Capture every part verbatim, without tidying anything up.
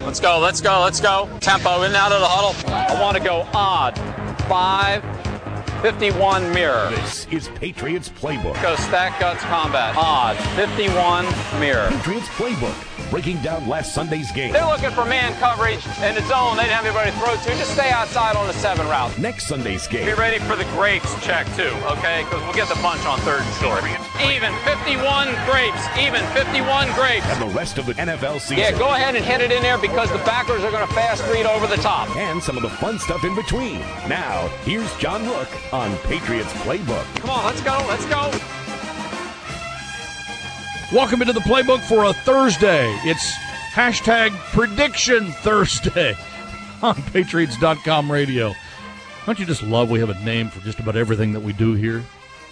Let's go, let's go, let's go. Tempo, in and out of the huddle. I want to go odd. Five, fifty-one mirror. This is Patriots Playbook. Go stack guts combat. Odd, fifty-one mirror. Patriots Playbook, breaking down last Sunday's game. They're looking for man coverage in the zone. They didn't have anybody to throw to. Just stay outside on the seven route. Next Sunday's game. Be ready for the grapes check, too, okay? Because we'll get the punch on third and short. Even, fifty-one grapes. Even, fifty-one grapes. And the rest of the N F L season. Yeah, go ahead and hit it in there because the backers are going to fast read over the top. And some of the fun stuff in between. Now, here's John Rook on Patriots Playbook. Come on, let's go, let's go. Welcome into the Playbook for a Thursday. It's hashtag Prediction Thursday on Patriots dot com radio. Don't you just love we have a name for just about everything that we do here?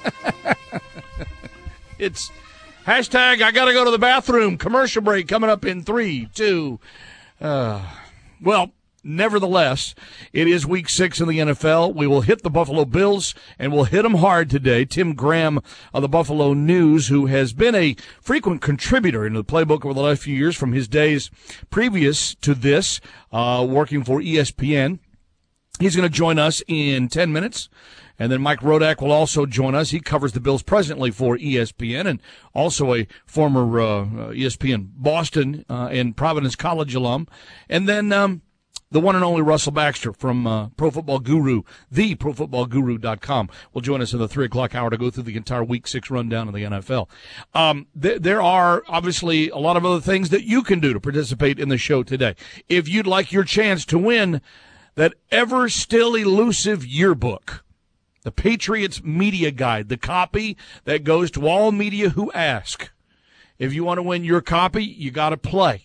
It's hashtag I got to go to the bathroom. Commercial break coming up in three, two. Uh, well, nevertheless, it is week six in the N F L. We will hit the Buffalo Bills, and we'll hit them hard today. Tim Graham of the Buffalo News, who has been a frequent contributor into the Playbook over the last few years from his days previous to this, uh, working for E S P N. He's going to join us in ten minutes. And then Mike Rodak will also join us. He covers the Bills presently for E S P N and also a former uh, E S P N Boston uh, and Providence College alum. And then um, the one and only Russell Baxter from uh, Pro Football Guru, the pro football guru dot com, will join us in the three o'clock hour to go through the entire Week six rundown of the N F L. Um, th- there are obviously a lot of other things that you can do to participate in the show today. If you'd like your chance to win that ever still elusive yearbook, the Patriots Media Guide, the copy that goes to all media who ask. If you want to win your copy, you got to play.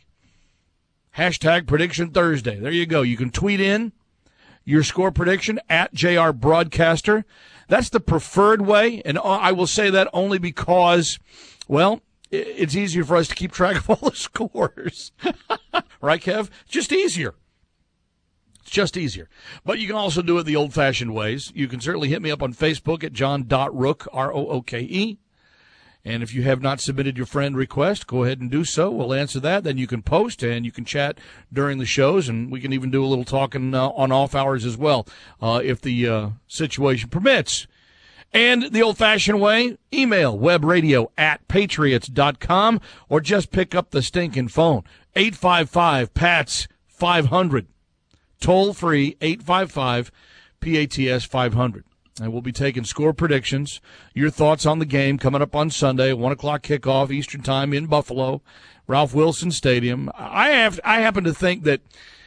Hashtag Prediction Thursday. There you go. You can tweet in your score prediction at J R Broadcaster. That's the preferred way, and I will say that only because, well, it's easier for us to keep track of all the scores. Right, Kev? It's just easier. It's just easier. But you can also do it the old-fashioned ways. You can certainly hit me up on Facebook at john dot rook, R O O K E. And if you have not submitted your friend request, go ahead and do so. We'll answer that. Then you can post and you can chat during the shows, and we can even do a little talking uh, on off hours as well uh, if the uh, situation permits. And the old-fashioned way, email webradio at patriots dot com or just pick up the stinking phone, eight five five, P A T S five hundred. Toll-free, eight five five, P A T S five hundred. And we'll be taking score predictions, your thoughts on the game coming up on Sunday, one o'clock kickoff Eastern Time in Buffalo, Ralph Wilson Stadium. I have, I happen to think that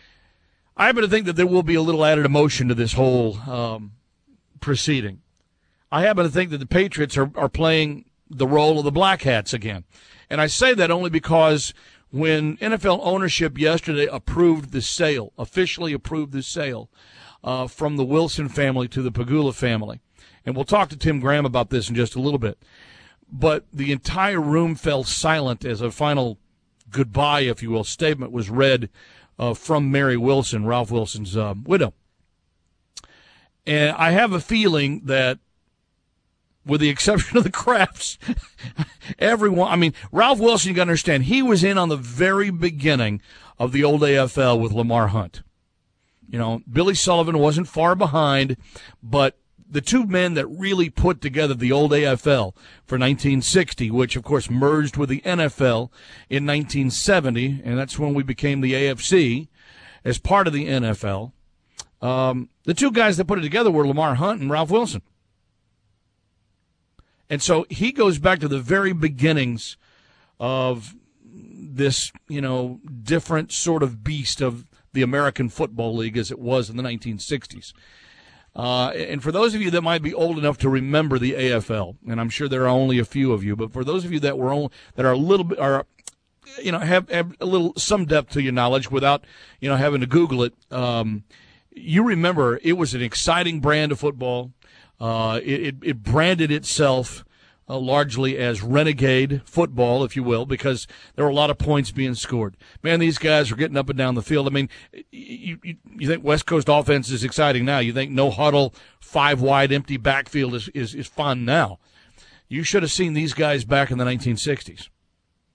I happen to think that there will be a little added emotion to this whole um, proceeding. I happen to think that the Patriots are, are playing the role of the Black Hats again. And I say that only because when N F L ownership yesterday approved the sale, officially approved the sale uh, from the Wilson family to the Pegula family, and we'll talk to Tim Graham about this in just a little bit, but the entire room fell silent as a final goodbye, if you will, statement was read uh, from Mary Wilson, Ralph Wilson's uh, widow. And I have a feeling that, with the exception of the Krafts, everyone, I mean, Ralph Wilson, you got to understand, he was in on the very beginning of the old A F L with Lamar Hunt. You know, Billy Sullivan wasn't far behind, but the two men that really put together the old A F L for nineteen sixty, which, of course, merged with the N F L in nineteen seventy, and that's when we became the A F C as part of the N F L. Um, the two guys that put it together were Lamar Hunt and Ralph Wilson. And so he goes back to the very beginnings of this, you know, different sort of beast of the American Football League as it was in the nineteen sixties. Uh, and for those of you that might be old enough to remember the A F L, and I'm sure there are only a few of you, but for those of you that were only, that are a little bit, are, you know, have, have a little, some depth to your knowledge without, you know, having to Google it, um, you remember it was an exciting brand of football. Uh, it, it branded itself uh, largely as renegade football, if you will, because there were a lot of points being scored. Man, these guys were getting up and down the field. I mean, you, you, you think West Coast offense is exciting now. You think no huddle, five wide, empty backfield is, is, is fun now. You should have seen these guys back in the nineteen sixties.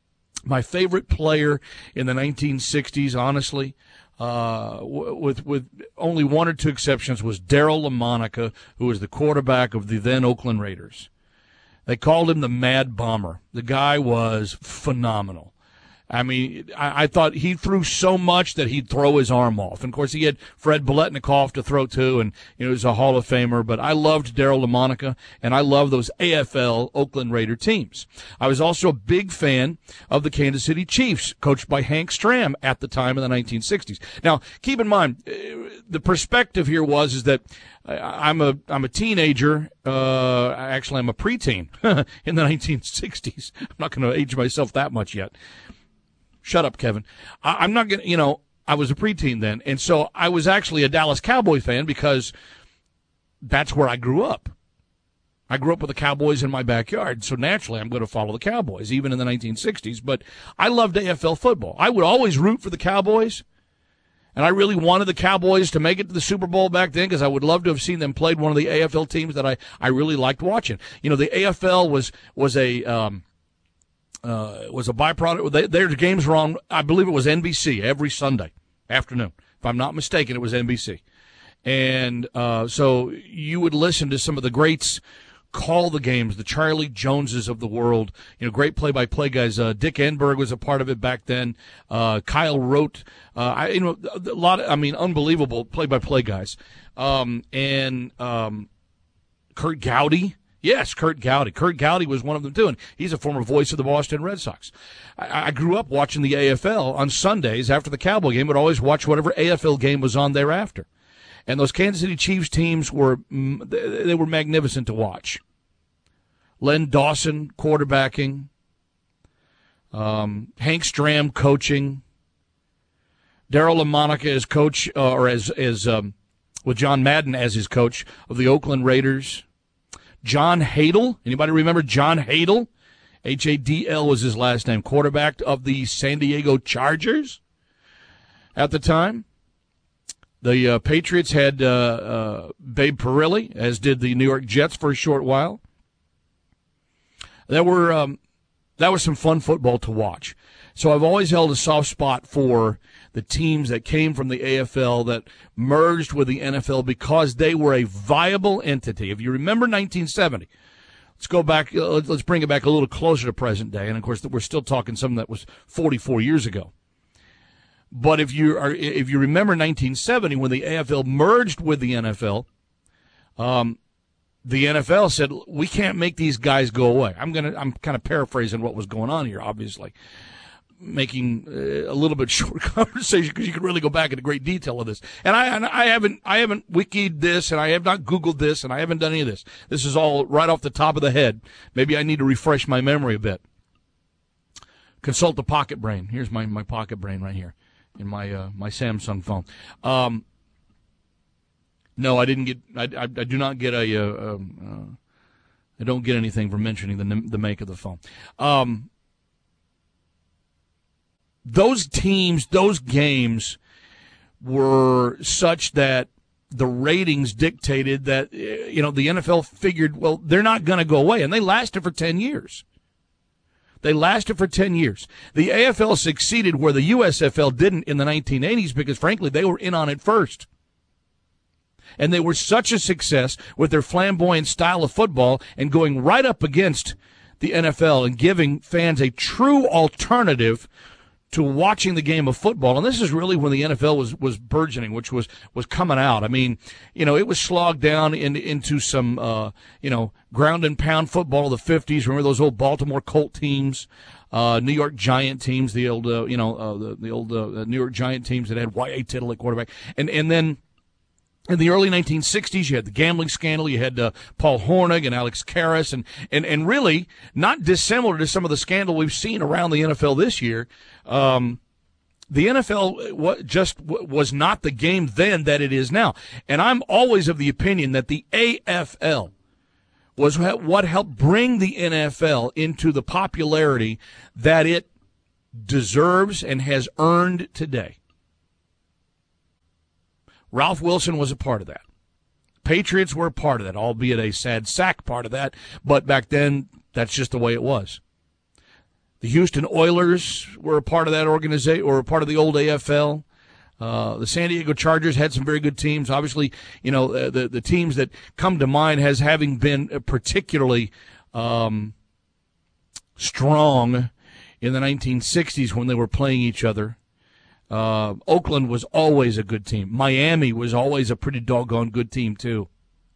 My favorite player in the nineteen sixties, honestly, uh, with with only one or two exceptions, was Daryle Lamonica, who was the quarterback of the then Oakland Raiders. They called him the Mad Bomber. The guy was phenomenal. I mean, I, I thought he threw so much that he'd throw his arm off. And, of course, he had Fred Biletnikoff to throw to, and you know, he was a Hall of Famer. But I loved Daryle Lamonica, and I loved those A F L Oakland Raider teams. I was also a big fan of the Kansas City Chiefs, coached by Hank Stram at the time in the nineteen sixties. Now, keep in mind, the perspective here was is that I'm a I'm a teenager. Uh, actually, I'm a preteen in the nineteen sixties. I'm not going to age myself that much yet. Shut up, Kevin. I, I'm not going to, you know, I was a preteen then. And so I was actually a Dallas Cowboy fan because that's where I grew up. I grew up with the Cowboys in my backyard. So naturally, I'm going to follow the Cowboys, even in the nineteen sixties. But I loved A F L football. I would always root for the Cowboys. And I really wanted the Cowboys to make it to the Super Bowl back then because I would love to have seen them played one of the A F L teams that I, I really liked watching. You know, the A F L was, was a, um, Uh, was a byproduct. They, their games were on, I believe it was N B C every Sunday afternoon. If I'm not mistaken, it was N B C. And uh, so you would listen to some of the greats call the games, the Charlie Joneses of the world, you know, great play-by-play guys. Uh, Dick Enberg was a part of it back then. Uh, Kyle Rote, uh, I, you know, a lot of, I mean, unbelievable play-by-play guys. Um, and um, Kurt Gowdy. Yes, Kurt Gowdy. Kurt Gowdy was one of them, too, and he's a former voice of the Boston Red Sox. I, I grew up watching the A F L on Sundays after the Cowboy game, but always watch whatever A F L game was on thereafter. And those Kansas City Chiefs teams were they were magnificent to watch. Len Dawson quarterbacking, um, Hank Stram coaching, Daryle Lamonica as coach, uh, or as as um, with John Madden as his coach of the Oakland Raiders. John Hadl. Anybody remember John Hadl? H A D L was his last name. Quarterback of the San Diego Chargers at the time. The uh, Patriots had uh, uh, Babe Parilli, as did the New York Jets for a short while. There were um, that was some fun football to watch. So I've always held a soft spot for the teams that came from the A F L that merged with the N F L because they were a viable entity. If you remember nineteen seventy, let's go back, let's bring it back a little closer to present day. And, of course, we're still talking something that was forty-four years ago. But if you are, if you remember nineteen seventy, when the A F L merged with the N F L, um, the N F L said, we can't make these guys go away. I'm gonna, I'm kind of paraphrasing what was going on here, obviously. Making uh, a little bit short conversation because you could really go back into great detail of this. And I and I haven't I haven't wikied this, and I have not Googled this, and I haven't done any of this. This is all right off the top of the head. Maybe I need to refresh my memory a bit. Consult the Pocket Brain. Here's my, my Pocket Brain right here in my uh, my Samsung phone. Um, no, I didn't get. I, I, I do not get a. Uh, um, uh, I don't get anything for mentioning the the make of the phone. Um, Those teams, those games were such that the ratings dictated that, you know, the N F L figured, well, they're not going to go away. And they lasted for ten years. They lasted for ten years. The A F L succeeded where the U S F L didn't in the nineteen eighties because, frankly, they were in on it first. And they were such a success with their flamboyant style of football and going right up against the N F L and giving fans a true alternative to watching the game of football. And this is really when the N F L was, was burgeoning, which was, was coming out. I mean, you know, it was slogged down in, into some, uh, you know, ground and pound football of the fifties. Remember those old Baltimore Colt teams, uh, New York Giant teams, the old, uh, you know, uh, the, the old uh, New York Giant teams that had Y A Tittle at quarterback. And, and then in the early nineteen sixties, you had the gambling scandal. You had uh, Paul Hornung and Alex Karras, and, and, and really not dissimilar to some of the scandal we've seen around the N F L this year. Um, the N F L just was not the game then that it is now. And I'm always of the opinion that the A F L was what helped bring the N F L into the popularity that it deserves and has earned today. Ralph Wilson was a part of that. Patriots were a part of that, albeit a sad sack part of that. But back then, that's just the way it was. The Houston Oilers were a part of that organization, or a part of the old A F L. Uh, the San Diego Chargers had some very good teams. Obviously, you know, uh, the, the teams that come to mind as having been particularly um, strong in the nineteen sixties when they were playing each other. Uh, Oakland was always a good team. Miami was always a pretty doggone good team, too.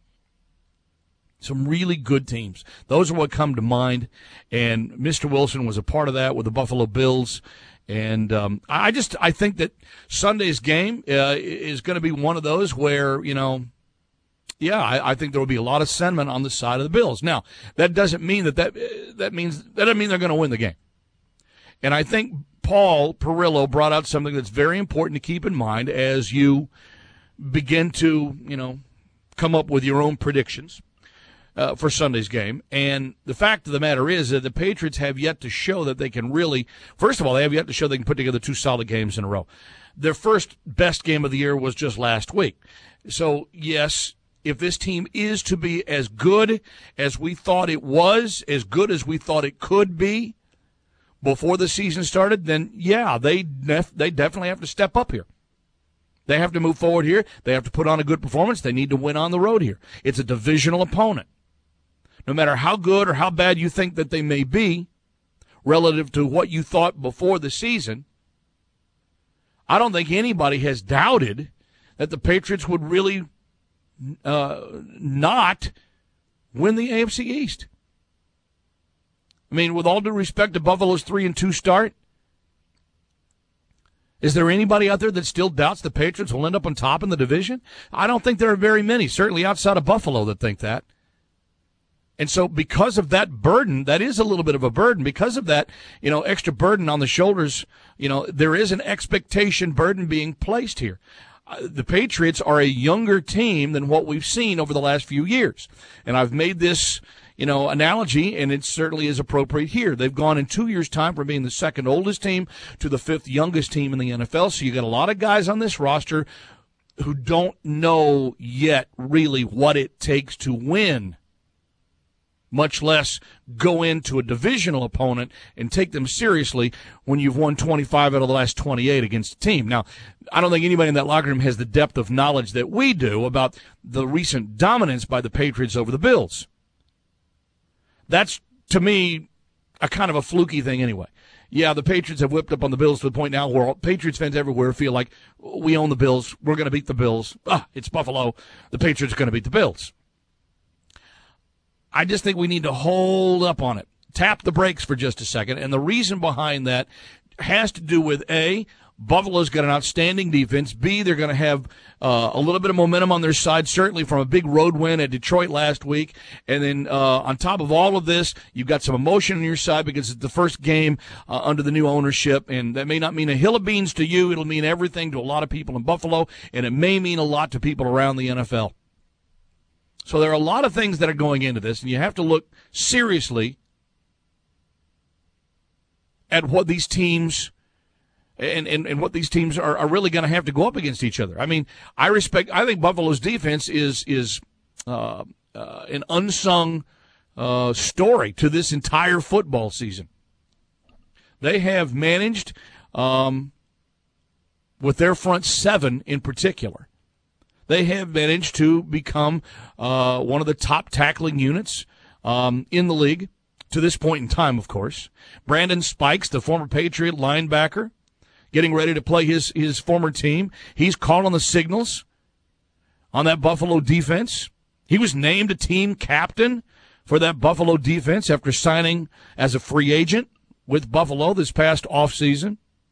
Some really good teams. Those are what come to mind, and Mister Wilson was a part of that with the Buffalo Bills. And um, I just I think that Sunday's game uh, is going to be one of those where, you know, yeah, I, I think there will be a lot of sentiment on the side of the Bills. Now, that doesn't mean that that, that means that doesn't mean they're going to win the game. And I think Paul Perillo brought out something that's very important to keep in mind as you begin to, you know, come up with your own predictions uh, for Sunday's game. And the fact of the matter is that the Patriots have yet to show that they can really, first of all, they have yet to show they can put together two solid games in a row. Their first best game of the year was just last week. So, yes, if this team is to be as good as we thought it was, as good as we thought it could be before the season started, then, yeah, they def- they definitely have to step up here. They have to move forward here. They have to put on a good performance. They need to win on the road here. It's a divisional opponent. No matter how good or how bad you think that they may be relative to what you thought before the season, I don't think anybody has doubted that the Patriots would really uh, not win the A F C East. I mean, with all due respect to Buffalo's three and two start, is there anybody out there that still doubts the Patriots will end up on top in the division? I don't think there are very many, certainly outside of Buffalo, that think that. And so because of that burden, that is a little bit of a burden, because of that, you know, extra burden on the shoulders, you know, there is an expectation burden being placed here. Uh, the Patriots are a younger team than what we've seen over the last few years. And I've made this, you know, analogy, and it certainly is appropriate here. They've gone in two years' time from being the second oldest team to the fifth youngest team in the N F L. So you got a lot of guys on this roster who don't know yet really what it takes to win, much less go into a divisional opponent and take them seriously when you've won twenty-five out of the last twenty-eight against a team. Now, I don't think anybody in that locker room has the depth of knowledge that we do about the recent dominance by the Patriots over the Bills. That's, to me, a kind of a fluky thing anyway. Yeah, the Patriots have whipped up on the Bills to the point now where Patriots fans everywhere feel like we own the Bills. We're going to beat the Bills. Ah, it's Buffalo. The Patriots are going to beat the Bills. I just think we need to hold up on it, tap the brakes for just a second. And the reason behind that has to do with, A, Buffalo's got an outstanding defense. B, they're going to have uh, a little bit of momentum on their side, certainly from a big road win at Detroit last week. And then uh, on top of all of this, you've got some emotion on your side because it's the first game uh, under the new ownership. And that may not mean a hill of beans to you. It'll mean everything to a lot of people in Buffalo, and it may mean a lot to people around the N F L. So there are a lot of things that are going into this, and you have to look seriously at what these teams and, and, and what these teams are, are really going to have to go up against each other. I mean, I respect. I think Buffalo's defense is is uh, uh, an unsung uh, story to this entire football season. They have managed, um, with their front seven in particular, they have managed to become uh, one of the top tackling units um, in the league to this point in time, of course. Brandon Spikes, the former Patriot linebacker, getting ready to play his, his former team. He's calling the signals on that Buffalo defense. He was named a team captain for that Buffalo defense after signing as a free agent with Buffalo this past offseason.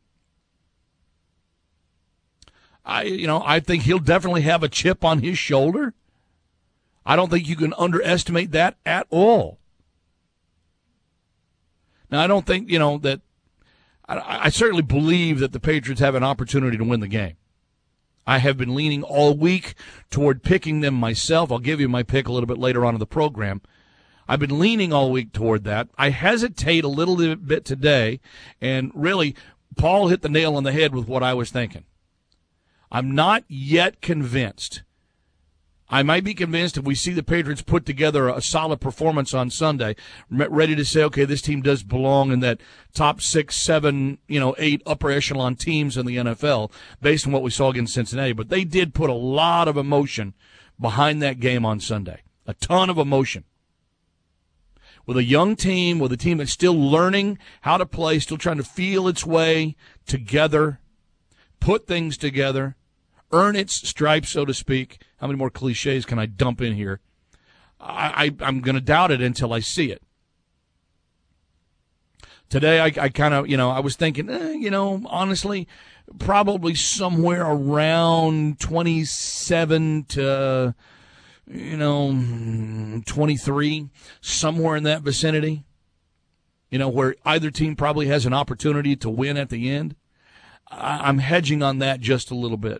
I, you know, I think he'll definitely have a chip on his shoulder. I don't think you can underestimate that at all. Now, I don't think, you know, that I, I certainly believe that the Patriots have an opportunity to win the game. I have been leaning all week toward picking them myself. I'll give you my pick a little bit later on in the program. I've been leaning all week toward that. I hesitate a little bit today, and really, Paul hit the nail on the head with what I was thinking. I'm not yet convinced I might be convinced if we see the Patriots put together a solid performance on Sunday, ready to say, okay, this team does belong in that top six, seven, you know, eight upper echelon teams in the N F L based on what we saw against Cincinnati. But they did put a lot of emotion behind that game on Sunday, a ton of emotion. With a young team, with a team that's still learning how to play, still trying to feel its way together, put things together, earn its stripes, so to speak. How many more cliches can I dump in here? I, I, I'm going to doubt it until I see it. Today, I, I kind of, you know, I was thinking, eh, you know, honestly, probably somewhere around twenty-seven to, you know, twenty-three, somewhere in that vicinity, you know, where either team probably has an opportunity to win at the end. I, I'm hedging on that just a little bit.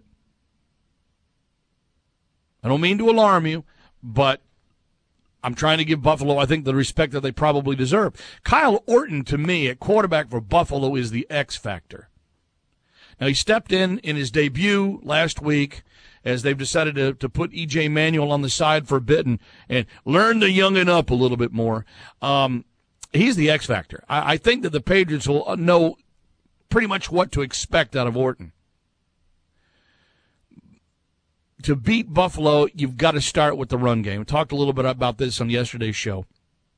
I don't mean to alarm you, but I'm trying to give Buffalo, I think, the respect that they probably deserve. Kyle Orton, to me, at quarterback for Buffalo, is the X factor. Now, he stepped in in his debut last week as they've decided to, to put E J Manuel on the side for a bit and, and learn the youngin' up a little bit more. Um, he's the X factor. I, I think that the Patriots will know pretty much what to expect out of Orton. To beat Buffalo, you've got to start with the run game. We talked a little bit about this on yesterday's show.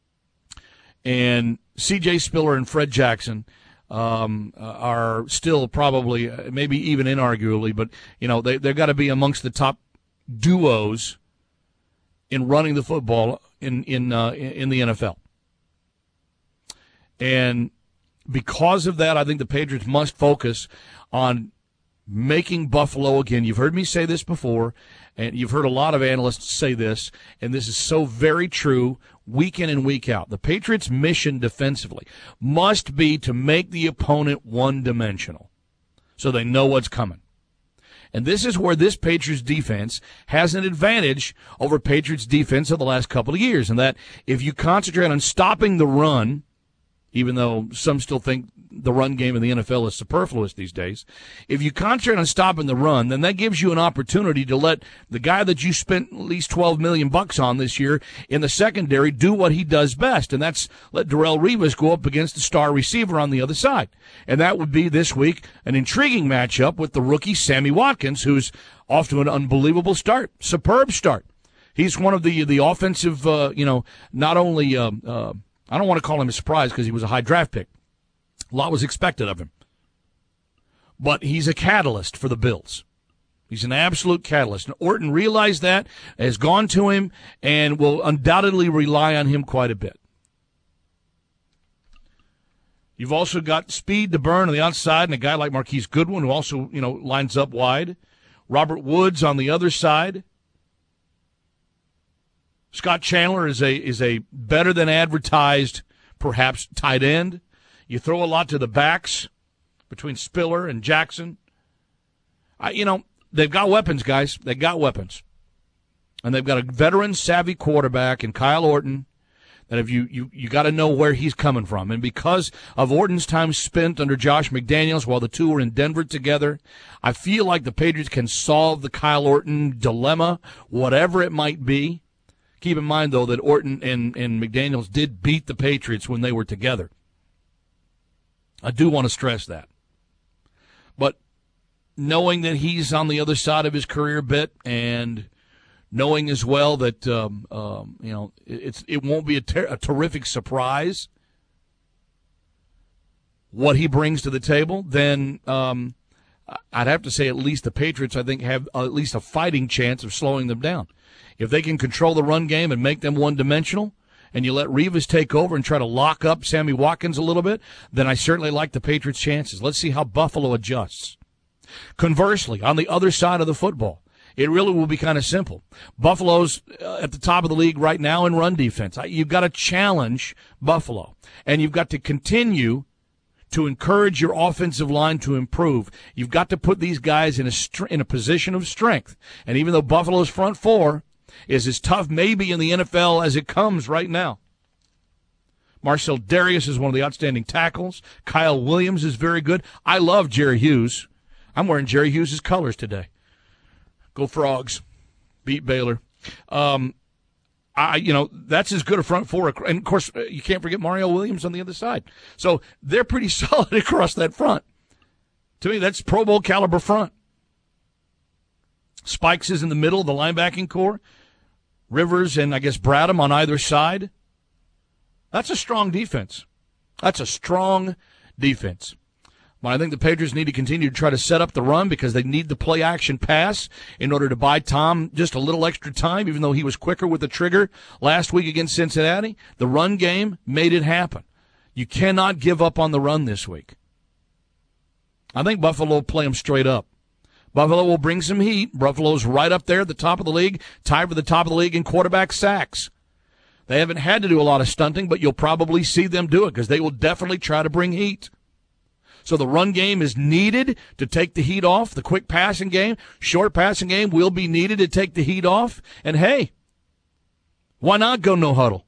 And C J Spiller and Fred Jackson um, are still probably, maybe even inarguably, but, you know, they, they've got to be amongst the top duos in running the football in, in, uh, in the N F L. And because of that, I think the Patriots must focus on making Buffalo, again, you've heard me say this before, and you've heard a lot of analysts say this, and this is so very true week in and week out. The Patriots' mission defensively must be to make the opponent one-dimensional so they know what's coming. And this is where this Patriots defense has an advantage over Patriots defense of the last couple of years, and that if you concentrate on stopping the run, even though some still think the run game in the N F L is superfluous these days, if you concentrate on stopping the run, then that gives you an opportunity to let the guy that you spent at least twelve million bucks on this year in the secondary do what he does best, and that's let Darrelle Revis go up against the star receiver on the other side. And that would be this week an intriguing matchup with the rookie Sammy Watkins, who's off to an unbelievable start, superb start. He's one of the the offensive, uh, you know, not only uh, uh, I don't want to call him a surprise because he was a high draft pick. A lot was expected of him. But he's a catalyst for the Bills. He's an absolute catalyst. And Orton realized that, has gone to him, and will undoubtedly rely on him quite a bit. You've also got speed to burn on the outside and a guy like Marquise Goodwin who also, you know, lines up wide. Robert Woods on the other side. Scott Chandler is a is a better than advertised, perhaps, tight end. You throw a lot to the backs between Spiller and Jackson. I, you know, they've got weapons, guys. They've got weapons. And they've got a veteran, savvy quarterback in Kyle Orton that if you, you, you got to know where he's coming from. And because of Orton's time spent under Josh McDaniels while the two were in Denver together, I feel like the Patriots can solve the Kyle Orton dilemma, whatever it might be. Keep in mind, though, that Orton and, and McDaniels did beat the Patriots when they were together. I do want to stress that. But knowing that he's on the other side of his career bit and knowing as well that, um, um, you know, it's it won't be a, ter- a terrific surprise what he brings to the table, then um, I'd have to say at least the Patriots, I think, have at least a fighting chance of slowing them down. If they can control the run game and make them one-dimensional, and you let Revis take over and try to lock up Sammy Watkins a little bit, then I certainly like the Patriots' chances. Let's see how Buffalo adjusts. Conversely, on the other side of the football, it really will be kind of simple. Buffalo's at the top of the league right now in run defense. You've got to challenge Buffalo, and you've got to continue to encourage your offensive line to improve. You've got to put these guys in a in a position of strength. And even though Buffalo's front four is as tough maybe in the N F L as it comes right now. Marcel Darius is one of the outstanding tackles. Kyle Williams is very good. I love Jerry Hughes. I'm wearing Jerry Hughes' colors today. Go Frogs. Beat Baylor. Um, I, you know, that's as good a front four. And, of course, you can't forget Mario Williams on the other side. So they're pretty solid across that front. To me, that's Pro Bowl caliber front. Spikes is in the middle of the linebacking core. Rivers and, I guess, Bradham on either side. That's a strong defense. That's a strong defense. But I think the Patriots need to continue to try to set up the run because they need the play-action pass in order to buy Tom just a little extra time, even though he was quicker with the trigger last week against Cincinnati. The run game made it happen. You cannot give up on the run this week. I think Buffalo will play them straight up. Buffalo will bring some heat. Buffalo's right up there at the top of the league, tied for the top of the league in quarterback sacks. They haven't had to do a lot of stunting, but you'll probably see them do it because they will definitely try to bring heat. So the run game is needed to take the heat off. The quick passing game, short passing game will be needed to take the heat off. And, hey, why not go no huddle?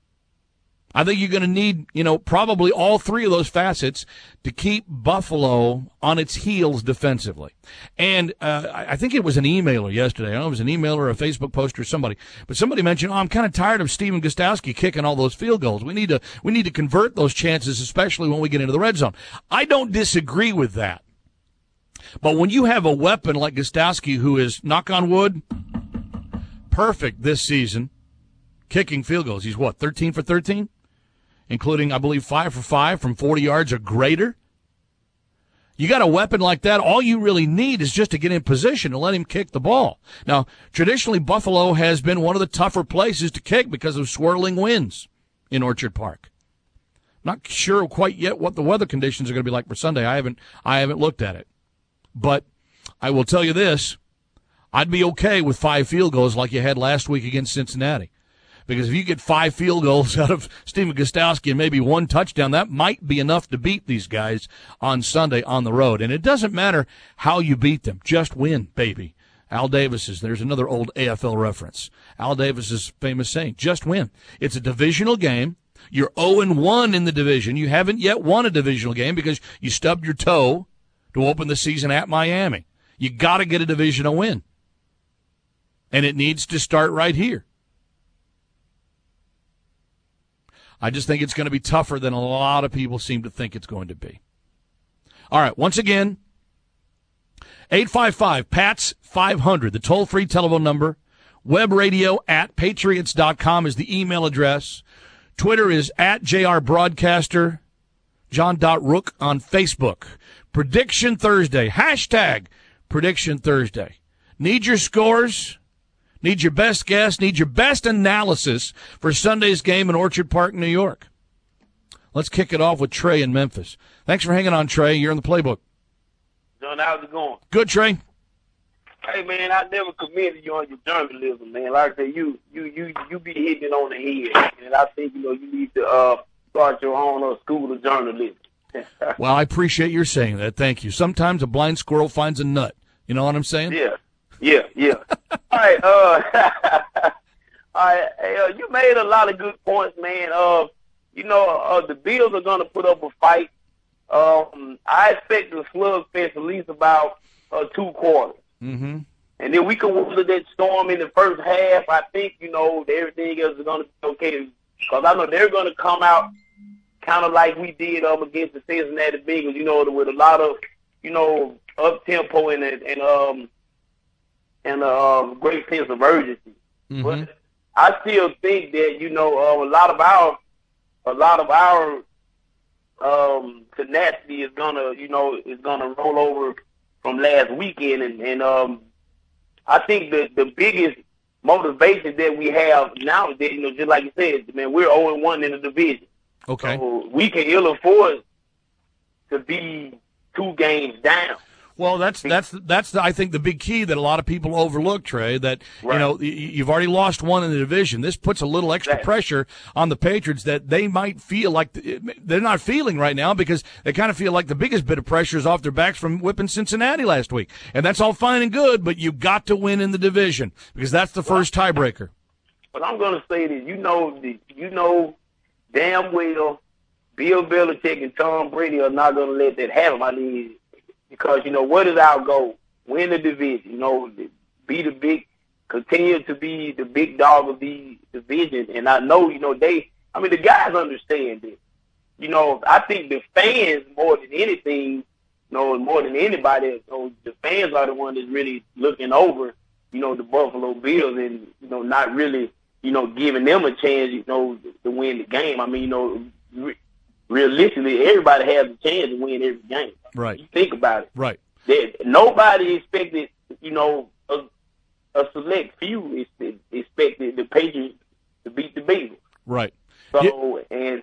I think you're going to need, you know, probably all three of those facets to keep Buffalo on its heels defensively. And uh, I think it was an emailer yesterday. I don't know if it was an emailer or a Facebook post or somebody. But somebody mentioned, oh, I'm kind of tired of Stephen Gostkowski kicking all those field goals. We need to we need to convert those chances, especially when we get into the red zone. I don't disagree with that. But when you have a weapon like Gostkowski, who is, knock on wood, perfect this season, kicking field goals. He's what, thirteen for thirteen? Including, I believe, five for five from forty yards or greater. You got a weapon like that, all you really need is just to get in position and let him kick the ball. Now, traditionally, Buffalo has been one of the tougher places to kick because of swirling winds in Orchard Park. Not sure quite yet what the weather conditions are going to be like for Sunday. I haven't, I haven't looked at it. But I will tell you this, I'd be okay with five field goals like you had last week against Cincinnati. Because if you get five field goals out of Stephen Gostkowski and maybe one touchdown, that might be enough to beat these guys on Sunday on the road. And it doesn't matter how you beat them. Just win, baby. Al Davis's, there's another old A F L reference. Al Davis's famous saying, just win. It's a divisional game. You're oh and one in the division. You haven't yet won a divisional game because you stubbed your toe to open the season at Miami. You got to get a divisional win. And it needs to start right here. I just think it's going to be tougher than a lot of people seem to think it's going to be. All right, once again, eight five five, P A T S five hundred, the toll-free telephone number. Web radio at patriots dot com is the email address. Twitter is at J R Broadcaster. John.Rook on Facebook. Prediction Thursday. Hashtag Prediction Thursday. Need your scores? Need your best guess, need your best analysis for Sunday's game in Orchard Park, New York. Let's kick it off with Trey in Memphis. Thanks for hanging on, Trey. You're in the playbook. John, how's it going? Good, Trey. Hey, man, I never commended you on your journalism, man. Like I said, you you you you be hitting it on the head. And I think, you know, you need to uh, start your own uh, school of journalism. Well, I appreciate your saying that. Thank you. Sometimes a blind squirrel finds a nut. You know what I'm saying? Yeah. Yeah, yeah. All right, uh, all right. Hey, uh, you made a lot of good points, man. Uh, you know, uh, the Bills are going to put up a fight. Um, I expect the slugfest at least about uh, two quarters. Mm-hmm. And then we can weather that storm in the first half. I think, you know, everything else is going to be okay. Because I know they're going to come out kind of like we did um, against the Cincinnati Bengals, you know, with a lot of, you know, up-tempo and, and um, and a um, great sense of urgency. Mm-hmm. But I still think that, you know, uh, a lot of our, a lot of our um, tenacity is gonna, you know, is gonna roll over from last weekend, and, and um, I think the the biggest motivation that we have now is that, you know, just like you said, man, we're oh and one in the division. Okay, so we can ill afford to be two games down. Well, that's that's that's the, I think the big key that a lot of people overlook, Trey. That right. you know you've already lost one in the division. This puts a little extra exactly. pressure on the Patriots that they might feel like they're not feeling right now because they kind of feel like the biggest bit of pressure is off their backs from whipping Cincinnati last week, and that's all fine and good. But you got to win in the division because that's the first tiebreaker. But I'm going to say this: you know, you know, damn well, Bill Belichick and Tom Brady are not going to let that happen. I mean. Because, you know, what is our goal? Win the division, you know, be the big continue to be the big dog of the division. And I know, you know, they, I mean, the guys understand it. You know, I think the fans more than anything, you know, more than anybody, you know, the fans are the ones that's really looking over, you know, the Buffalo Bills and, you know, not really, you know, giving them a chance, you know, to win the game. I mean, you know, re- realistically, everybody has a chance to win every game. Right. You think about it. Right. They, nobody expected, you know, a, a select few expected the Patriots to beat the Bengals. Right. So, you, and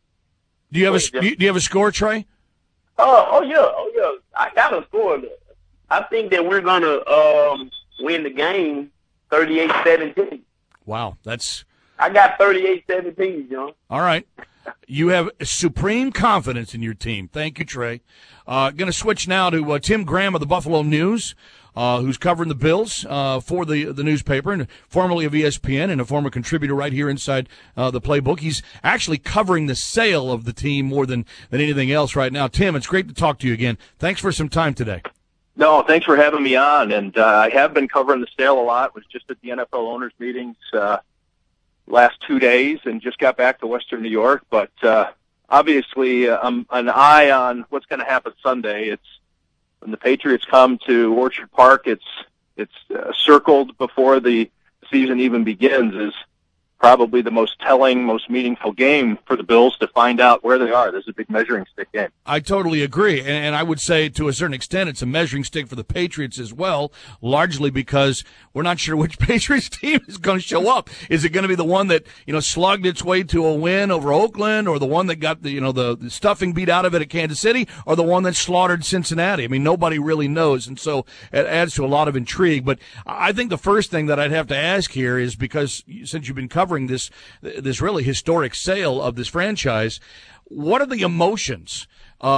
do you have a do you have a score, Trey? Oh, oh yeah, oh yeah. I got a score. I think that we're gonna um, win the game thirty-eight seventeen. Wow, that's. I got thirty-eight seventeen, John. All right. You have supreme confidence in your team. Thank you, Trey. Uh, going to switch now to uh, Tim Graham of the Buffalo News, uh, who's covering the Bills uh, for the the newspaper, and formerly of E S P N and a former contributor right here inside uh, the Playbook. He's actually covering the sale of the team more than, than anything else right now. Tim, it's great to talk to you again. Thanks for some time today. No, thanks for having me on. And uh, I have been covering the sale a lot. Was just at the N F L owners meetings uh, last two days and just got back to Western New York. But uh, obviously, uh, I'm an eye on what's going to happen Sunday. It's when the Patriots come to Orchard Park. It's it's uh, circled before the season even begins. Is probably the most telling, most meaningful game for the Bills to find out where they are. This is a big measuring stick game. I totally agree. And, and I would say to a certain extent it's a measuring stick for the Patriots as well, largely because we're not sure which Patriots team is going to show up. Is it going to be the one that, you know, slugged its way to a win over Oakland, or the one that got the, you know, the, the stuffing beat out of it at Kansas City, or the one that slaughtered Cincinnati? I mean, nobody really knows. And so it adds to a lot of intrigue. But I think the first thing that I'd have to ask here is, because since you've been covering this this really historic sale of this franchise, what are the emotions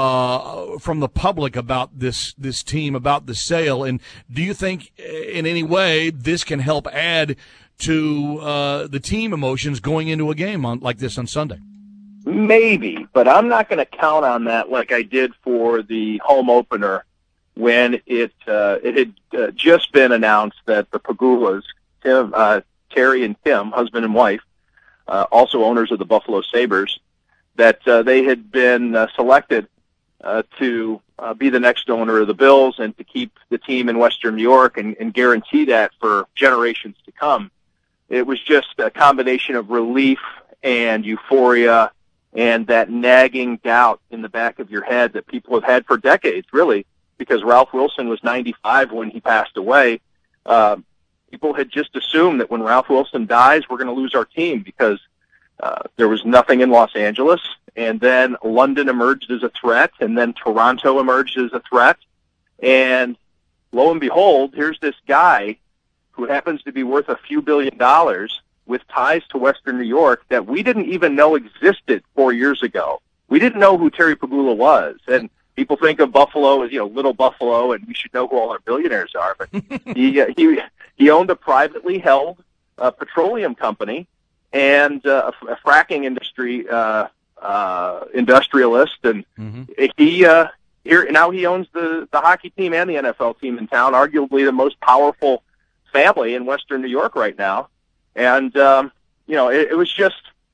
uh, from the public about this this team, about the sale, and do you think in any way this can help add to uh, the team emotions going into a game on like this on Sunday? Maybe, but I'm not going to count on that like I did for the home opener when it uh, it had uh, just been announced that the Pegulas, Tim, uh, Terry and Kim, husband and wife, uh, also owners of the Buffalo Sabres, that uh, they had been uh, selected uh, to uh, be the next owner of the Bills and to keep the team in Western New York and, and guarantee that for generations to come. It was just a combination of relief and euphoria and that nagging doubt in the back of your head that people have had for decades, really, because Ralph Wilson was ninety-five when he passed away. Uh, People had just assumed that when Ralph Wilson dies, we're going to lose our team because uh, there was nothing in Los Angeles. And then London emerged as a threat, and then Toronto emerged as a threat. And lo and behold, here's this guy who happens to be worth a few billion dollars with ties to Western New York that we didn't even know existed four years ago. We didn't know who Terry Pegula was. And people think of Buffalo as, you know, little Buffalo, and we should know who all our billionaires are. But he, uh, he, he owned a privately held uh, petroleum company and uh, a, a fracking industry uh, uh, industrialist, and mm-hmm. he uh, here now he owns the the hockey team and the N F L team in town, arguably the most powerful family in Western New York right now. And um, you know, it, it was just.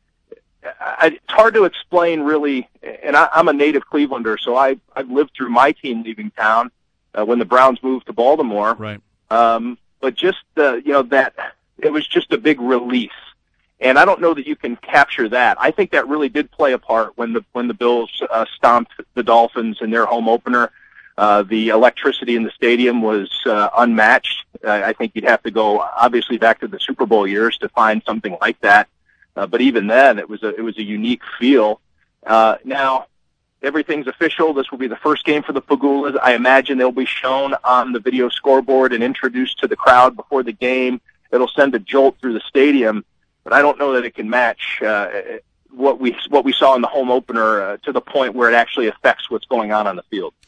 I, it's hard to explain, really, and I, I'm a native Clevelander, so I, I've lived through my team leaving town uh, when the Browns moved to Baltimore. Right. Um, but just, uh, you know, that it was just a big release. And I don't know that you can capture that. I think that really did play a part when the when the Bills uh, stomped the Dolphins in their home opener. Uh, the electricity in the stadium was uh, unmatched. Uh, I think you'd have to go, obviously, back to the Super Bowl years to find something like that. Uh, but even then, it was a it was a unique feel. Uh, now, everything's official. This will be the first game for the Pegulas. I imagine they'll be shown on the video scoreboard and introduced to the crowd before the game. It'll send a jolt through the stadium, but I don't know that it can match uh, what we what we saw in the home opener uh, to the point where it actually affects what's going on on the field.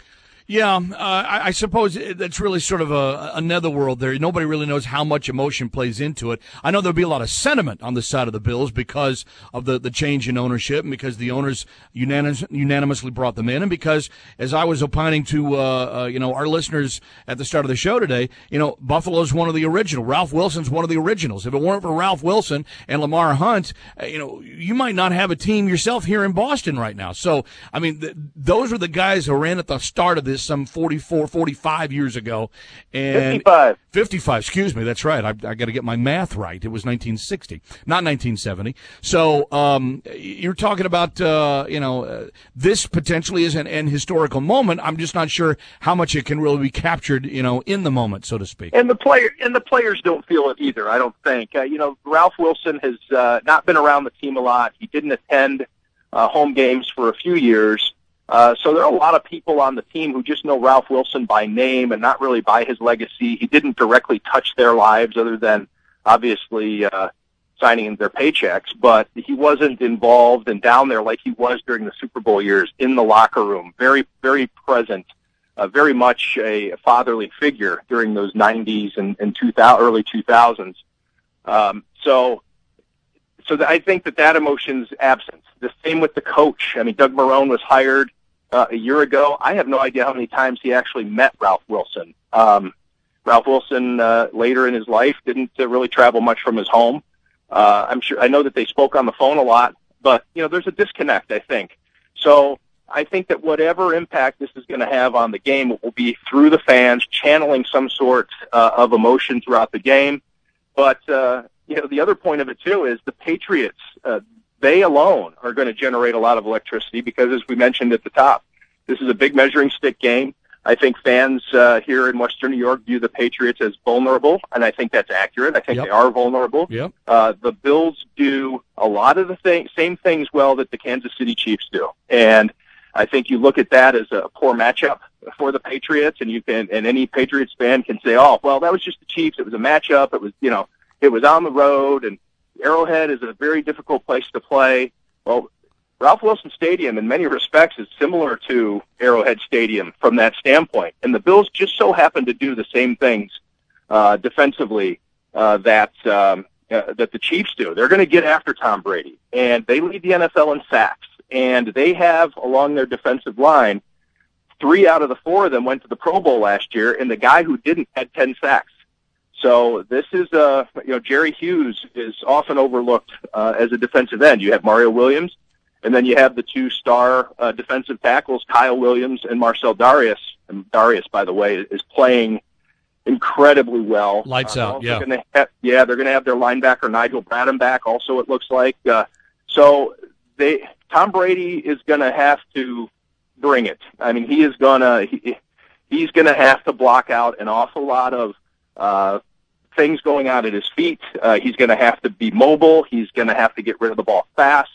Yeah, uh, I, I suppose that's really sort of a, another world there. Nobody really knows how much emotion plays into it. I know there'll be a lot of sentiment on the side of the Bills because of the, the change in ownership and because the owners unanimous, unanimously brought them in and because, as I was opining to uh, uh, you know our listeners at the start of the show today, you know, Buffalo's one of the original. Ralph Wilson's one of the originals. If it weren't for Ralph Wilson and Lamar Hunt, uh, you know, you might not have a team yourself here in Boston right now. So, I mean, th- those are the guys who ran at the start of this some forty-four, forty-five years ago. And fifty-five. fifty-five, excuse me, that's right. I, I got to get my math right. It was nineteen sixty, not nineteen seventy. So um, you're talking about, uh, you know, uh, this potentially is an, an historical moment. I'm just not sure how much it can really be captured, you know, in the moment, so to speak. And the player and the players don't feel it either, I don't think. Uh, you know, Ralph Wilson has uh, not been around the team a lot. He didn't attend uh, home games for a few years. Uh, so there are a lot of people on the team who just know Ralph Wilson by name and not really by his legacy. He didn't directly touch their lives other than obviously uh, signing their paychecks, but he wasn't involved and down there like he was during the Super Bowl years in the locker room, very, very present, uh, very much a fatherly figure during those nineties and, and two thousand, early two thousands. Um, so so I think that that emotion's absent. The same with the coach. I mean, Doug Marrone was hired Uh, a year ago. I have no idea how many times he actually met Ralph Wilson. Um, Ralph Wilson, uh, later in his life, didn't uh, really travel much from his home. Uh, I'm sure, I know that they spoke on the phone a lot, but, you know, there's a disconnect, I think. So I think that whatever impact this is going to have on the game, it will be through the fans, channeling some sort uh, of emotion throughout the game. But, uh, you know, the other point of it, too, is the Patriots, uh, they alone are going to generate a lot of electricity because, as we mentioned at the top, this is a big measuring stick game. I think fans uh, here in Western New York view the Patriots as vulnerable, and I think that's accurate. I think Yep. they are vulnerable. Yep. Uh, the Bills do a lot of the thing, same things well that the Kansas City Chiefs do, and I think you look at that as a poor matchup for the Patriots, and you can, and any Patriots fan can say, "Oh, well, that was just the Chiefs. It was a matchup. It was, you know, it was on the road, and Arrowhead is a very difficult place to play." Well, Ralph Wilson Stadium, in many respects, is similar to Arrowhead Stadium from that standpoint. And the Bills just so happen to do the same things uh, defensively uh, that um, uh, that the Chiefs do. They're going to get after Tom Brady, and they lead the N F L in sacks. And they have, along their defensive line, three out of the four of them went to the Pro Bowl last year, and the guy who didn't had ten sacks. So this is, uh, you know, Jerry Hughes is often overlooked uh, as a defensive end. You have Mario Williams, and then you have the two star uh, defensive tackles, Kyle Williams and Marcel Darius. And Darius, by the way, is playing incredibly well. Lights uh, out, yeah. Gonna have, yeah, they're going to have their linebacker, Nigel Bradham, back also, it looks like. Uh, so they Tom Brady is going to have to bring it. I mean, he is going to he, he's going to have to block out an awful lot of uh, things going on at his feet. Uh, he's going to have to be mobile. He's going to have to get rid of the ball fast.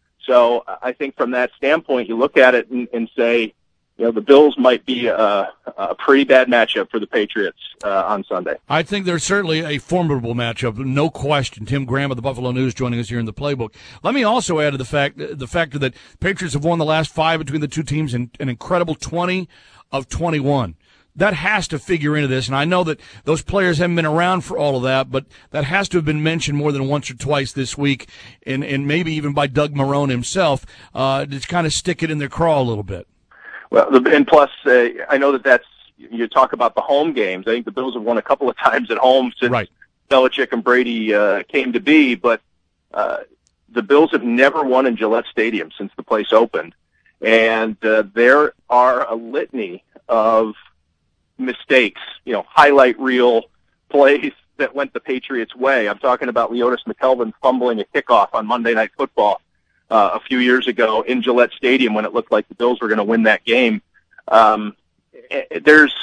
So I think from that standpoint, you look at it and, and say, you know, the Bills might be a, a pretty bad matchup for the Patriots uh, on Sunday. I think there's certainly a formidable matchup, no question. Tim Graham of the Buffalo News joining us here in the Playbook. Let me also add to the fact the factor that Patriots have won the last five between the two teams in an incredible twenty of twenty-one. That has to figure into this, and I know that those players haven't been around for all of that, but that has to have been mentioned more than once or twice this week, and, and maybe even by Doug Marrone himself, uh, to kind of stick it in their craw a little bit. Well, and plus, uh, I know that that's, you talk about the home games. I think the Bills have won a couple of times at home since right. Belichick and Brady uh, came to be, but uh, the Bills have never won in Gillette Stadium since the place opened, and uh, there are a litany of mistakes, you know, highlight reel plays that went the Patriots' way. I'm talking about Leotis McKelvin fumbling a kickoff on Monday Night Football uh, a few years ago in Gillette Stadium when it looked like the Bills were going to win that game. Um, there's,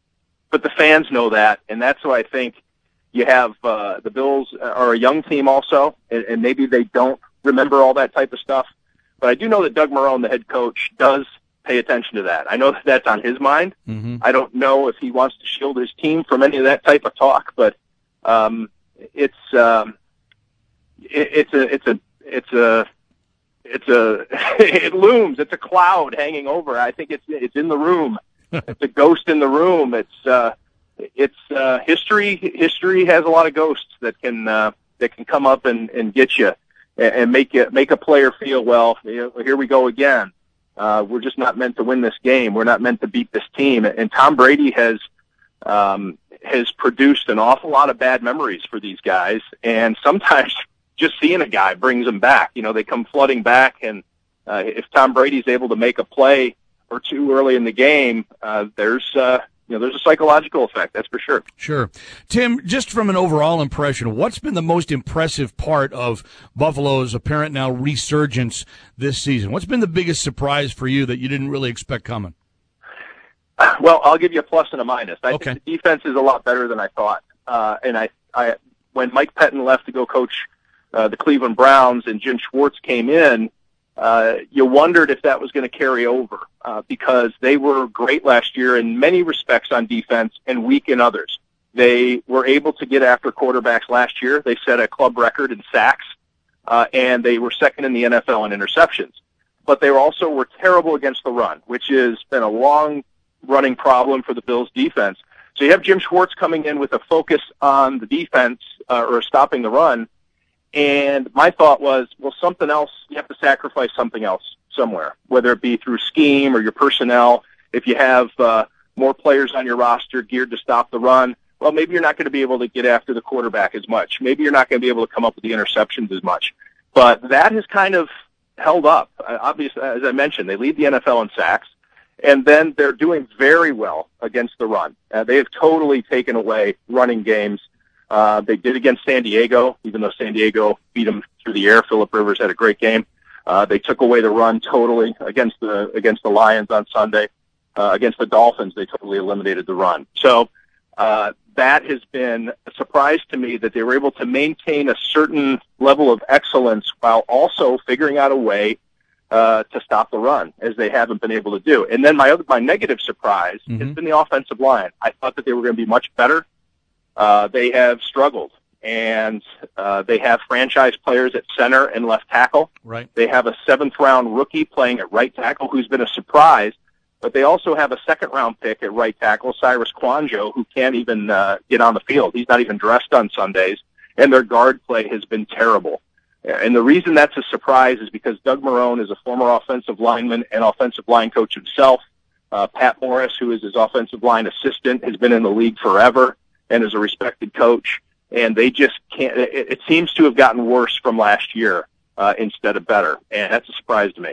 but the fans know that, and that's why I think you have uh, the Bills are a young team also, and, and maybe they don't remember all that type of stuff. But I do know that Doug Marrone, the head coach, does pay attention to that. I know that that's on his mind. Mm-hmm. I don't know if he wants to shield his team from any of that type of talk, but um, it's um, it, it's a it's a it's a it's a it looms. It's a cloud hanging over. I think it's it's in the room, it's a ghost in the room. It's uh, it's uh, history. History has a lot of ghosts that can uh, that can come up and, and get you and, and make you make a player feel, well, you know, here we go again. Uh, we're just not meant to win this game. We're not meant to beat this team. And Tom Brady has um, has produced an awful lot of bad memories for these guys, and sometimes just seeing a guy brings them back. You know, they come flooding back, and uh, if Tom Brady's able to make a play or two early in the game, uh, there's uh, you know there's a psychological effect, that's for sure. Sure. Tim, just from an overall impression, what's been the most impressive part of Buffalo's apparent now resurgence this season? What's been the biggest surprise for you that you didn't really expect coming? Well, I'll give you a plus and a minus. I okay. think the defense is a lot better than I thought. Uh, and I, I, when Mike Pettin left to go coach uh, the Cleveland Browns and Jim Schwartz came in, uh, you wondered if that was going to carry over uh, because they were great last year in many respects on defense and weak in others. They were able to get after quarterbacks last year. They set a club record in sacks, uh, and they were second in the N F L in interceptions. But they were also were terrible against the run, which has been a long running problem for the Bills defense. So you have Jim Schwartz coming in with a focus on the defense uh, or stopping the run. And my thought was, well, something else, you have to sacrifice something else somewhere, whether it be through scheme or your personnel. If you have uh, more players on your roster geared to stop the run, well, maybe you're not going to be able to get after the quarterback as much. Maybe you're not going to be able to come up with the interceptions as much. But that has kind of held up. Uh, obviously, as I mentioned, they lead the N F L in sacks. And then they're doing very well against the run. Uh, they have totally taken away running games. Uh, they did against San Diego, even though San Diego beat them through the air. Phillip Rivers had a great game. Uh, they took away the run totally against the against the Lions on Sunday. Uh, against the Dolphins, they totally eliminated the run. So uh, that has been a surprise to me that they were able to maintain a certain level of excellence while also figuring out a way Uh, to stop the run, as they haven't been able to do. And then my other, my negative surprise mm-hmm. has been the offensive line. I thought that they were going to be much better. Uh, they have struggled, and uh, they have franchise players at center and left tackle. Right. They have a seventh-round rookie playing at right tackle who's been a surprise, but they also have a second-round pick at right tackle, Cyrus Kwanjo, who can't even uh, get on the field. He's not even dressed on Sundays, and their guard play has been terrible. And the reason that's a surprise is because Doug Marrone is a former offensive lineman and offensive line coach himself. Uh, Pat Morris, who is his offensive line assistant, has been in the league forever and is a respected coach. And they just can't, it, it seems to have gotten worse from last year uh, instead of better. And that's a surprise to me.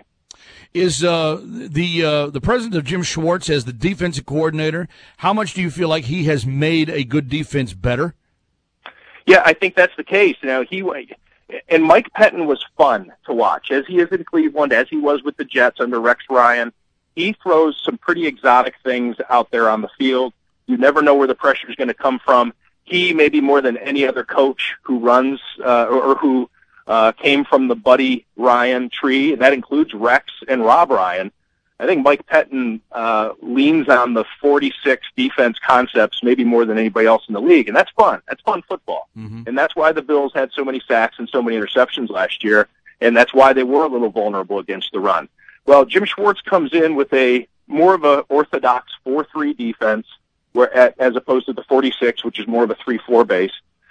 Is uh, the uh, the presence of Jim Schwartz as the defensive coordinator, how much do you feel like he has made a good defense better? Yeah, I think that's the case. Now, he And Mike Pettin was fun to watch, as he is in Cleveland, as he was with the Jets under Rex Ryan. He throws some pretty exotic things out there on the field. You never know where the pressure is going to come from. He, maybe more than any other coach who runs uh, or, or who uh, came from the Buddy Ryan tree, and that includes Rex and Rob Ryan. I think Mike Pettin uh, leans on the forty-six defense concepts maybe more than anybody else in the league, and that's fun. That's fun football. Mm-hmm. And that's why the Bills had so many sacks and so many interceptions last year, and that's why they were a little vulnerable against the run. Well, Jim Schwartz comes in with a more of a orthodox four three defense, where as opposed to the forty-six, which is more of a three four base.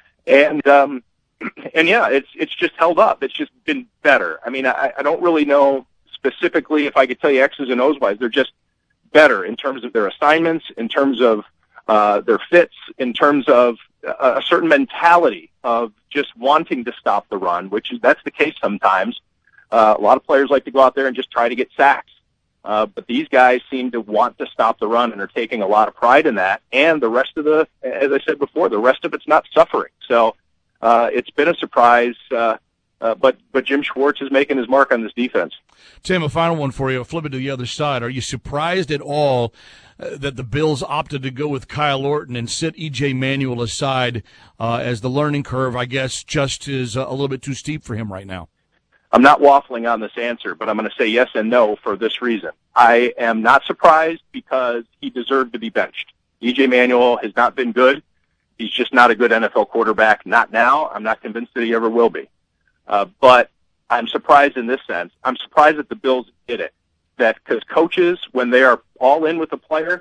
And um, and yeah, it's it's just held up. It's just been better. I mean, I, I don't really know specifically if I could tell you X's and O's wise. They're just better in terms of their assignments, in terms of uh, their fits, in terms of a, a certain mentality of just wanting to stop the run, which is that's the case sometimes. Uh, a lot of players like to go out there and just try to get sacks. Uh, but these guys seem to want to stop the run and are taking a lot of pride in that. And the rest of the, as I said before, the rest of it's not suffering. So uh, it's been a surprise. Uh, uh, but but Jim Schwartz is making his mark on this defense. Tim, a final one for you. I'll flip it to the other side. Are you surprised at all uh, that the Bills opted to go with Kyle Orton and sit E J Manuel aside uh, as the learning curve, I guess, just is a little bit too steep for him right now? I'm not waffling on this answer, but I'm going to say yes and no for this reason. I am not surprised because he deserved to be benched. E J Manuel has not been good. He's just not a good N F L quarterback. Not now. I'm not convinced that he ever will be. Uh, but I'm surprised in this sense. I'm surprised that the Bills did it. That because coaches, when they are all in with a player,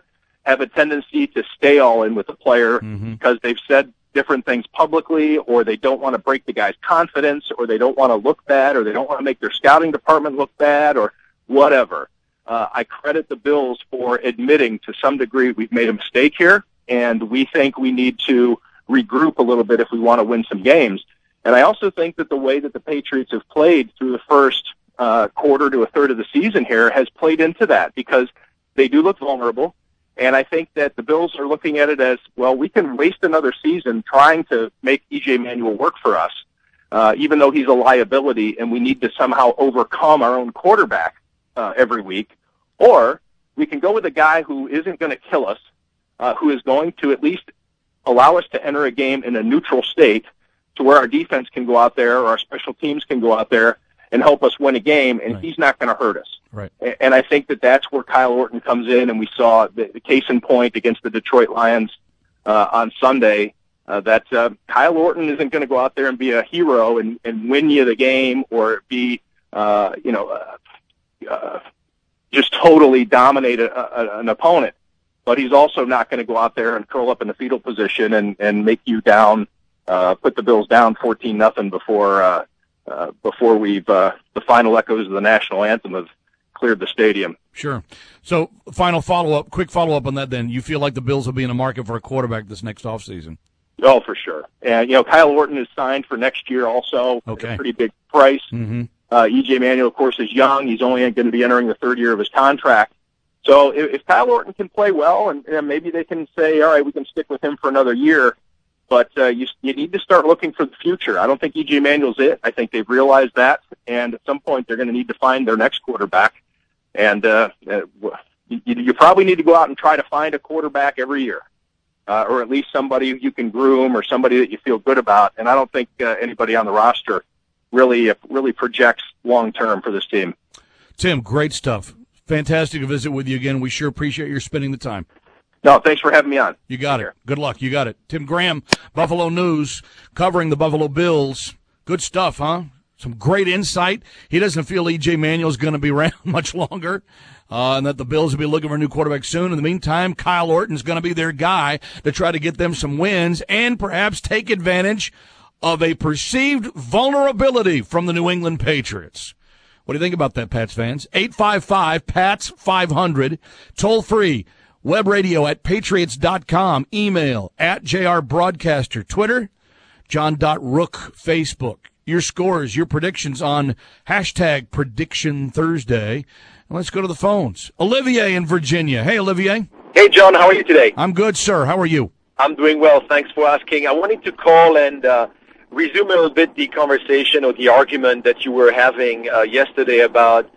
have a tendency to stay all in with the player Mm-hmm. because they've said different things publicly, or they don't want to break the guy's confidence, or they don't want to look bad, or they don't want to make their scouting department look bad, or whatever. Uh, I credit the Bills for admitting to some degree we've made a mistake here, and we think we need to regroup a little bit if we want to win some games. And I also think that the way that the Patriots have played through the first uh, quarter to a third of the season here has played into that, because they do look vulnerable. And I think that the Bills are looking at it as, well, we can waste another season trying to make E J Manuel work for us, uh, even though he's a liability, and we need to somehow overcome our own quarterback uh, every week. Or we can go with a guy who isn't going to kill us, uh, who is going to at least allow us to enter a game in a neutral state to where our defense can go out there or our special teams can go out there and help us win a game, and right. he's not going to hurt us. Right. And I think that that's where Kyle Orton comes in, and we saw the, the case in point against the Detroit Lions uh, on Sunday, uh, that uh, Kyle Orton isn't going to go out there and be a hero and, and win you the game, or be, uh, you know, uh, uh, just totally dominate a, a, an opponent. But he's also not going to go out there and curl up in the fetal position and, and make you down, uh, put the Bills down fourteen nothing before uh, uh, before we've uh, the final echoes of the national anthem have cleared the stadium. Sure. So, final follow-up, quick follow-up on that then. You feel like the Bills will be in the market for a quarterback this next offseason? Oh, for sure. And, you know, Kyle Orton is signed for next year also. Okay. At a pretty big price. Mm-hmm. Uh, E J Manuel, of course, is young. He's only going to be entering the third year of his contract. So if, if Kyle Orton can play well, and, and maybe they can say, all right, we can stick with him for another year, but uh, you, you need to start looking for the future. I don't think E J Manuel's it. I think they've realized that, and at some point they're going to need to find their next quarterback. And uh, uh, you, you probably need to go out and try to find a quarterback every year, uh, or at least somebody you can groom or somebody that you feel good about. And I don't think uh, anybody on the roster really uh, really projects long-term for this team. Tim, great stuff. Fantastic to visit with you again. We sure appreciate your spending the time. No, thanks for having me on. You got it. Good luck. You got it. Tim Graham, Buffalo News, covering the Buffalo Bills. Good stuff, huh? Some great insight. He doesn't feel E J Manuel's going to be around much longer, uh, and that the Bills will be looking for a new quarterback soon. In the meantime, Kyle Orton's going to be their guy to try to get them some wins and perhaps take advantage of a perceived vulnerability from the New England Patriots. What do you think about that, Pats fans? eight five five, P A T S five hundred, toll free, web radio at patriots dot com, email at J R Broadcaster, Twitter, John Rook, Facebook. Your scores, your predictions on hashtag Prediction Thursday. Let's go to the phones. Olivier in Virginia. Hey, Olivier. Hey, John. How are you today? I'm good, sir. How are you? I'm doing well. Thanks for asking. I wanted to call and uh, resume a little bit the conversation or the argument that you were having uh, yesterday about,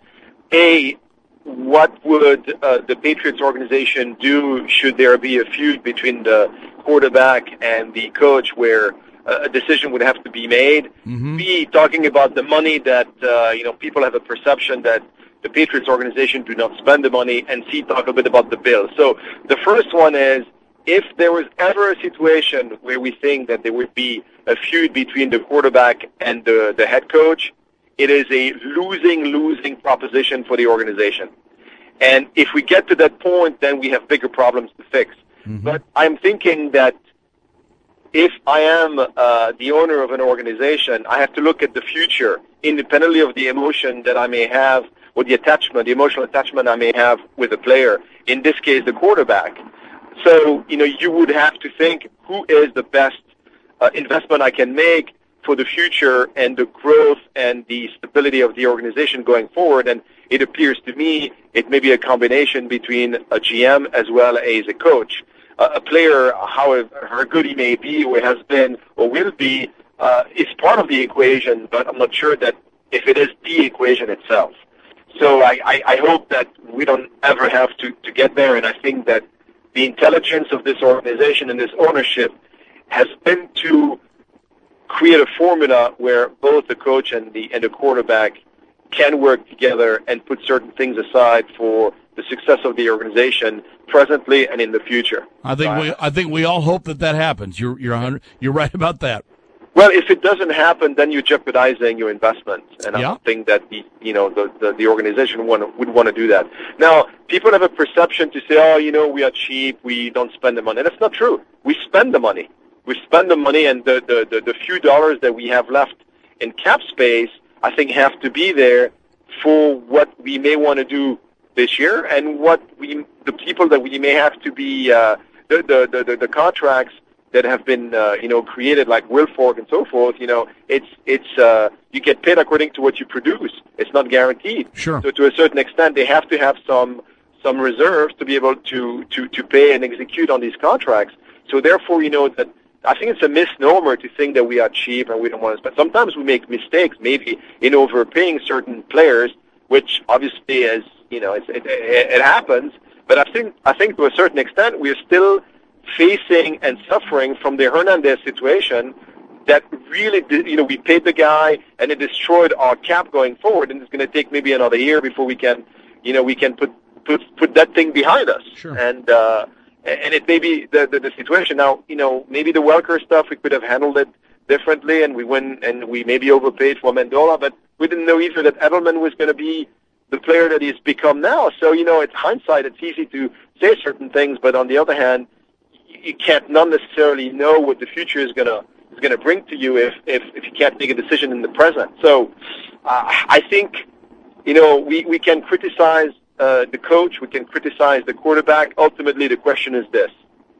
A, what would uh, the Patriots organization do should there be a feud between the quarterback and the coach where a decision would have to be made. Mm-hmm. B, talking about the money that, uh, you know, people have a perception that the Patriots organization do not spend the money. And C, talk a bit about the Bills. So the first one is, if there was ever a situation where we think that there would be a feud between the quarterback and the, the head coach, it is a losing-losing proposition for the organization. And if we get to that point, then we have bigger problems to fix. Mm-hmm. But I'm thinking that if I am uh, the owner of an organization, I have to look at the future, independently of the emotion that I may have, or the attachment, the emotional attachment I may have with a player, in this case, the quarterback. So, you know, you would have to think, who is the best uh, investment I can make for the future and the growth and the stability of the organization going forward? And it appears to me it may be a combination between a G M as well as a coach. Uh, a player, however good he may be or has been or will be, uh, is part of the equation, but I'm not sure that if it is the equation itself. So I, I, I hope that we don't ever have to, to get there, and I think that the intelligence of this organization and this ownership has been to create a formula where both the coach and the and the quarterback can work together and put certain things aside for the success of the organization presently and in the future. I think we I think we all hope that that happens. You're you're one hundred, you're right about that. Well, if it doesn't happen, then you're jeopardizing your investment, and I Yeah. don't think that the you know the the, the organization would would want to do that. Now, people have a perception to say, oh, you know, we are cheap, we don't spend the money. That's not true. We spend the money. We spend the money, and the the the, the few dollars that we have left in cap space, I think, have to be there for what we may want to do this year, and what we the people that we may have to be uh, the, the the the contracts that have been, uh, you know, created like Wilfork and so forth. You know, it's it's uh, you get paid according to what you produce. It's not guaranteed. Sure. So to a certain extent, they have to have some some reserves to be able to to to pay and execute on these contracts. So therefore, you know, that I think it's a misnomer to think that we are cheap and we don't want to spend. Sometimes we make mistakes, maybe in overpaying certain players, which obviously is, you know, it's, it, it, it happens. But I think I think to a certain extent, we are still facing and suffering from the Hernandez situation that really, did, you know, we paid the guy and it destroyed our cap going forward, and it's going to take maybe another year before we can, you know, we can put put put that thing behind us. Sure. And uh, and it may be the, the the situation now. You know, maybe the Welker stuff we could have handled it differently, and we went and we maybe overpaid for Mendola, but we didn't know either that Edelman was going to be the player that he's become now. So, you know, it's hindsight. It's easy to say certain things, but on the other hand, you can't not necessarily know what the future is gonna is gonna bring to you if if, if you can't make a decision in the present. So, uh, I think, you know, we we can criticize uh, the coach, we can criticize the quarterback. Ultimately, the question is this: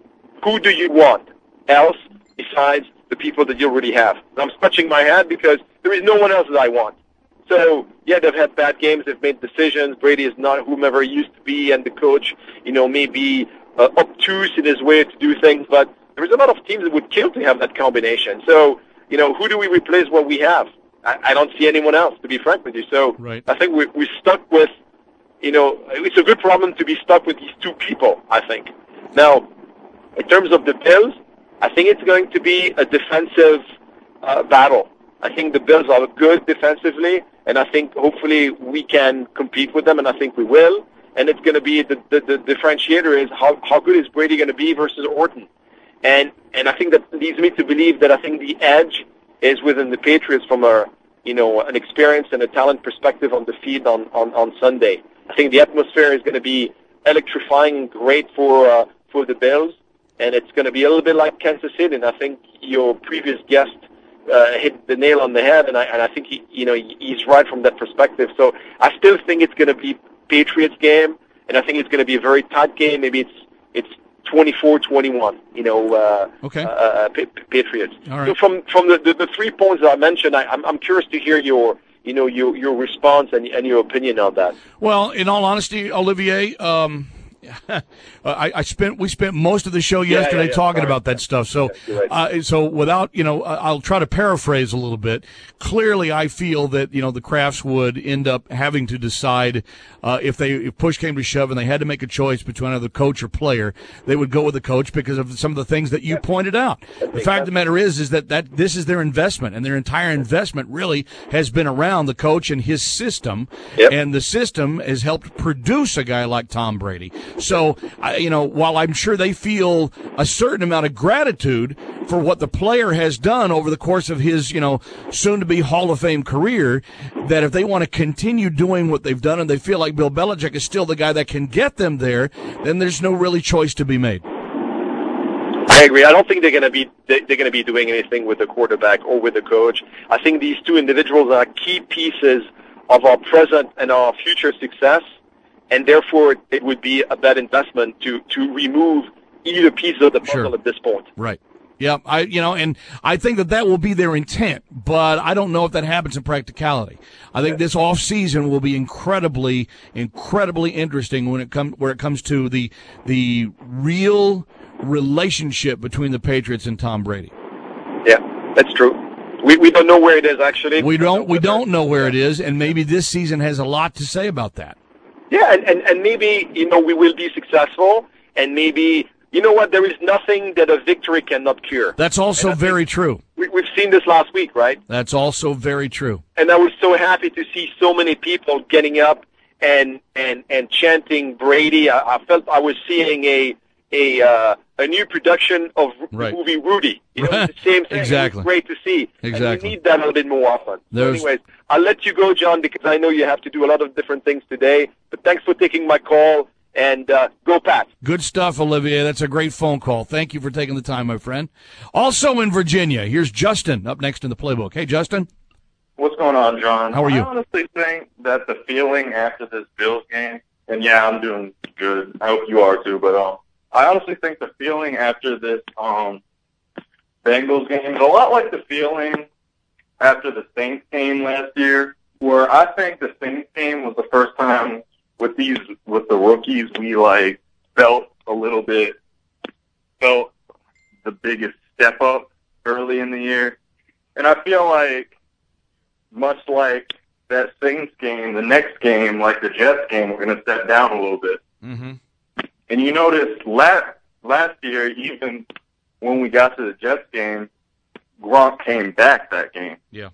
who do you want else besides the people that you already have? And I'm scratching my head because there is no one else that I want. So, yeah, they've had bad games, they've made decisions. Brady is not whomever he used to be, and the coach, you know, may be Uh, obtuse in his way to do things, but there's a lot of teams that would kill to have that combination. So, you know, who do we replace what we have? I, I don't see anyone else, to be frank with you. So Right. I think we're, we're stuck with, you know, it's a good problem to be stuck with these two people, I think. Now, in terms of the Bills, I think it's going to be a defensive uh, battle. I think the Bills are good defensively, and I think hopefully we can compete with them, and I think we will. And it's going to be the, the, the differentiator is how, how good is Brady going to be versus Orton. And and I think that leads me to believe that I think the edge is within the Patriots from a, you know, an experience and a talent perspective on the field on, on, on Sunday. I think the atmosphere is going to be electrifying and great for, uh, for the Bills. And it's going to be a little bit like Kansas City. And I think your previous guest uh, hit the nail on the head. And I, and I think, he, you know, he's right from that perspective. So I still think it's going to be Patriots game, and I think it's going to be a very tight game. Maybe it's it's twenty-four twenty-one, you know, uh, okay. uh, pa- Patriots. All right. So from from the, the, the three points that I mentioned, I, I'm I'm curious to hear your you know your your response and and your opinion on that. Well, in all honesty, Olivier, um, I, I spent we spent most of the show yesterday yeah, yeah. talking Sorry. about that stuff. So, Yeah, you're right. uh, so without you know, I'll try to paraphrase a little bit. Clearly, I feel that you know the Crafts would end up having to decide uh, if they if push came to shove and they had to make a choice between either coach or player, they would go with the coach because of some of the things that you yeah. pointed out. The fact of the matter is, is that, that this is their investment, and their entire investment really has been around the coach and his system, yep. and the system has helped produce a guy like Tom Brady. So, I, you know, while I'm sure they feel a certain amount of gratitude for what the player has done over the course of his, you know, soon-to-be Hall of Fame career, that if they want to continue doing what they've done and they feel like Bill Belichick is still the guy that can get them there, then there's no really choice to be made. I agree. I don't think they're going to be they're going to be doing anything with the quarterback or with the coach. I think these two individuals are key pieces of our present and our future success, and therefore it would be a bad investment to to remove either piece of the puzzle Sure. at this point. Right. Yeah, I you know, and I think that that will be their intent, but I don't know if that happens in practicality. I think this off season will be incredibly, incredibly interesting when it comes where it comes to the the real relationship between the Patriots and Tom Brady. Yeah, that's true. We we don't know where it is actually. We don't we don't know where it is, and maybe this season has a lot to say about that. Yeah, and, and, and maybe, you know, we will be successful, and maybe, you know what, there is nothing that a victory cannot cure. That's also very true. We, we've seen this last week, right? That's also very true. And I was so happy to see so many people getting up and and, and chanting Brady. I, I felt I was seeing a a uh, a new production of right. the movie Rudy. You know, it's the same thing. Exactly. It's great to see. Exactly. And we need that a little bit more often. There's... So anyways, I'll let you go, John, because I know you have to do a lot of different things today. But thanks for taking my call, and uh, go Pats. Good stuff, Olivier. That's a great phone call. Thank you for taking the time, my friend. Also in Virginia, here's Justin up next in the playbook. Hey, Justin. What's going on, John? How are you? I honestly think that the feeling after this Bills game, and yeah, I'm doing good. I hope you are too, but um, I honestly think the feeling after this um Bengals game is a lot like the feeling after the Saints game last year, where I think the Saints game was the first time with these with the rookies we like felt a little bit felt the biggest step up early in the year, and I feel like much like that Saints game, the next game, like the Jets game, we're going to step down a little bit. Mm-hmm. And you notice last last year, even when we got to the Jets game, Gronk came back that game. Yeah.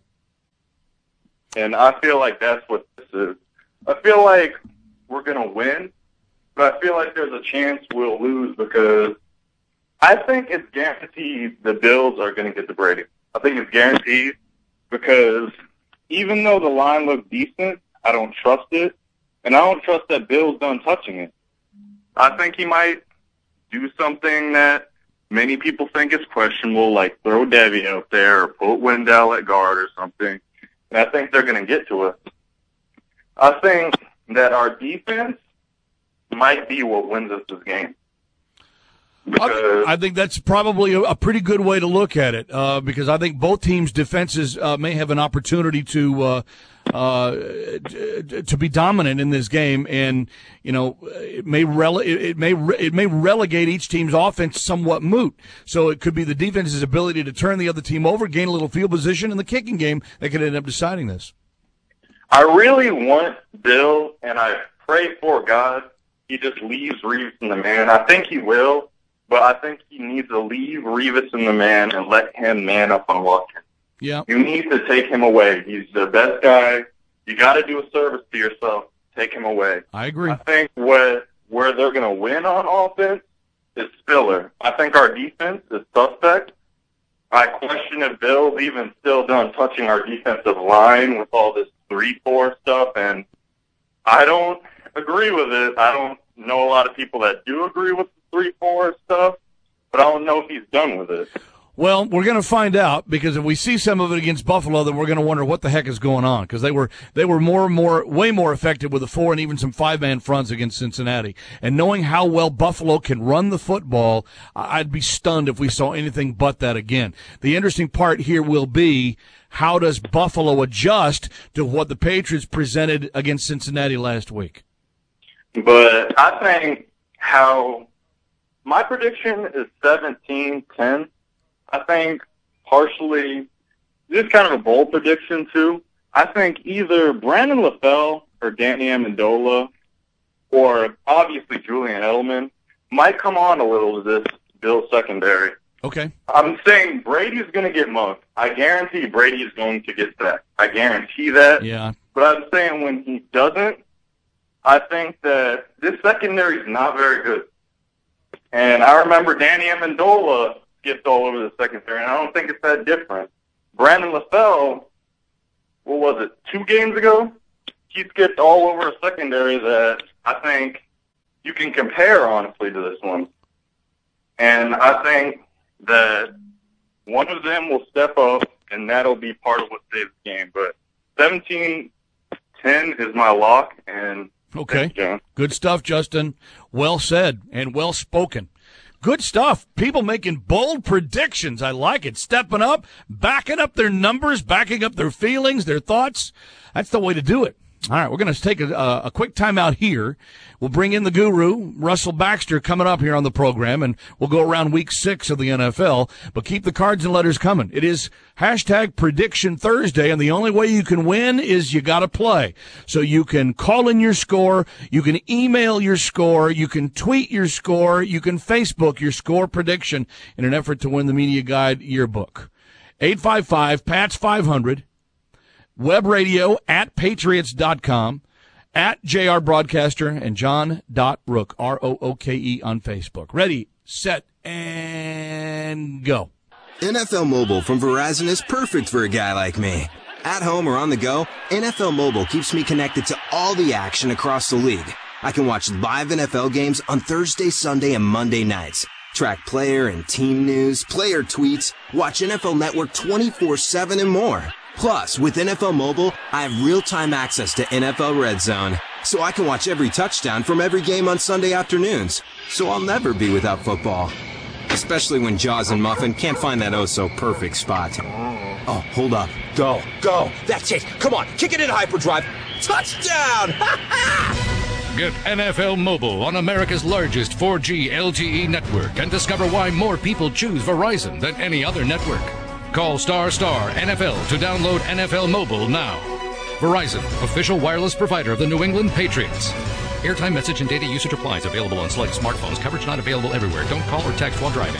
And I feel like that's what this is. I feel like we're going to win, but I feel like there's a chance we'll lose because I think it's guaranteed the Bills are going to get the Brady. I think it's guaranteed because even though the line looked decent, I don't trust it, and I don't trust that Bill's done touching it. I think he might do something that many people think is questionable, like throw Devy out there or put Wendell at guard or something, and I think they're going to get to us. I think that our defense might be what wins us this game. I, I think that's probably a, a pretty good way to look at it, uh, because I think both teams' defenses uh, may have an opportunity to uh, uh, to be dominant in this game, and you know it may rele- it may it may relegate each team's offense somewhat moot. So it could be the defense's ability to turn the other team over, gain a little field position in the kicking game that could end up deciding this. I really want Bill, and I pray for God he just leaves Reeves in the man. I think he will. But I think he needs to leave Revis in the man and let him man up on Watkins. Yeah. You need to take him away. He's the best guy. You got to do a service to yourself. Take him away. I agree. I think where, where they're going to win on offense is Spiller. I think our defense is suspect. I question if Bill's even still done touching our defensive line with all this three four stuff, and I don't agree with it. I don't know a lot of people that do agree with three four stuff, but I don't know if he's done with it. Well, we're going to find out, because if we see some of it against Buffalo, then we're going to wonder what the heck is going on, because they were they were more and more way more effective with the four and even some five man fronts against Cincinnati. And knowing how well Buffalo can run the football, I'd be stunned if we saw anything but that again. The interesting part here will be, how does Buffalo adjust to what the Patriots presented against Cincinnati last week? But I think how my prediction is seventeen ten. I think partially, this is kind of a bold prediction too. I think either Brandon LaFell or Danny Amendola, or obviously Julian Edelman, might come on a little to this Bills secondary. Okay. I'm saying Brady's going to get mugged. I guarantee Brady is going to get sacked. I guarantee that. Yeah. But I'm saying when he doesn't, I think that this secondary is not very good. And I remember Danny Amendola skipped all over the secondary, and I don't think it's that different. Brandon LaFell, what was it, two games ago? He skipped all over a secondary that I think you can compare, honestly, to this one. And I think that one of them will step up, and that'll be part of what saves the game. But seventeen ten is my lock, and okay. John. Good stuff, Justin. Well said and well spoken. Good stuff. People making bold predictions. I like it. Stepping up, backing up their numbers, backing up their feelings, their thoughts. That's the way to do it. All right, we're going to take a, a quick time out here. We'll bring in the guru, Russell Baxter, coming up here on the program, and we'll go around week six of the N F L. But keep the cards and letters coming. It is hashtag Prediction Thursday, and the only way you can win is you got to play. So you can call in your score, you can email your score, you can tweet your score, you can Facebook your score prediction in an effort to win the Media Guide yearbook. eight five five, P A T S five hundred. Web radio at patriots dot com, At J R Broadcaster and John.Rook, R O O K E on Facebook. Ready, set, and go. N F L Mobile from Verizon is perfect for a guy like me. At home or on the go, N F L Mobile keeps me connected to all the action across the league. I can watch live N F L games on Thursday, Sunday, and Monday nights. Track player and team news, player tweets, watch N F L Network twenty-four seven and more. Plus, with N F L Mobile, I have real-time access to N F L Red Zone, so I can watch every touchdown from every game on Sunday afternoons. So I'll never be without football. Especially when Jaws and Muffin can't find that oh-so-perfect spot. Oh, hold up. Go. Go. That's it. Come on. Kick it in hyperdrive. Touchdown! Ha ha! Get N F L Mobile on America's largest four G L T E network and discover why more people choose Verizon than any other network. Call star star N F L to download N F L Mobile now. Verizon, official wireless provider of the New England Patriots. Airtime, message, and data usage applies. Available on select smartphones. Coverage not available everywhere. Don't call or text while driving.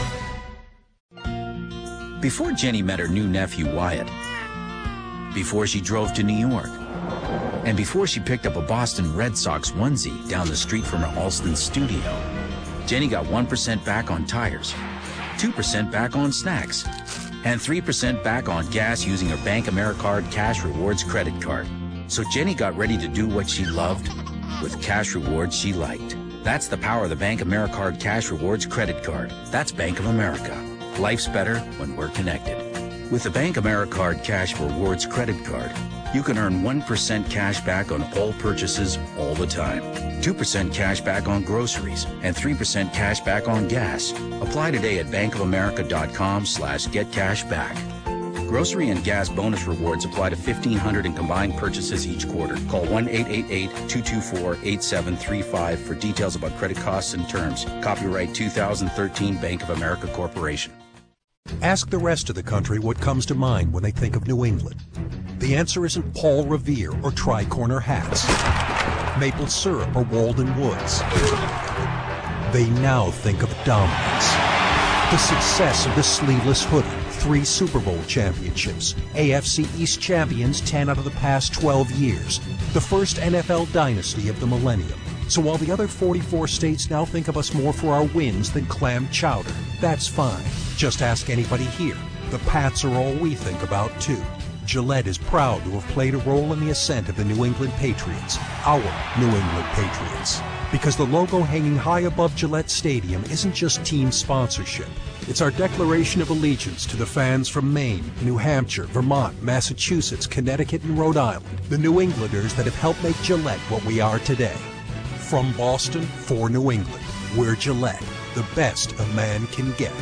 Before Jenny met her new nephew, Wyatt, before she drove to New York, and before she picked up a Boston Red Sox onesie down the street from her Alston studio, Jenny got one percent back on tires, two percent back on snacks, and three percent back on gas using her Bank AmeriCard Cash Rewards credit card. So Jenny got ready to do what she loved with cash rewards she liked. That's the power of the Bank AmeriCard Cash Rewards credit card. That's Bank of America. Life's better when we're connected. With the Bank AmeriCard Cash Rewards credit card, you can earn one percent cash back on all purchases all the time, two percent cash back on groceries, and three percent cash back on gas. Apply today at bankofamerica.com slash get cash back. Grocery and gas bonus rewards apply to fifteen hundred in combined purchases each quarter. Call one eight eight eight, two two four, eight seven three five for details about credit costs and terms. Copyright two thousand thirteen Bank of America Corporation. Ask the rest of the country what comes to mind when they think of New England. The answer isn't Paul Revere or tri-corner hats, maple syrup or Walden Woods. They now think of dominance. The success of the sleeveless hoodie, three Super Bowl championships, A F C East champions ten out of the past twelve years, the first N F L dynasty of the millennium. So while the other forty-four states now think of us more for our wins than clam chowder, that's fine. Just ask anybody here. The Pats are all we think about, too. Gillette is proud to have played a role in the ascent of the New England Patriots, our New England Patriots. Because the logo hanging high above Gillette Stadium isn't just team sponsorship. It's our declaration of allegiance to the fans from Maine, New Hampshire, Vermont, Massachusetts, Connecticut, and Rhode Island, the New Englanders that have helped make Gillette what we are today. From Boston for New England, we're Gillette, the best a man can get.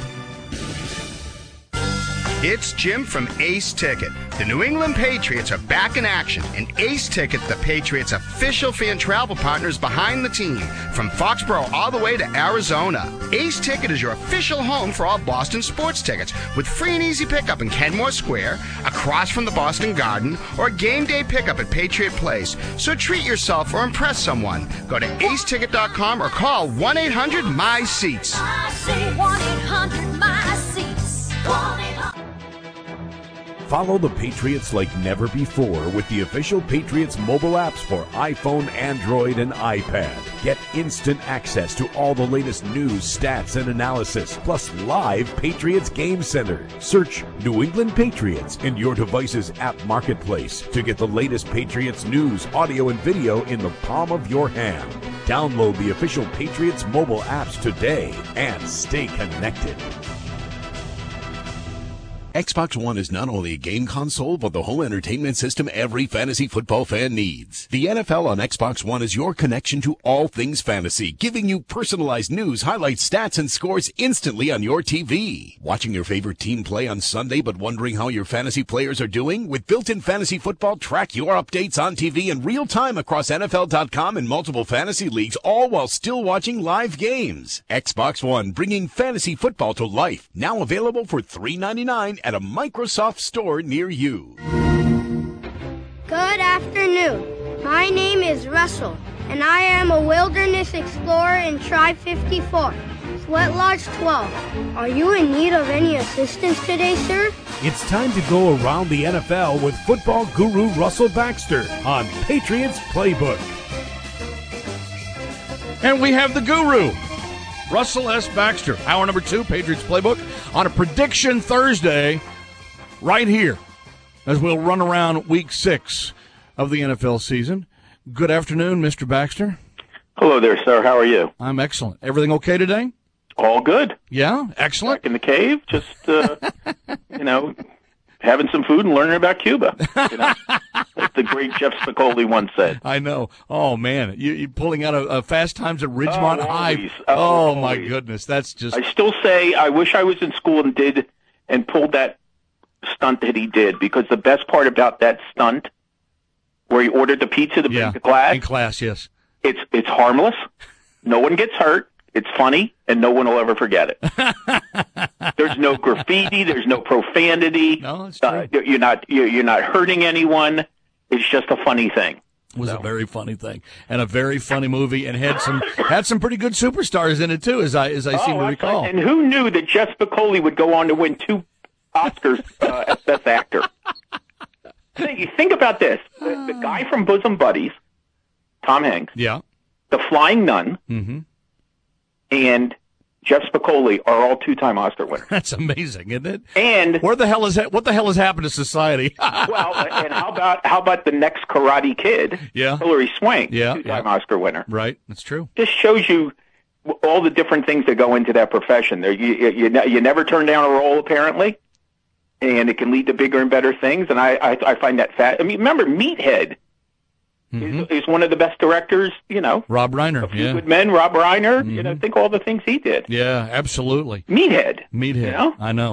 It's Jim from Ace Ticket. The New England Patriots are back in action, and Ace Ticket, the Patriots' official fan travel partner, is behind the team from Foxborough all the way to Arizona. Ace Ticket is your official home for all Boston sports tickets, with free and easy pickup in Kenmore Square, across from the Boston Garden, or game day pickup at Patriot Place. So treat yourself or impress someone. Go to ace ticket dot com or call one eight hundred M Y SEATS. I say one eight hundred M Y SEATS. one eight hundred Follow the Patriots like never before with the official Patriots mobile apps for iPhone, Android, and iPad. Get instant access to all the latest news, stats, and analysis, plus live Patriots Game Center. Search New England Patriots in your device's app marketplace to get the latest Patriots news, audio, and video in the palm of your hand. Download the official Patriots mobile apps today and stay connected. Xbox One is not only a game console, but the whole entertainment system every fantasy football fan needs. The N F L on Xbox One is your connection to all things fantasy, giving you personalized news, highlights, stats, and scores instantly on your T V. Watching your favorite team play on Sunday, but wondering how your fantasy players are doing? With built-in fantasy football, track your updates on T V in real time across N F L dot com and multiple fantasy leagues, all while still watching live games. Xbox One, bringing fantasy football to life. Now available for three ninety-nine at a Microsoft store near you. Good afternoon. My name is Russell, and I am a wilderness explorer in Tribe fifty-four. Sweat Lodge twelve. Are you in need of any assistance today, sir? It's time to go around the N F L with football guru Russell Baxter on Patriots Playbook. And we have the guru, Russell S. Baxter. Hour number two, Patriots Playbook, on a Prediction Thursday right here as we'll run around week six of the N F L season. Good afternoon, Mister Baxter. Hello there, sir. How are you? I'm excellent. Everything okay today? All good. Yeah, excellent. Back in the cave, just, uh, you know, having some food and learning about Cuba. You know, like the great Jeff Spicoli once said. I know. Oh, man. You, you're pulling out a, a Fast Times at Ridgemont oh, High. Always. Oh, oh, my always. goodness. That's just. I still say I wish I was in school and did and pulled that stunt that he did, because the best part about that stunt, where he ordered the pizza to yeah, bring to class. In class, yes. It's it's harmless. No one gets hurt. It's funny, and no one will ever forget it. There's no graffiti. There's no profanity. No, it's true. Uh, you're not you're, you're not hurting anyone. It's just a funny thing. It was so. a very funny thing and a very funny movie, and had some had some pretty good superstars in it too, as I as I oh, seem to recall. Right. And who knew that Jeff Spicoli would go on to win two Oscars uh, as Best Actor? Think, think about this: the, the guy from Bosom Buddies, Tom Hanks, yeah, The Flying Nun, mm-hmm. and Jeff Spicoli are all two-time Oscar winners. That's amazing, isn't it? And where the hell is that? What the hell has happened to society? well, and how about how about the next Karate Kid? Yeah, Hilary Swank, yeah, two-time yeah. Oscar winner. Right, that's true. Just shows you all the different things that go into that profession. There, you you, you never turn down a role, apparently, and it can lead to bigger and better things. And I I, I find that fat. I mean, remember Meathead. Mm-hmm. Is, is one of the best directors, you know. Rob Reiner, A Few yeah. Good Men, Rob Reiner. Mm-hmm. You know, think all the things he did. Yeah, absolutely. Meathead. Meathead. You know? I know.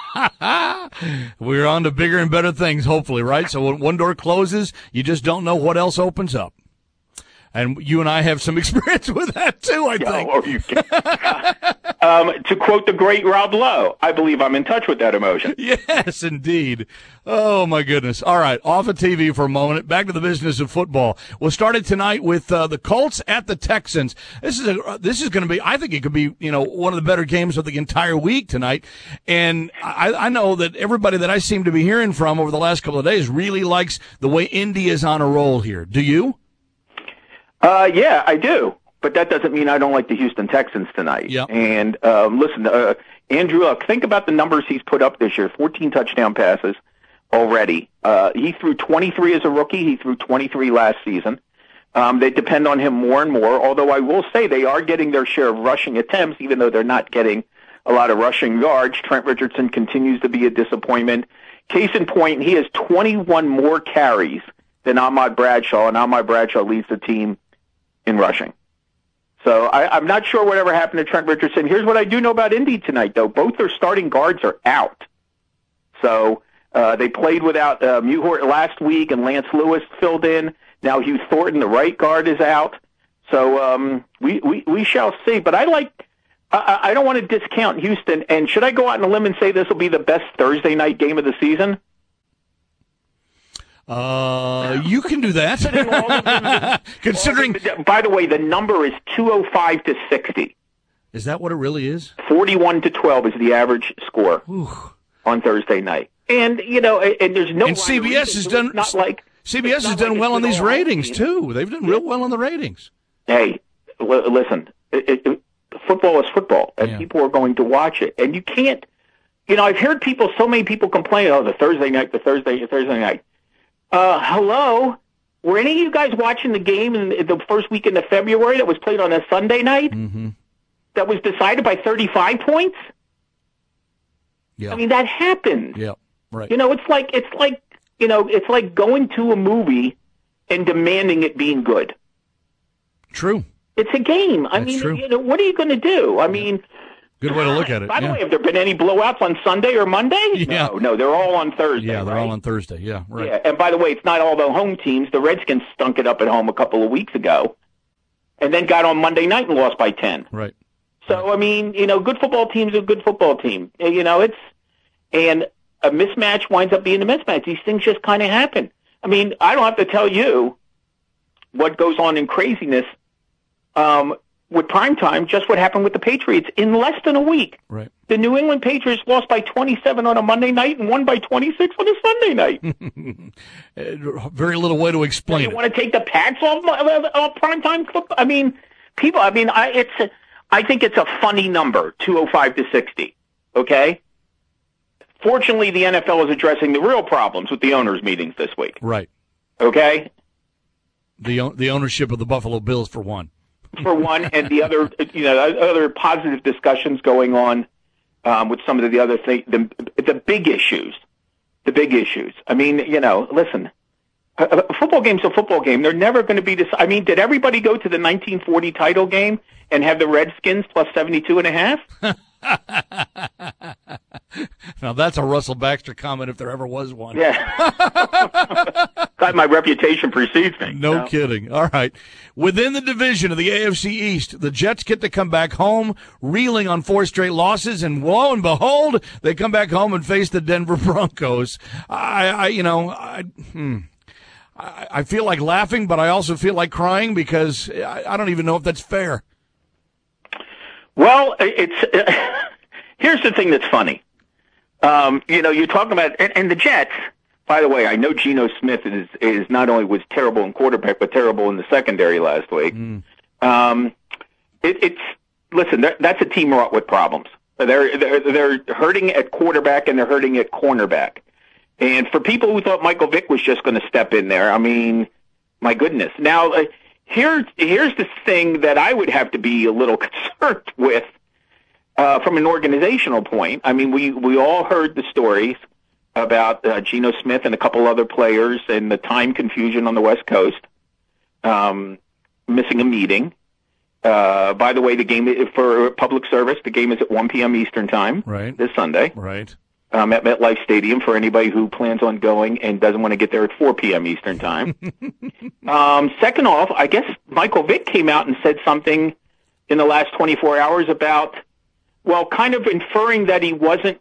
We're on to bigger and better things, hopefully, right? So when one door closes, you just don't know what else opens up. And you and I have some experience with that, too, I think. Oh, you can. um, to quote the great Rob Lowe, I believe I'm in touch with that emotion. Yes, indeed. Oh, my goodness. All right, off of T V for a moment. Back to the business of football. We'll start it tonight with uh, the Colts at the Texans. This is a, uh, this is going to be, I think it could be, you know, one of the better games of the entire week tonight. And I, I know that everybody that I seem to be hearing from over the last couple of days really likes the way Indy is on a roll here. Do you? Uh, yeah, I do. But that doesn't mean I don't like the Houston Texans tonight. Yeah. And um, listen, uh, Andrew Luck, think about the numbers he's put up this year, fourteen touchdown passes already. Uh, he threw twenty-three as a rookie. He threw twenty-three last season. Um, they depend on him more and more, although I will say they are getting their share of rushing attempts, even though they're not getting a lot of rushing yards. Trent Richardson continues to be a disappointment. Case in point, he has twenty-one more carries than Ahmad Bradshaw, and Ahmad Bradshaw leads the team in rushing. So I, I'm not sure whatever happened to Trent Richardson. Here's what I do know about Indy tonight, though. Both their starting guards are out. So uh, they played without uh, Mewhort last week, and Lance Lewis filled in. Now Hugh Thornton, the right guard, is out. So um, we, we, we shall see. But I like I, I don't want to discount Houston. And should I go out on a limb and say this will be the best Thursday night game of the season? Uh, you can do that. Considering, by the way, the number is two oh five to sixty. Is that what it really is? forty-one to twelve is the average score Ooh. on Thursday night. And, you know, and there's no... And C B S has done... Not like, C B S has done like well on these ratings, team. too. They've done real well on the ratings. Hey, l- listen, it, it, football is football, and Yeah. people are going to watch it. And you can't... You know, I've heard people, so many people complain, oh, the Thursday night, the Thursday, the Thursday night. Uh, hello? Were any of you guys watching the game in the first weekend of February that was played on a Sunday night? Mm-hmm. That was decided by thirty-five points? Yeah. I mean, that happened. Yeah, right. You know, it's like, it's like, you know, it's like going to a movie and demanding it being good. True. It's a game. I That's mean, true. you know, what are you going to do? I mean... Good way to look at it. By the yeah. way, have there been any blowouts on Sunday or Monday? Yeah. No, no, they're all on Thursday. Yeah, they're right? all on Thursday. Yeah, right. Yeah, and by the way, it's not all the home teams. The Redskins stunk it up at home a couple of weeks ago, and then got on Monday night and lost by ten. Right. So I mean, you know, good football teams are a good football team. You know, it's and a mismatch winds up being a mismatch. These things just kind of happen. I mean, I don't have to tell you what goes on in craziness. Um, with primetime just what happened with the Patriots in less than a week. Right. The New England Patriots lost by twenty-seven on a Monday night and won by twenty-six on a Sunday night. Very little way to explain you it. want to take the Pats off uh, uh, primetime football? I mean, people. I mean, I, it's. A, I think it's a funny number, two oh five to sixty. Okay. Fortunately, the N F L is addressing the real problems with the owners' meetings this week. Right. Okay. The the ownership of the Buffalo Bills, for one. For one, and the other, you know, other positive discussions going on um, with some of the other things, the, the big issues, the big issues. I mean, you know, listen, a, a football game's a football game. They're never going to be this. I mean, did everybody go to the nineteen forty title game and have the Redskins plus seventy-two and a half? Now that's a Russell Baxter comment if there ever was one. Yeah. God, my reputation precedes me. No you know? kidding. All right. Within the division of the A F C East, the Jets get to come back home, reeling on four straight losses, and lo and behold, they come back home and face the Denver Broncos. I, I you know, I, hmm. I, I feel like laughing, but I also feel like crying because I, I don't even know if that's fair. Well, it's uh, here's the thing that's funny. Um, you know, you're talking about and, and the Jets. By the way, I know Geno Smith is is not only was terrible in quarterback, but terrible in the secondary last week. Mm. Um, it, it's listen, that's a team wrought with problems. They're, they're they're hurting at quarterback and they're hurting at cornerback. And for people who thought Michael Vick was just going to step in there, I mean, my goodness. Now, uh, here's here's the thing that I would have to be a little concerned with uh, from an organizational point. I mean, we we all heard the stories about uh, Geno Smith and a couple other players and the time confusion on the West Coast, um, missing a meeting. Uh, by the way, the game for public service, the game is at one p.m. Eastern time right. this Sunday. Right. Um, at MetLife Stadium for anybody who plans on going and doesn't want to get there at four p.m. Eastern time. um, second off, I guess Michael Vick came out and said something in the last twenty-four hours about, well, kind of inferring that he wasn't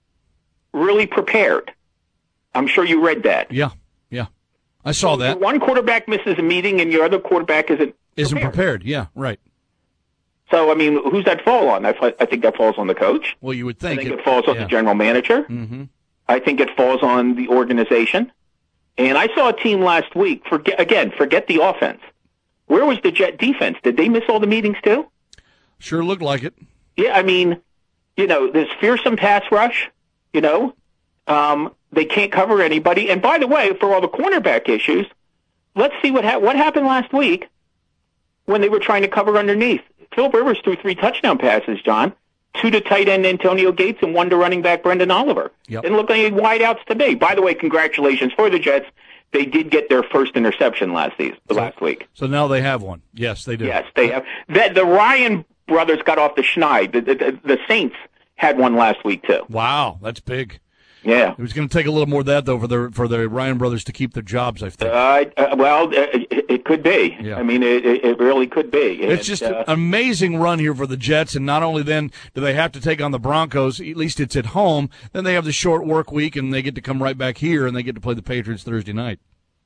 really prepared. I'm sure you read that. Yeah, yeah. I saw so that. One quarterback misses a meeting and your other quarterback isn't Isn't prepared. prepared, yeah, right. So, I mean, who's that fall on? I, I think that falls on the coach. Well, you would think. I think it, it falls on yeah. the general manager. Mm-hmm. I think it falls on the organization. And I saw a team last week, forget, again, forget the offense. Where was the Jet defense? Did they miss all the meetings too? Sure looked like it. Yeah, I mean, you know, there's fearsome pass rush, you know. Um, they can't cover anybody. And by the way, for all the cornerback issues, let's see what ha- what happened last week when they were trying to cover underneath. Phil Rivers threw three touchdown passes, John. Two to tight end Antonio Gates and one to running back Brendan Oliver. Yep. Didn't look like any wideouts to me. By the way, congratulations for the Jets. They did get their first interception last season, so, last week. So now they have one. Yes, they do. Yes, they have. The, the Ryan brothers got off the schneid. The, the, the Saints had one last week, too. Wow, that's big. Yeah. It was going to take a little more of that, though, for the, for the Ryan brothers to keep their jobs, I think. Uh, uh, well, uh, it, it could be. Yeah. I mean, it, it really could be. It's and, just uh, an amazing run here for the Jets, and not only then do they have to take on the Broncos, at least it's at home, then they have the short work week, and they get to come right back here, and they get to play the Patriots Thursday night.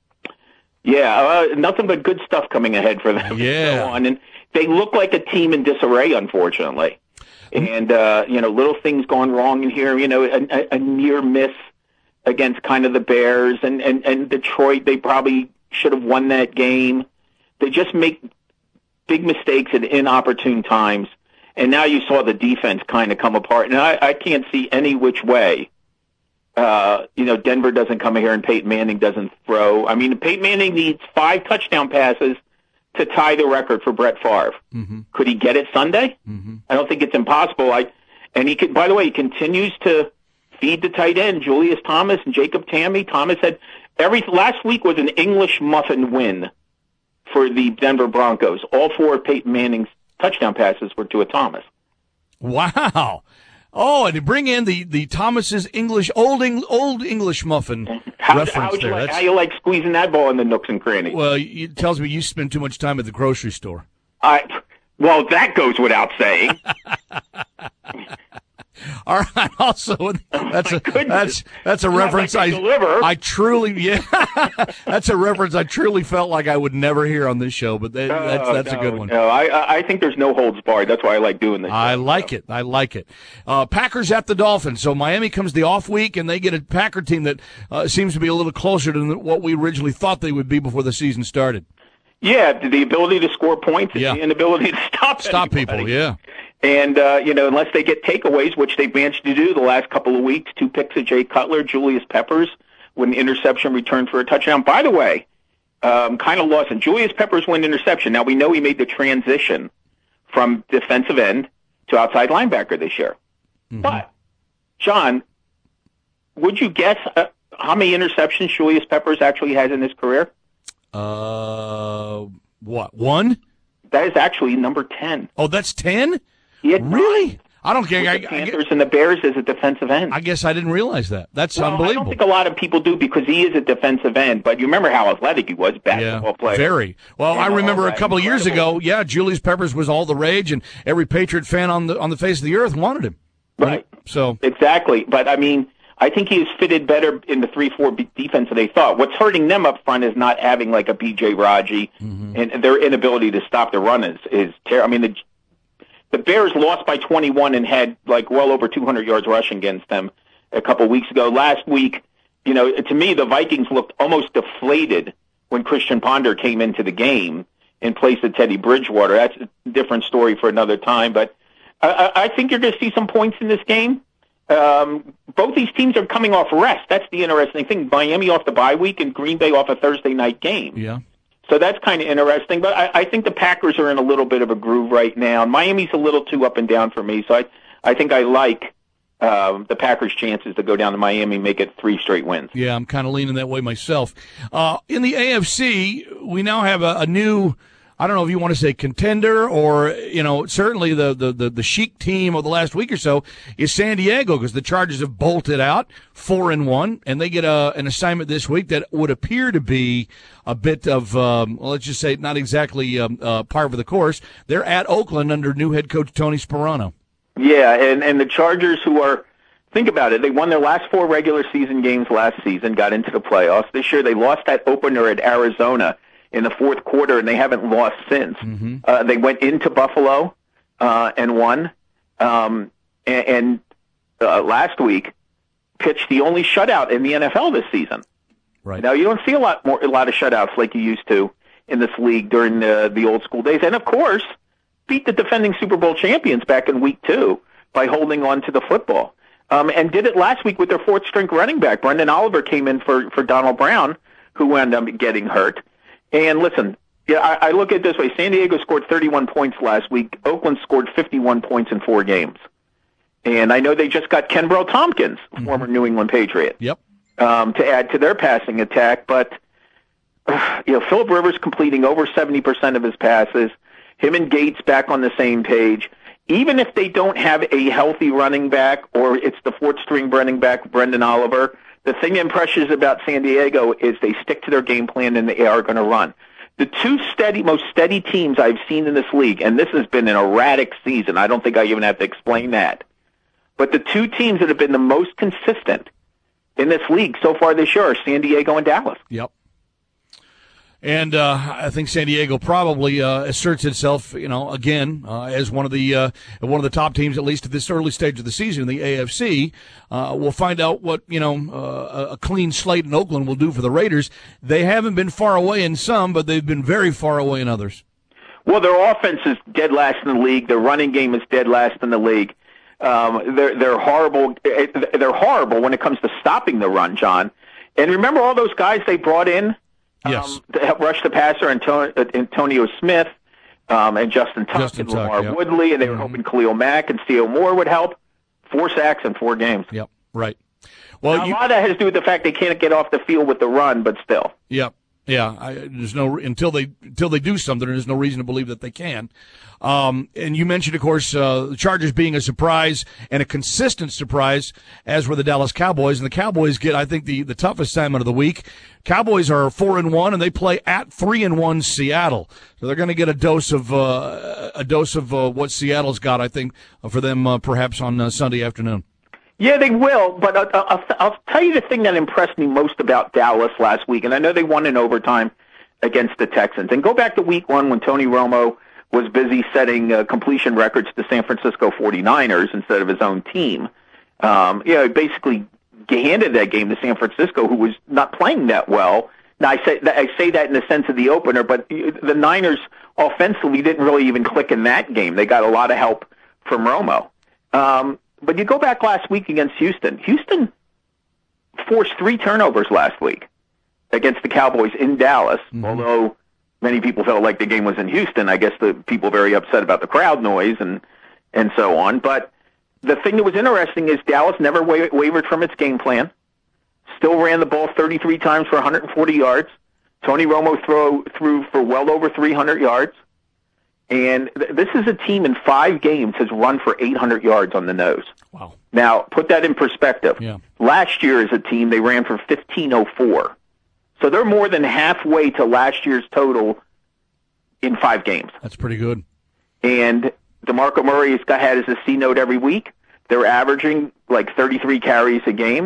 Yeah, uh, nothing but good stuff coming ahead for them. Yeah. So on. And they look like a team in disarray, unfortunately. And, uh, you know, little things going wrong in here, you know, a, a near miss against kind of the Bears and, and, and Detroit. They probably should have won that game. They just make big mistakes at inopportune times. And now you saw the defense kind of come apart. And I, I can't see any which way. Uh, you know, Denver doesn't come here and Peyton Manning doesn't throw. I mean, Peyton Manning needs five touchdown passes to tie the record for Brett Favre. Mm-hmm. Could he get it Sunday? Mm-hmm. I don't think it's impossible. I, and he could, by the way, he continues to feed the tight end, Julius Thomas and Jacob Tamme. Thomas had every, last week was an English muffin win for the Denver Broncos. All four of Peyton Manning's touchdown passes were to a Thomas. Wow. Oh, and to bring in the, the Thomas's English, old Eng, old English muffin how, reference how there. You like, That's, how you like squeezing that ball in the nooks and crannies? Well, it tells me you spend too much time at the grocery store. I, well, that goes without saying. All right. Also, that's a that's that's a Not reference like I they deliver. I truly yeah. That's a reference I truly felt like I would never hear on this show, but that, No, that's that's no, a good one. No, I I- I think there's no holds barred. That's why I like doing this. I like it. I like it. Uh, Packers at the Dolphins. So Miami comes the off week, and they get a Packer team that uh, seems to be a little closer to what we originally thought they would be before the season started. Yeah, the ability to score points Yeah. and the inability to stop Stop anybody. people, yeah. And, uh, you know, unless they get takeaways, which they've managed to do the last couple of weeks, two picks of Jay Cutler, Julius Peppers, with an interception returned for a touchdown. By the way, um, kind of lost, and Julius Peppers went interception. Now, we know he made the transition from defensive end to outside linebacker this year. Mm-hmm. But, John, would you guess uh, how many interceptions Julius Peppers actually has in his career? Uh, what, one? That is actually number ten. Oh, that's ten? He Really? I don't care. With I, the I, Panthers and the Bears as a defensive end. I guess I didn't realize that. That's Well, I unbelievable. don't think a lot of people do because he is a defensive end. But you remember how athletic he was, basketball Yeah, player. very. Well, I And all remember a that. couple of years ago, yeah, Julius Peppers was all the rage, and every Patriot fan on the on the face of the earth wanted him. Right. So Exactly. But, I mean, I think he is fitted better in the three four b- defense than they thought. What's hurting them up front is not having, like, a B J Raji, Mm-hmm. and their inability to stop the run is, is terrible. I mean, the, the Bears lost by twenty-one and had, like, well over two hundred yards rushing against them a couple weeks ago. Last week, you know, to me, the Vikings looked almost deflated when Christian Ponder came into the game in place of Teddy Bridgewater. That's a different story for another time, but I, I I think you're going to see some points in this game. Um, both these teams are coming off rest. That's the interesting thing. Miami off the bye week and Green Bay off a Thursday night game. yeah. So that's kind of interesting. But I, I think the Packers are in a little bit of a groove right now. Miami's a little too up and down for me. So I, I think I like um, the Packers' chances to go down to Miami and make it three straight wins. Yeah, I'm kind of leaning that way myself. Uh, in the A F C, we now have a, a new, I don't know if you want to say contender or, you know, certainly the, the, the, the chic team of the last week or so is San Diego, because the Chargers have bolted out four and one, and they get a, an assignment this week that would appear to be a bit of, um, well, let's just say not exactly um, uh, par for the course. They're at Oakland under new head coach Tony Sparano. Yeah, and, and the Chargers, who are, think about it, they won their last four regular season games last season, got into the playoffs. This year they lost that opener at Arizona in the fourth quarter, and they haven't lost since. Mm-hmm. Uh, they went into Buffalo uh, and won, um, and, and uh, last week pitched the only shutout in the N F L this season. Right. Now, you don't see a lot more, a lot of shutouts like you used to in this league during the, the old school days. And, of course, beat the defending Super Bowl champions back in week two by holding on to the football. Um, and did it last week with their fourth-string running back. Brendan Oliver came in for, for Donald Brown, who wound up getting hurt. And, listen, yeah, I, I look at it this way. San Diego scored thirty-one points last week. Oakland scored fifty-one points in four games. And I know they just got Kenbrell Tompkins, mm-hmm. former New England Patriot. Yep. Um, to add to their passing attack, but uh, you know, Phillip Rivers completing over seventy percent of his passes, him and Gates back on the same page. Even if they don't have a healthy running back, or it's the fourth string running back, Brendan Oliver, the thing that impresses about San Diego is they stick to their game plan and they are going to run. The two steady, most steady teams I've seen in this league, and this has been an erratic season. I don't think I even have to explain that. But the two teams that have been the most consistent in this league so far this year are San Diego and Dallas. Yep. And uh, I think San Diego probably uh, asserts itself, you know, again uh, as one of the uh, one of the top teams, at least at this early stage of the season in the A F C. Uh, we'll find out what, you know, uh, a clean slate in Oakland will do for the Raiders. They haven't been far away in some, but they've been very far away in others. Well, their offense is dead last in the league. Their running game is dead last in the league. Um, they're they're horrible. They're horrible when it comes to stopping the run, John. And remember all those guys they brought in yes. um, to help rush the passer, Antonio, Antonio Smith um, and Justin Tuck Justin and Tuck, Lamar yep. Woodley, and they were Mm-hmm. hoping Khalil Mack and Theo Moore would help. Four sacks in four games. Yep, right. Well, now, you, a lot of that has to do with the fact they can't get off the field with the run, but still. Yep. Yeah, I, there's no until they until they do something. There's no reason to believe that they can. Um, and you mentioned, of course, uh, the Chargers being a surprise and a consistent surprise, as were the Dallas Cowboys. And the Cowboys get, I think, the, the toughest assignment of the week. Cowboys are four and one, and they play at three and one Seattle. So they're going to get a dose of uh, a dose of uh, what Seattle's got, I think, for them uh, perhaps on uh, Sunday afternoon. Yeah, they will, but I'll, I'll, I'll tell you the thing that impressed me most about Dallas last week, and I know they won in overtime against the Texans. And go back to week one when Tony Romo was busy setting uh, completion records to San Francisco forty-niners instead of his own team. Um, you know, he basically handed that game to San Francisco, who was not playing that well. Now, I say, I say that in the sense of the opener, but the Niners offensively didn't really even click in that game. They got a lot of help from Romo. Um, But you go back last week against Houston. Houston forced three turnovers last week against the Cowboys in Dallas, mm-hmm. although many people felt like the game was in Houston. I guess the people were very upset about the crowd noise and, and so on. But the thing that was interesting is Dallas never wa- wavered from its game plan, still ran the ball thirty-three times for one hundred forty yards. Tony Romo throw, threw for well over three hundred yards. And th- this is a team in five games has run for eight hundred yards on the nose. Wow. Now, put that in perspective. Yeah. Last year as a team, they ran for fifteen oh four. So they're more than halfway to last year's total in five games. That's pretty good. And DeMarco Murray has got, had his C note every week. They're averaging like thirty-three carries a game.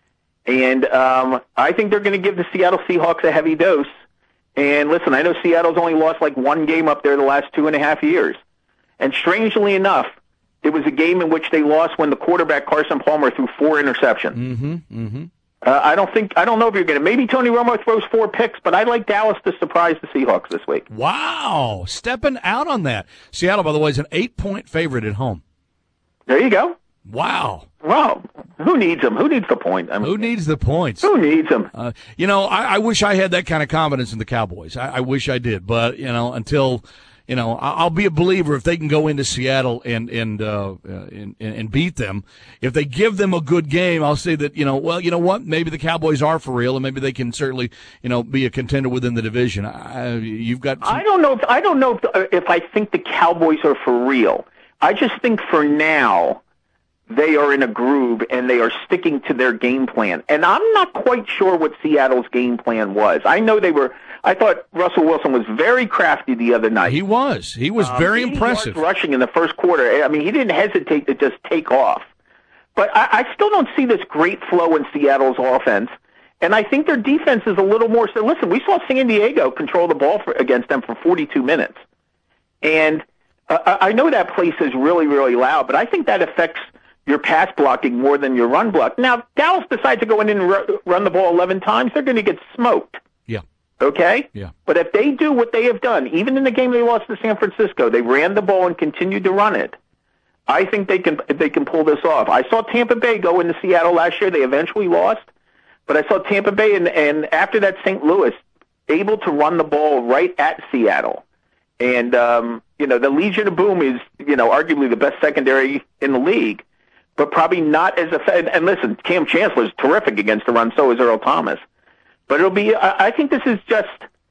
And um, I think they're going to give the Seattle Seahawks a heavy dose. And listen, I know Seattle's only lost like one game up there the last two and a half years. And strangely enough, it was a game in which they lost when the quarterback, Carson Palmer, threw four interceptions. Mm-hmm, mm-hmm. Uh, I don't think, I don't know if you're going to, maybe Tony Romo throws four picks, but I like Dallas to surprise the Seahawks this week. Wow. Stepping out on that. Seattle, by the way, is an eight-point favorite at home. There you go. Wow. Well, who needs them? Who needs the point? I mean, who needs the points? Who needs them? Uh, you know, I, I wish I had that kind of confidence in the Cowboys. I, I wish I did, but you know, until you know, I, I'll be a believer if they can go into Seattle and and, uh, and and beat them. If they give them a good game, I'll say that you know, well, you know what? Maybe the Cowboys are for real, and maybe they can certainly you know be a contender within the division. I, you've got. Some- I don't know. If, I don't know if, if I think the Cowboys are for real. I just think for now, they are in a groove and they are sticking to their game plan. And I'm not quite sure what Seattle's game plan was. I know they were, I thought Russell Wilson was very crafty the other night. He was. He was um, very impressive. Rushing in the first quarter. I mean, he didn't hesitate to just take off. But I, I still don't see this great flow in Seattle's offense. And I think their defense is a little more, so listen, we saw San Diego control the ball for, against them for forty-two minutes. And uh, I know that place is really, really loud, but I think that affects your pass blocking more than your run block. Now, if Dallas decides to go in and ru- run the ball eleven times, they're going to get smoked. Yeah. Okay? Yeah. But if they do what they have done, even in the game they lost to San Francisco, they ran the ball and continued to run it. I think they can they can pull this off. I saw Tampa Bay go into Seattle last year. They eventually lost. But I saw Tampa Bay and, and after that Saint Louis able to run the ball right at Seattle. And, um, you know, the Legion of Boom is, you know, arguably the best secondary in the league, but probably not as effective. And listen, Cam Chancellor is terrific against the run, so is Earl Thomas. But it'll be, I, I think this is just,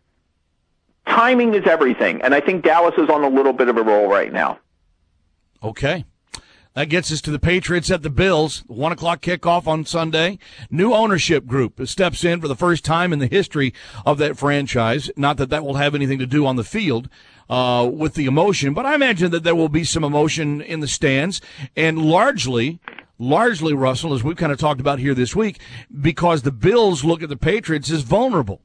timing is everything. And I think Dallas is on a little bit of a roll right now. Okay. That gets us to the Patriots at the Bills. One o'clock kickoff on Sunday. New ownership group steps in for the first time in the history of that franchise. Not that that will have anything to do on the field uh, with the emotion, but I imagine that there will be some emotion in the stands, and largely, largely, Russell, as we've kind of talked about here this week, because the Bills look at the Patriots as vulnerable.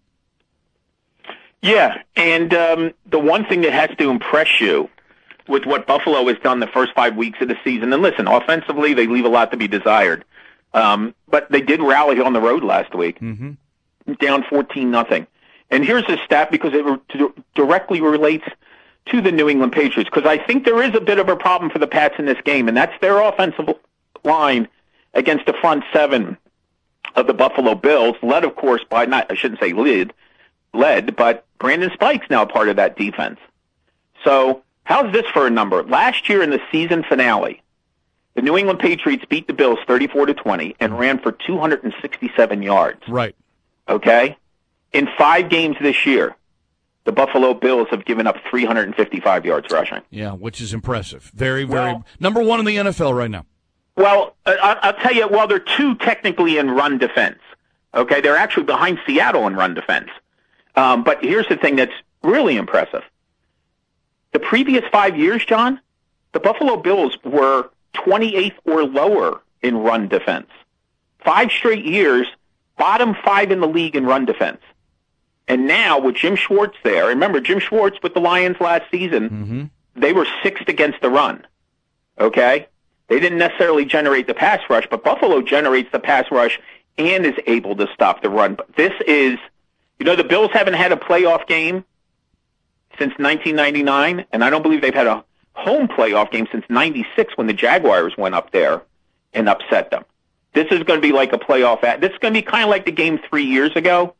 Yeah, and um, the one thing that has to impress you with what Buffalo has done the first five weeks of the season. And listen, offensively, they leave a lot to be desired. Um, but they did rally on the road last week, mm-hmm. down fourteen nothing. And here's a stat because it re- directly relates to the New England Patriots, because I think there is a bit of a problem for the Pats in this game, and that's their offensive line against the front seven of the Buffalo Bills, led, of course, by, not I shouldn't say led, led, but Brandon Spike's now part of that defense. So, how's this for a number? Last year in the season finale, the New England Patriots beat the Bills thirty-four to twenty and ran for two hundred sixty-seven yards. Right. Okay? in five games this year, the Buffalo Bills have given up three hundred fifty-five yards rushing. Yeah, which is impressive. Very, very well, number one in the N F L right now. Well, I, I'll tell you, well, they're two technically in run defense. Okay, they're actually behind Seattle in run defense. Um, but here's the thing that's really impressive. The previous five years, John, the Buffalo Bills were twenty-eighth or lower in run defense. Five straight years, bottom five in the league in run defense. And now with Jim Schwartz there, remember Jim Schwartz with the Lions last season, mm-hmm. they were sixth against the run. Okay? They didn't necessarily generate the pass rush, but Buffalo generates the pass rush and is able to stop the run. But this is, you know, the Bills haven't had a playoff game since nineteen ninety-nine, and I don't believe they've had a home playoff game since ninety-six when the Jaguars went up there and upset them. This is going to be like a playoff. This is going to be kind of like the game three years ago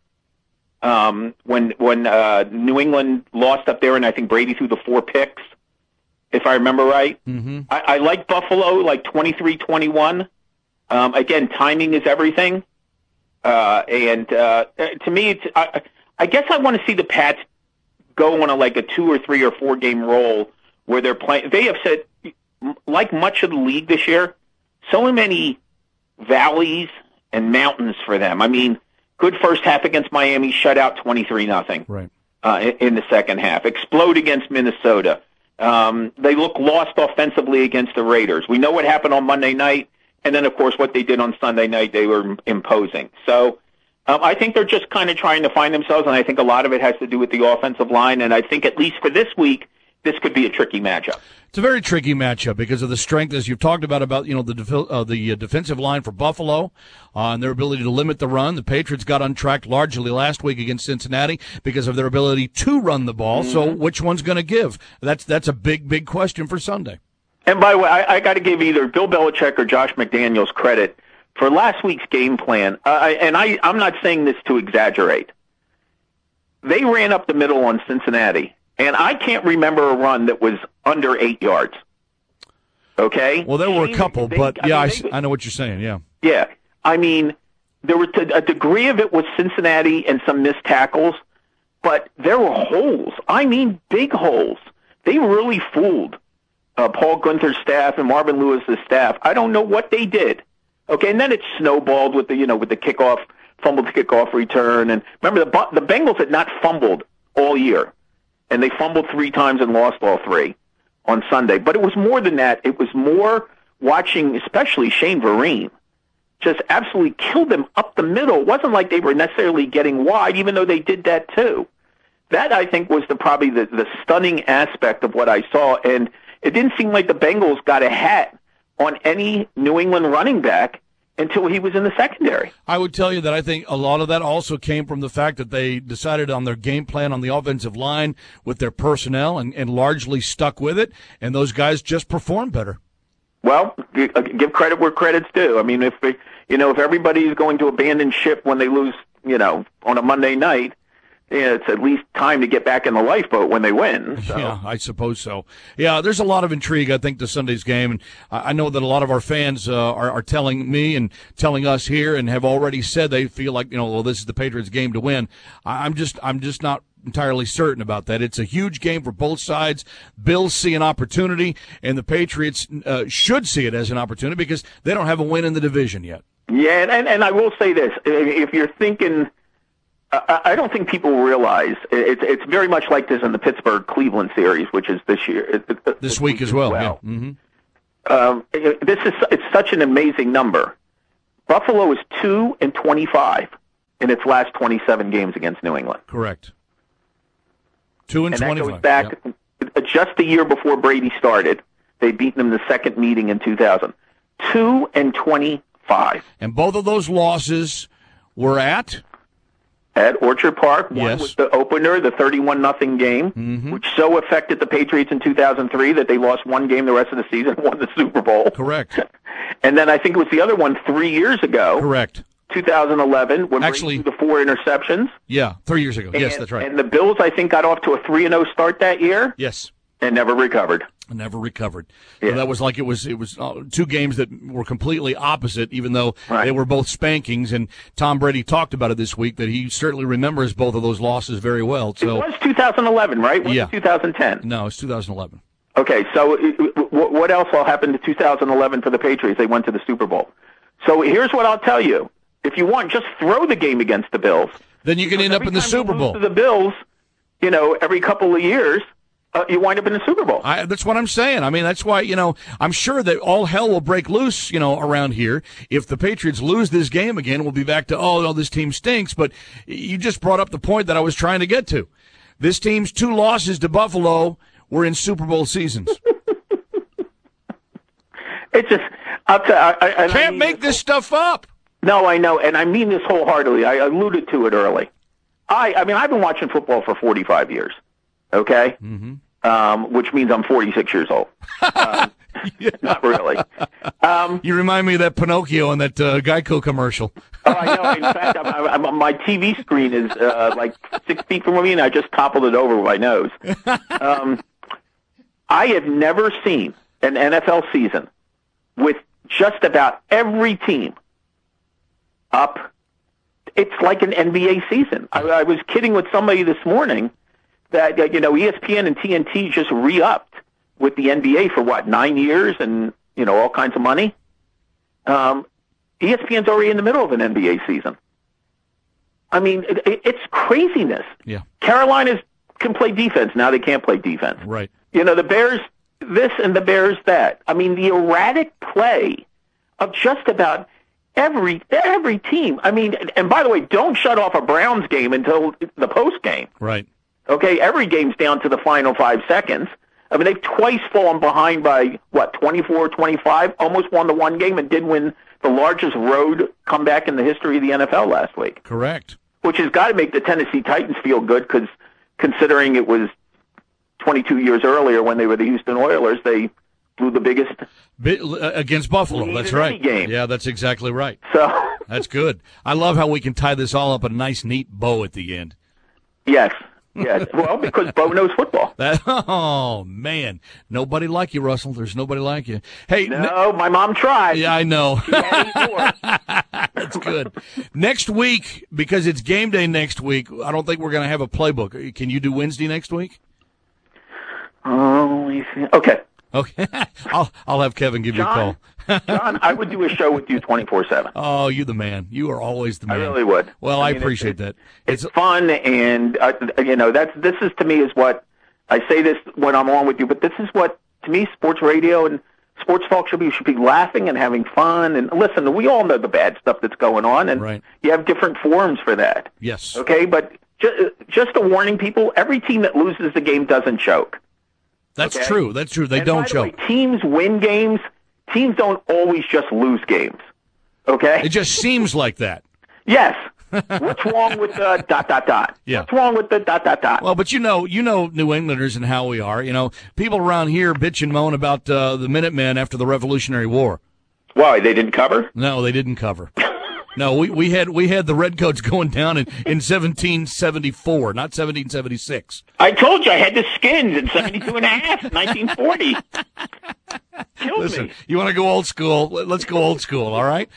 um, when when uh, New England lost up there, and I think Brady threw the four picks, if I remember right. Mm-hmm. I, I like Buffalo, like twenty-three twenty-one. Um, again, timing is everything. Uh, and uh, to me, it's, I, I guess I want to see the Pats go on a like a two or three or four game roll where they're playing. They have said, like much of the league this year, so many valleys and mountains for them. I mean, good first half against Miami, shut out twenty-three nothing. Right. Uh, in, in the second half. Explode against Minnesota. Um, they look lost offensively against the Raiders. We know what happened on Monday night. And then, of course, what they did on Sunday night, they were imposing. So um, I think they're just kind of trying to find themselves, and I think a lot of it has to do with the offensive line. And I think at least for this week, this could be a tricky matchup. It's a very tricky matchup because of the strength, as you've talked about, about you know the def- uh, the uh, defensive line for Buffalo uh, and their ability to limit the run. The Patriots got untracked largely last week against Cincinnati because of their ability to run the ball. Mm-hmm. So which one's going to give? That's that's a big, big question for Sunday. And by the way, I, I got to give either Bill Belichick or Josh McDaniels credit for last week's game plan. Uh, I, and I, I'm not saying this to exaggerate. They ran up the middle on Cincinnati, and I can't remember a run that was under eight yards. Okay? Well, there were a couple, they, but I yeah, mean, they, I, I know what you're saying, yeah. Yeah. I mean, there was a, a degree of it was Cincinnati and some missed tackles, but there were holes. I mean, big holes. They really fooled Uh, Paul Gunther's staff and Marvin Lewis's staff. I don't know what they did. Okay, and then it snowballed with the you know with the kickoff, fumbled kickoff return. And remember, the the Bengals had not fumbled all year, and they fumbled three times and lost all three on Sunday. But it was more than that. It was more watching, especially Shane Vereen, just absolutely killed them up the middle. It wasn't like they were necessarily getting wide, even though they did that too. That I think was the probably the, the stunning aspect of what I saw. And it didn't seem like the Bengals got a hat on any New England running back until he was in the secondary. I would tell you that I think a lot of that also came from the fact that they decided on their game plan on the offensive line with their personnel and, and largely stuck with it, and those guys just performed better. Well, give credit where credit's due. I mean, if you know if everybody is going to abandon ship when they lose, you know, on a Monday night, yeah, it's at least time to get back in the lifeboat when they win. So. Yeah, I suppose so. Yeah, there's a lot of intrigue, I think, to Sunday's game. And I know that a lot of our fans uh, are, are telling me and telling us here and have already said they feel like, you know, well, this is the Patriots' game to win. I'm just, I'm just not entirely certain about that. It's a huge game for both sides. Bills see an opportunity, and the Patriots uh, should see it as an opportunity because they don't have a win in the division yet. Yeah, and, and I will say this. If you're thinking – I don't think people realize it's it's very much like this in the Pittsburgh-Cleveland series, which is this year, this, this week, week as well. well. Yeah. Mm-hmm. Um, this is it's such an amazing number. Buffalo is two and twenty-five in its last twenty-seven games against New England. Correct. Two and, and twenty-five. That goes back yep. just the year before Brady started. They'd beaten them the second meeting in two thousand. Two and twenty-five. And both of those losses were at. At Orchard Park. One yes. was the opener, the thirty-one nothing game, mm-hmm. which so affected the Patriots in two thousand three that they lost one game the rest of the season and won the Super Bowl. Correct. And then I think it was the other one three years ago. Correct. two thousand eleven, when Actually, Brady threw the four interceptions. Yeah, three years ago. And, yes, that's right. And the Bills, I think, got off to a three and oh start that year. Yes. And never recovered. Never recovered. Yeah. So that was like it was. It was uh, two games that were completely opposite, even though Right. they were both spankings. And Tom Brady talked about it this week that he certainly remembers both of those losses very well. So It was two thousand eleven, right? Was Yeah. it two thousand ten? no, it's two thousand eleven. Okay, so it- it- wh- what else all happened in two thousand eleven for the Patriots? They went to the Super Bowl. So here's what I'll tell you. If you want, just throw the game against the Bills. Then you can end up in the Super Bowl. To the Bills, you know, every couple of years, uh, you wind up in the Super Bowl. I, that's what I'm saying. I mean, that's why, you know, I'm sure that all hell will break loose, you know, around here. If the Patriots lose this game again, we'll be back to, oh, no, this team stinks. But you just brought up the point that I was trying to get to. This team's two losses to Buffalo were in Super Bowl seasons. It's just, I'll tell I, I, and I Can't mean make this stuff up. No, I know, and I mean this wholeheartedly. I alluded to it early. I, I mean, I've been watching football for forty-five years, okay? Mm-hmm. Um, which means I'm forty-six years old. Um, not really. Um, you remind me of that Pinocchio in that uh, Geico commercial. Oh, I know. In fact, I'm, I'm, my T V screen is uh, like six feet from me, and I just toppled it over with my nose. Um, I have never seen an N F L season with just about every team up. It's like an N B A season. I, I was kidding with somebody this morning that, uh, you know, E S P N and T N T just re-upped with the N B A for, what, nine years and, you know, all kinds of money. Um, E S P N's already in the middle of an N B A season. I mean, it, it, it's craziness. Yeah. Carolina's can play defense. Now they can't play defense. Right. You know, the Bears this and the Bears that. I mean, the erratic play of just about every every team. I mean, and by the way, don't shut off a Browns game until the post game. Right. Okay, every game's down to the final five seconds. I mean, they've twice fallen behind by, what, twenty-four, twenty-five, almost won the one game and did win the largest road comeback in the history of the N F L last week. Correct. Which has got to make the Tennessee Titans feel good because considering it was twenty-two years earlier when they were the Houston Oilers, they blew the biggest Bit, uh, against Buffalo. lead That's in right. any game. Yeah, that's exactly right. So that's good. I love how we can tie this all up in a nice, neat bow at the end. Yes. Yes. Well, because Bo knows football. That, oh, man. Nobody like you, Russell. There's nobody like you. Hey, no, my mom tried. Yeah, I know. That's good. Next week, because it's game day next week, I don't think we're going to have a playbook. Can you do Wednesday next week? Oh, okay. Okay. I'll I'll have Kevin give John, you a call. John, I would do a show with you twenty-four seven. Oh, you the man. You are always the man. I really would. Well, I, I mean, appreciate it's, that. It's, it's fun, and uh, you know that's this is to me is what I say this when I'm on with you, but this is what to me sports radio and sports talk should be. You should be laughing and having fun. And listen, we all know the bad stuff that's going on, and right. you have different forums for that. Yes. Okay, but just, just a warning, people: every team that loses the game doesn't choke. That's okay? true. That's true. They and don't by the choke. way, teams win games. Teams don't always just lose games. Okay? It just seems like that. Yes. What's wrong with the dot, dot, dot? Yeah. What's wrong with the dot, dot, dot? Well, but you know, you know New Englanders and how we are. You know, people around here bitch and moan about uh, the Minutemen after the Revolutionary War. Why? They didn't cover? No, they didn't cover. No, we, we had we had the Redcoats going down in, in seventeen seventy-four, not seventeen seventy-six. I told you I had the Skins in seventy-two and a half in nineteen forty. Killed Listen, me. you want to go old school? Let's go old school, all right?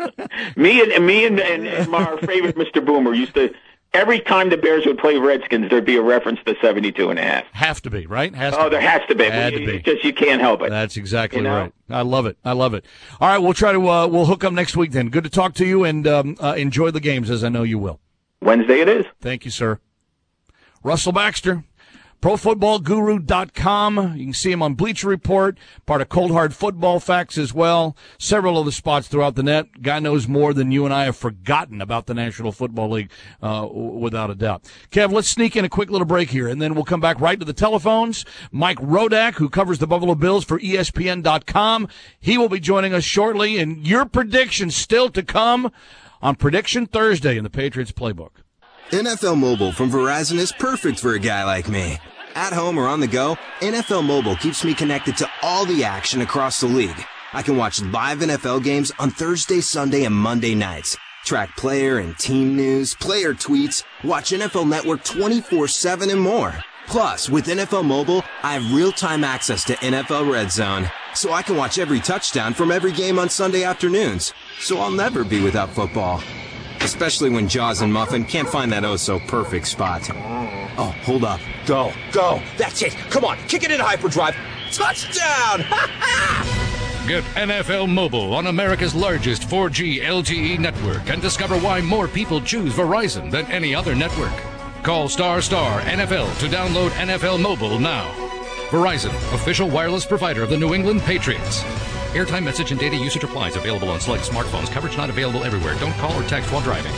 me and me and, and, and our favorite Mister Boomer used to, every time the Bears would play Redskins, there'd be a reference to seventy-two and a half. Have to be, right? Has oh, to there be. has to be. Had we, to be. It's just you can't help it. That's exactly you know? right. I love it. I love it. All right, we'll try to uh, we'll hook up next week then. Good to talk to you, and um, uh, enjoy the games, as I know you will. Wednesday it is. Thank you, sir. Russell Baxter, pro football guru dot com. You can see him on Bleacher Report, part of Cold Hard Football Facts as well. Several other spots throughout the net. Guy knows more than you and I have forgotten about the National Football League, uh, without a doubt. Kev, let's sneak in a quick little break here, and then we'll come back right to the telephones. Mike Rodak, who covers the Buffalo Bills for E S P N dot com, he will be joining us shortly, and your predictions still to come on Prediction Thursday in the Patriots Playbook. N F L Mobile from Verizon is perfect for a guy like me. At home or on the go, N F L Mobile keeps me connected to all the action across the league. I can watch live N F L games on Thursday, Sunday, and Monday nights. Track player and team news, player tweets, watch N F L Network twenty-four seven and more. Plus, with N F L Mobile, I have real-time access to N F L Red Zone, so I can watch every touchdown from every game on Sunday afternoons. So I'll never be without football. Especially when Jaws and Muffin can't find that oh-so-perfect spot. Oh, hold up. Go. Go. That's it. Come on. Kick it in hyperdrive. Touchdown! Get N F L Mobile on America's largest four G L T E network and discover why more people choose Verizon than any other network. Call star star N F L to download N F L Mobile now. Verizon, official wireless provider of the New England Patriots. Airtime, message, and data usage applies. Available on select smartphones. Coverage not available everywhere. Don't call or text while driving.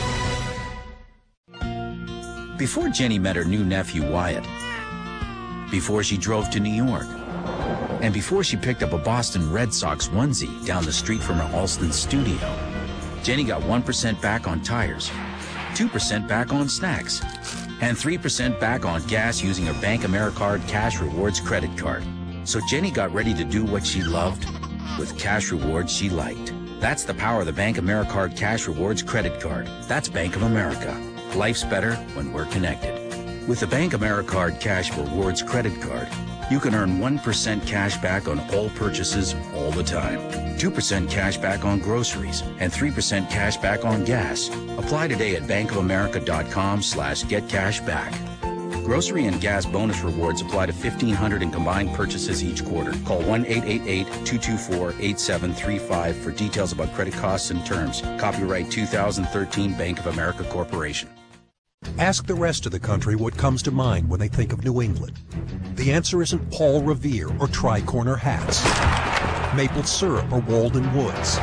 Before Jenny met her new nephew Wyatt, before she drove to New York, and before she picked up a Boston Red Sox onesie down the street from her Alston studio, Jenny got one percent back on tires, two percent back on snacks, and three percent back on gas using her Bank AmeriCard Cash Rewards credit card. So Jenny got ready to do what she loved with cash rewards she liked. That's the power of the Bank AmeriCard Cash Rewards credit card. That's Bank of America. Life's better when we're connected. With the Bank AmeriCard Cash Rewards credit card, you can earn one percent cash back on all purchases all the time, two percent cash back on groceries, and three percent cash back on gas. Apply today at bankofamerica.com slash getcashback. Grocery and gas bonus rewards apply to fifteen hundred in combined purchases each quarter. Call one eight eight eight, two two four, eight seven three five for details about credit costs and terms. Copyright two thousand thirteen Bank of America Corporation. Ask the rest of the country what comes to mind when they think of New England. The answer isn't Paul Revere or tri-corner hats, maple syrup or Walden Woods.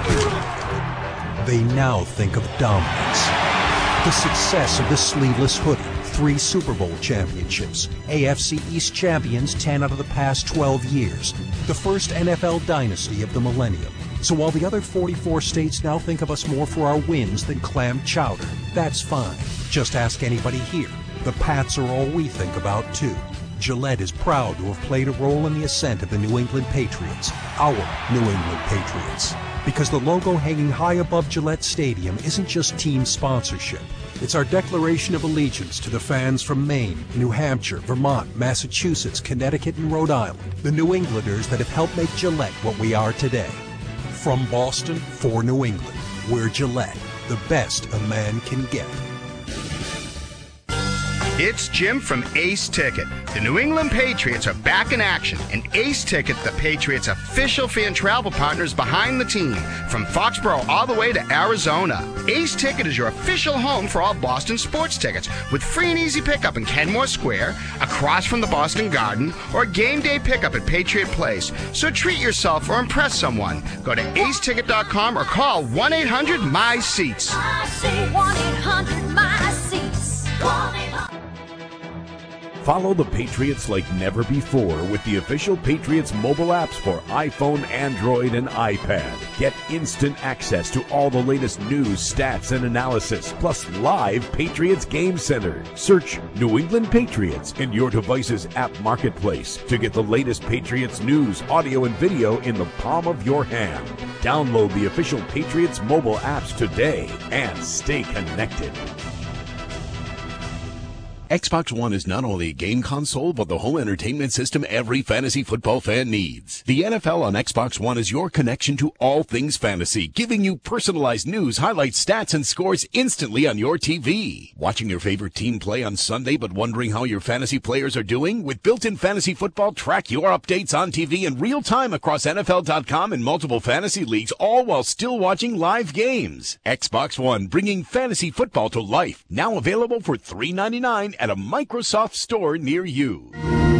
They now think of dominance. The success of the sleeveless hoodie, three Super Bowl championships, A F C East champions ten out of the past twelve years, the first N F L dynasty of the millennium. So while the other forty-four states now think of us more for our wins than clam chowder, that's fine. Just ask anybody here. The Pats are all we think about, too. Gillette is proud to have played a role in the ascent of the New England Patriots, our New England Patriots. Because the logo hanging high above Gillette Stadium isn't just team sponsorship. It's our declaration of allegiance to the fans from Maine, New Hampshire, Vermont, Massachusetts, Connecticut, and Rhode Island, the New Englanders that have helped make Gillette what we are today. From Boston, for New England, we're Gillette, the best a man can get. It's Jim from Ace Ticket. The New England Patriots are back in action, and Ace Ticket, the Patriots' official fan travel partners behind the team, from Foxborough all the way to Arizona. Ace Ticket is your official home for all Boston sports tickets, with free and easy pickup in Kenmore Square, across from the Boston Garden, or game day pickup at Patriot Place. So treat yourself or impress someone. Go to ace ticket dot com or call one eight hundred M Y SEATS. I say one eight hundred M Y SEATS. one eight hundred Follow the Patriots like never before with the official Patriots mobile apps for iPhone, Android, and iPad. Get instant access to all the latest news, stats, and analysis, plus live Patriots Game Center. Search New England Patriots in your device's app marketplace to get the latest Patriots news, audio, and video in the palm of your hand. Download the official Patriots mobile apps today and stay connected. Xbox One is not only a game console, but the home entertainment system every fantasy football fan needs. The N F L on Xbox One is your connection to all things fantasy, giving you personalized news, highlights, stats, and scores instantly on your T V. Watching your favorite team play on Sunday, but wondering how your fantasy players are doing? With built-in fantasy football, track your updates on T V in real time across N F L dot com and multiple fantasy leagues, all while still watching live games. Xbox One, bringing fantasy football to life. Now available for three ninety-nine at a Microsoft store near you.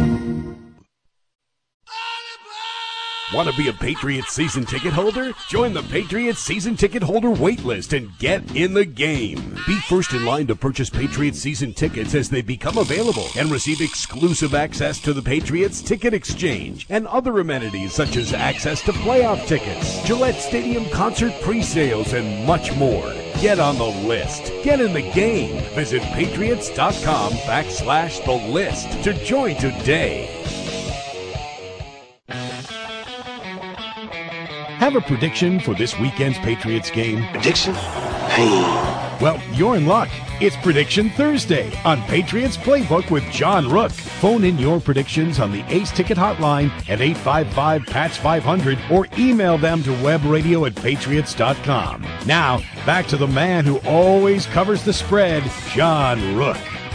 Want to be a Patriots season ticket holder? Join the Patriots season ticket holder wait list and get in the game. Be first in line to purchase Patriots season tickets as they become available and receive exclusive access to the Patriots Ticket Exchange and other amenities such as access to playoff tickets, Gillette Stadium concert pre-sales, and much more. Get on the list. Get in the game. Visit patriots.com backslash the list to join today. Have a prediction for this weekend's Patriots game? Prediction? Hey. Well, you're in luck. It's Prediction Thursday on Patriots Playbook with John Rook. Phone in your predictions on the Ace Ticket hotline at eight five five, P A T S five hundred or email them to webradio at patriots dot com. Now, back to the man who always covers the spread, John Rook.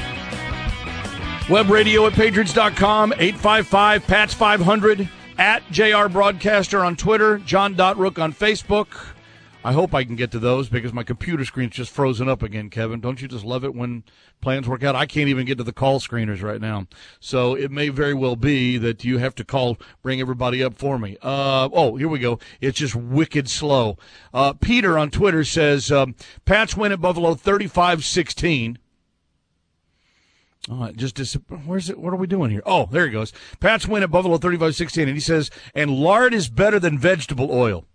Webradio at patriots dot com, eight five five, P A T S five hundred, at J R Broadcaster on Twitter, John Rook on Facebook. I hope I can get to those because my computer screen's just frozen up again, Kevin. Don't you just love it when plans work out? I can't even get to the call screeners right now. So it may very well be that you have to call, bring everybody up for me. Uh, oh, here we go. It's just wicked slow. Uh, Peter on Twitter says, um, Pats win at Buffalo thirty-five sixteen. Oh, it just dis- where's it? What are we doing here? Oh, there he goes. Pats win at Buffalo thirty-five sixteen, and he says, and lard is better than vegetable oil.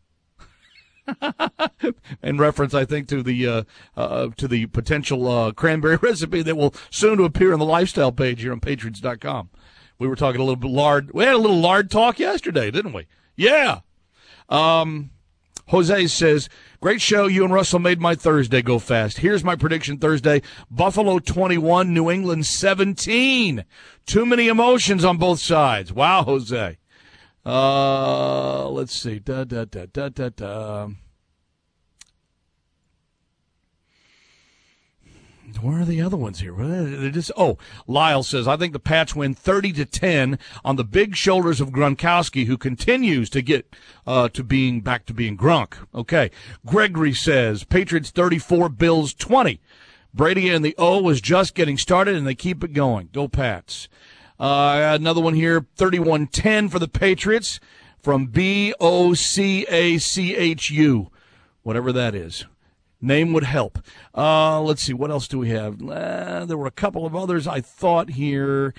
In reference, I think, to the uh, uh, to the potential uh, cranberry recipe that will soon to appear on the lifestyle page here on patriots dot com. We were talking a little bit lard. We had a little lard talk yesterday, didn't we? Yeah. Um, Jose says, great show. You and Russell made my Thursday go fast. Here's my prediction Thursday. Buffalo twenty-one, New England seventeen. Too many emotions on both sides. Wow, Jose. Uh, let's see. Da, da, da, da, da, da. Where are the other ones here? They're just, oh, Lyle says, I think the Pats win thirty to ten on the big shoulders of Gronkowski, who continues to get uh, to being back to being Gronk. Okay. Gregory says, Patriots thirty-four, Bills twenty. Brady and the O was just getting started, and they keep it going. Go Pats. Uh, another one here, thirty-one ten for the Patriots from B O C A C H U, whatever that is. Name would help. Uh, let's see, what else do we have? Uh, there were a couple of others I thought here,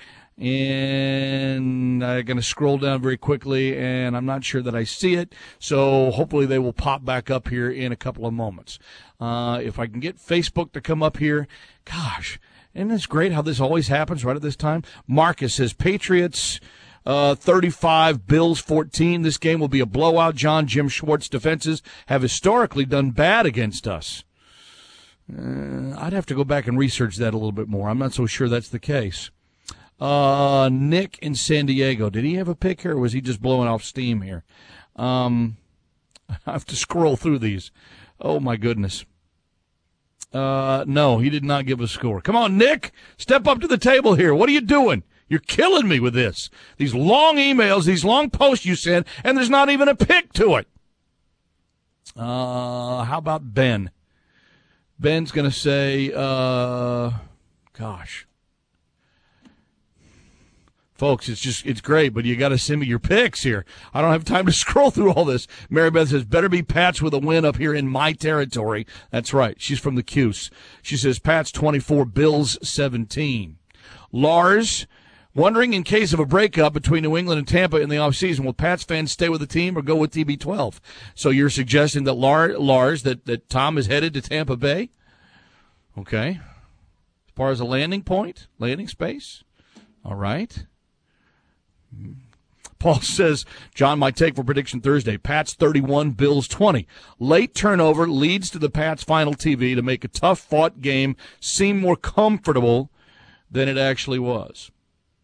and I'm going to scroll down very quickly, and I'm not sure that I see it, so hopefully they will pop back up here in a couple of moments. Uh, if I can get Facebook to come up here, gosh, isn't this great how this always happens right at this time? Marcus says, Patriots uh, thirty-five, Bills fourteen. This game will be a blowout. John, Jim Schwartz defenses have historically done bad against us. Uh, I'd have to go back and research that a little bit more. I'm not so sure that's the case. Uh, Nick in San Diego. Did he have a pick here, or was he just blowing off steam here? Um, I have to scroll through these. Oh, my goodness. Uh, no, he did not give a score. Come on, Nick, step up to the table here. What are you doing? You're killing me with this. These long emails, these long posts you send, and there's not even a pick to it. Uh, how about Ben? Ben's going to say, uh, gosh. Folks, it's just, it's great, but you got to send me your picks here. I don't have time to scroll through all this. Mary Beth says, better be Pats with a win up here in my territory. That's right. She's from the Cuse. She says, Pats twenty-four, Bills seventeen. Lars, wondering in case of a breakup between New England and Tampa in the offseason, will Pats fans stay with the team or go with T B twelve? So you're suggesting that Lars, that, that Tom is headed to Tampa Bay? Okay. As far as a landing point, landing space? All right. Paul says, John, my take for Prediction Thursday, Pats thirty-one, Bills twenty. Late turnover leads to the Pats' final T V to make a tough-fought game seem more comfortable than it actually was.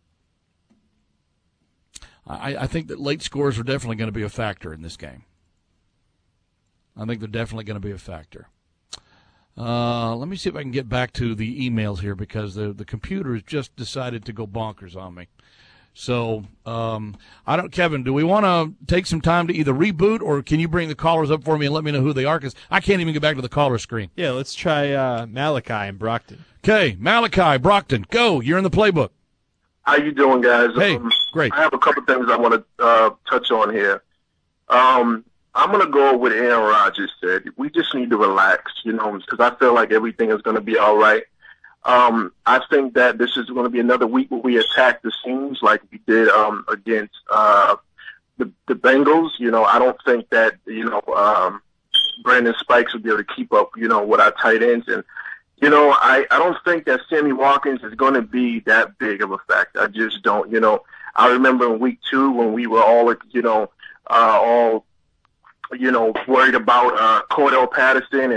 I, I think that late scores are definitely going to be a factor in this game. I think they're definitely going to be a factor. Uh, let me see if I can get back to the emails here because the, the computer has just decided to go bonkers on me. So, um, I don't, Kevin, do we want to take some time to either reboot or can you bring the callers up for me and let me know who they are? Because I can't even get back to the caller screen. Yeah, let's try uh, Malachi in Brockton. Okay, Malachi, Brockton, go. You're in the playbook. How you doing, guys? Hey, um, great. I have a couple things I want to uh, touch on here. Um, I'm going to go with what Aaron Rodgers said. We just need to relax, you know, because I feel like everything is going to be all right. Um, I think that this is going to be another week where we attack the seams like we did um, against uh, the, the Bengals. You know, I don't think that, you know, um, Brandon Spikes will be able to keep up, you know, with our tight ends. And, you know, I, I don't think that Sammy Watkins is going to be that big of a factor. I just don't, you know. I remember in week two when we were all, you know, uh, all, you know, worried about uh, Cordell Patterson and,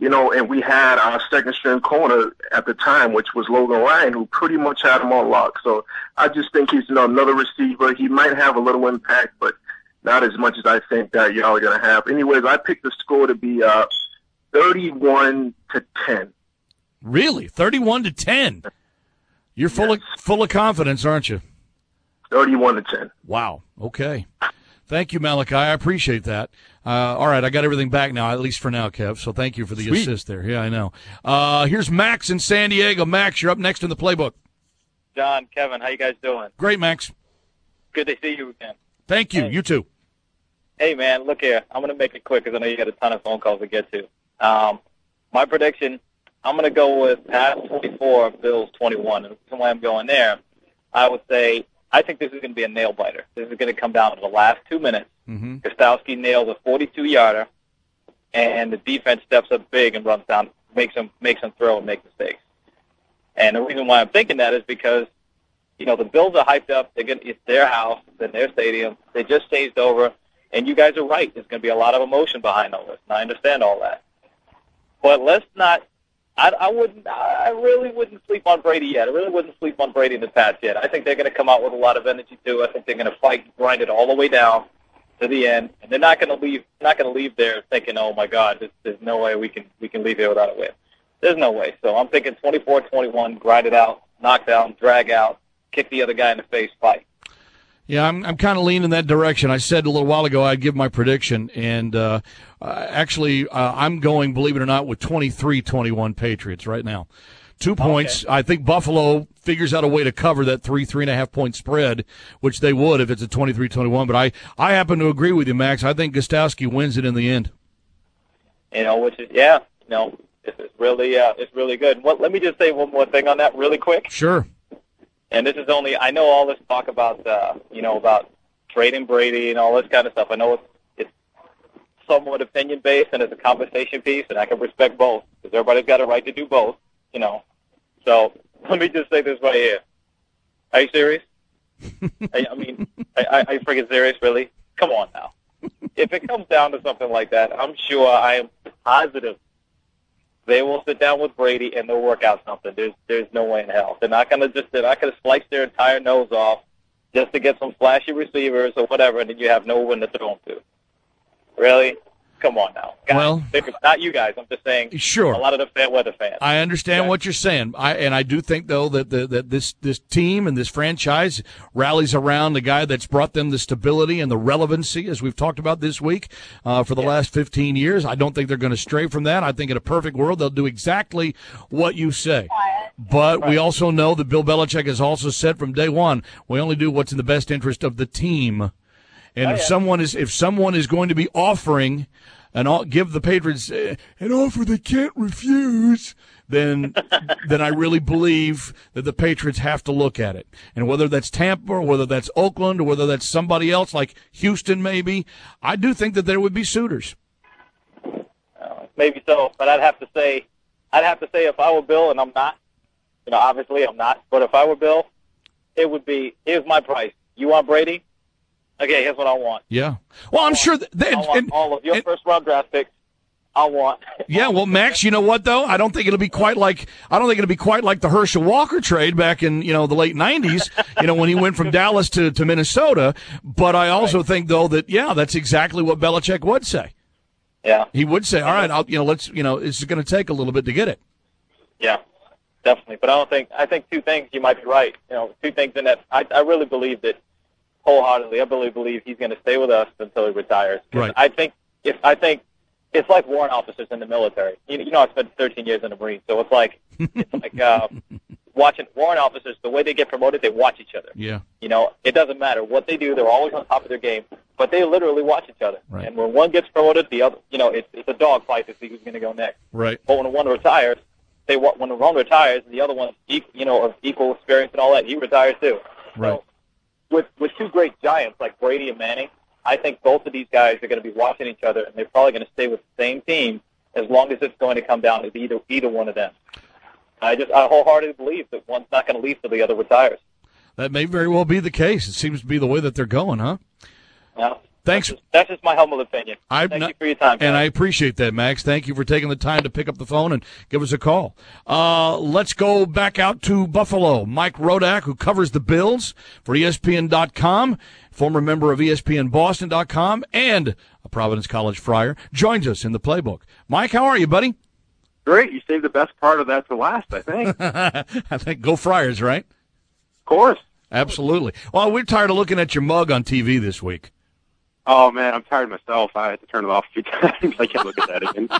you know, and we had our second string corner at the time, which was Logan Ryan, who pretty much had him on lock. So I just think he's, you know, another receiver. He might have a little impact, but not as much as I think that y'all are going to have. Anyways, I picked the score to be uh, thirty-one to ten. Really? thirty-one to ten? You're full yes. of full of confidence, aren't you? thirty-one to ten. Wow. Okay. Thank you, Malachi. I appreciate that. Uh, all right, I got everything back now, at least for now, Kev. So thank you for the Sweet. assist there. Yeah, I know. Uh, here's Max in San Diego. Max, you're up next in the playbook. John, Kevin, how you guys doing? Great, Max. Good to see you again. Thank you. Hey. You too. Hey, man, look here. I'm going to make it quick because I know you got a ton of phone calls to get to. Um, my prediction, I'm going to go with Pats twenty-four, Bills twenty-one. And the reason why I'm going there, I would say I think this is going to be a nail-biter. This is going to come down to the last two minutes. Mm-hmm. Gostowski nails a forty-two-yarder, and the defense steps up big and runs down, makes them makes them throw and make mistakes. And the reason why I'm thinking that is because, you know, the Bills are hyped up. They're gonna, it's their house, it's their stadium. They just staged over, and you guys are right. There's going to be a lot of emotion behind all this, and I understand all that. But let's not. I, I wouldn't. I really wouldn't sleep on Brady yet. I really wouldn't sleep on Brady and the Pats yet. I think they're going to come out with a lot of energy too. I think they're going to fight, grind it all the way down to the end, and they're not going to leave. Not going to leave there thinking, "Oh my God, there's, there's no way we can we can leave here without a win." There's no way. So I'm thinking twenty-four twenty-one, grind it out, knock down, drag out, kick the other guy in the face, fight. Yeah, I'm I'm kind of leaning in that direction. I said a little while ago I'd give my prediction, and uh, uh, actually uh, I'm going, believe it or not, with twenty-three twenty-one Patriots right now. Two points. Okay. I think Buffalo figures out a way to cover that three, three and a half point spread, which they would if it's a twenty-three twenty-one. But I, I happen to agree with you, Max. I think Gostowski wins it in the end. You know, which is, yeah, you know, this is really, uh, it's really good. Well, let me just say one more thing on that really quick. Sure. And this is only, I know all this talk about, uh, you know, about trading Brady and all this kind of stuff. I know it's, it's somewhat opinion-based and it's a conversation piece, and I can respect both because everybody's got a right to do both, you know. So let me just say this right here. Are you serious? I, I mean, I, I, are you freaking serious, really? Come on now. If it comes down to something like that, I'm sure I am positive they will sit down with Brady and they'll work out something. There's there's no way in hell. They're not gonna just they're not gonna slice their entire nose off just to get some flashy receivers or whatever, and then you have no one to throw them to. Really? Come on now. Guys, well, not you guys. I'm just saying. Sure. A lot of the fan weather fans. I understand yeah. what you're saying. I and I do think though that the, that this this team and this franchise rallies around the guy that's brought them the stability and the relevancy, as we've talked about this week, uh, for the yeah. last fifteen years. I don't think they're going to stray from that. I think in a perfect world they'll do exactly what you say. But right. we also know that Bill Belichick has also said from day one, we only do what's in the best interest of the team. And oh, if yeah. someone is if someone is going to be offering and give the Patriots uh, an offer they can't refuse, then then I really believe that the Patriots have to look at it. And whether that's Tampa or whether that's Oakland or whether that's somebody else like Houston maybe, I do think that there would be suitors. Uh, maybe so, but I'd have to say, I'd have to say if I were Bill, and I'm not, you know, obviously I'm not, but if I were Bill, it would be, here's my price. You want Brady? Okay, here's what I want. Yeah. Well, I'm sure that they, I want and, all of your and, first round draft picks. I want. Yeah, well, Max, you know what though? I don't think it'll be quite like I don't think it'll be quite like the Herschel Walker trade back in, you know, the late nineties, you know, when he went from Dallas to, to Minnesota. But I also right. think though that yeah, that's exactly what Belichick would say. Yeah. He would say, "All right, I'll, you know, let's, you know, it's going to take a little bit to get it." Yeah. Definitely. But I don't think I think two things you might be right. You know, two things in that I I really believe that wholeheartedly. I really believe he's going to stay with us until he retires. Right. I think if I think it's like warrant officers in the military. You, you know, I spent thirteen years in the Marines, so it's like it's like uh, watching warrant officers. The way they get promoted, they watch each other. Yeah. You know, it doesn't matter what they do; they're always on top of their game. But they literally watch each other. Right. And when one gets promoted, the other, you know, it's it's a dog fight to see who's going to go next. Right. But when one retires, they when the one retires, the other one's you know of equal experience and all that, he retires too. Right. So, With with two great giants like Brady and Manning, I think both of these guys are going to be watching each other, and they're probably going to stay with the same team as long as it's going to come down to either either one of them. I just I wholeheartedly believe that one's not going to leave till the other retires. That may very well be the case. It seems to be the way that they're going, huh? Yeah. Thanks. That's just, that's just my humble opinion. I'm Thank not, you for your time, guys. And I appreciate that, Max. Thank you for taking the time to pick up the phone and give us a call. Uh, let's go back out to Buffalo. Mike Rodak, who covers the Bills for E S P N dot com, former member of E S P N Boston dot com, and a Providence College Friar, joins us in the playbook. Mike, how are you, buddy? Great. You saved the best part of that to last, I think. I think go Friars, right? Of course. Absolutely. Well, we're tired of looking at your mug on T V this week. Oh, man, I'm tired myself. I had to turn it off a few times. I can't look at that again.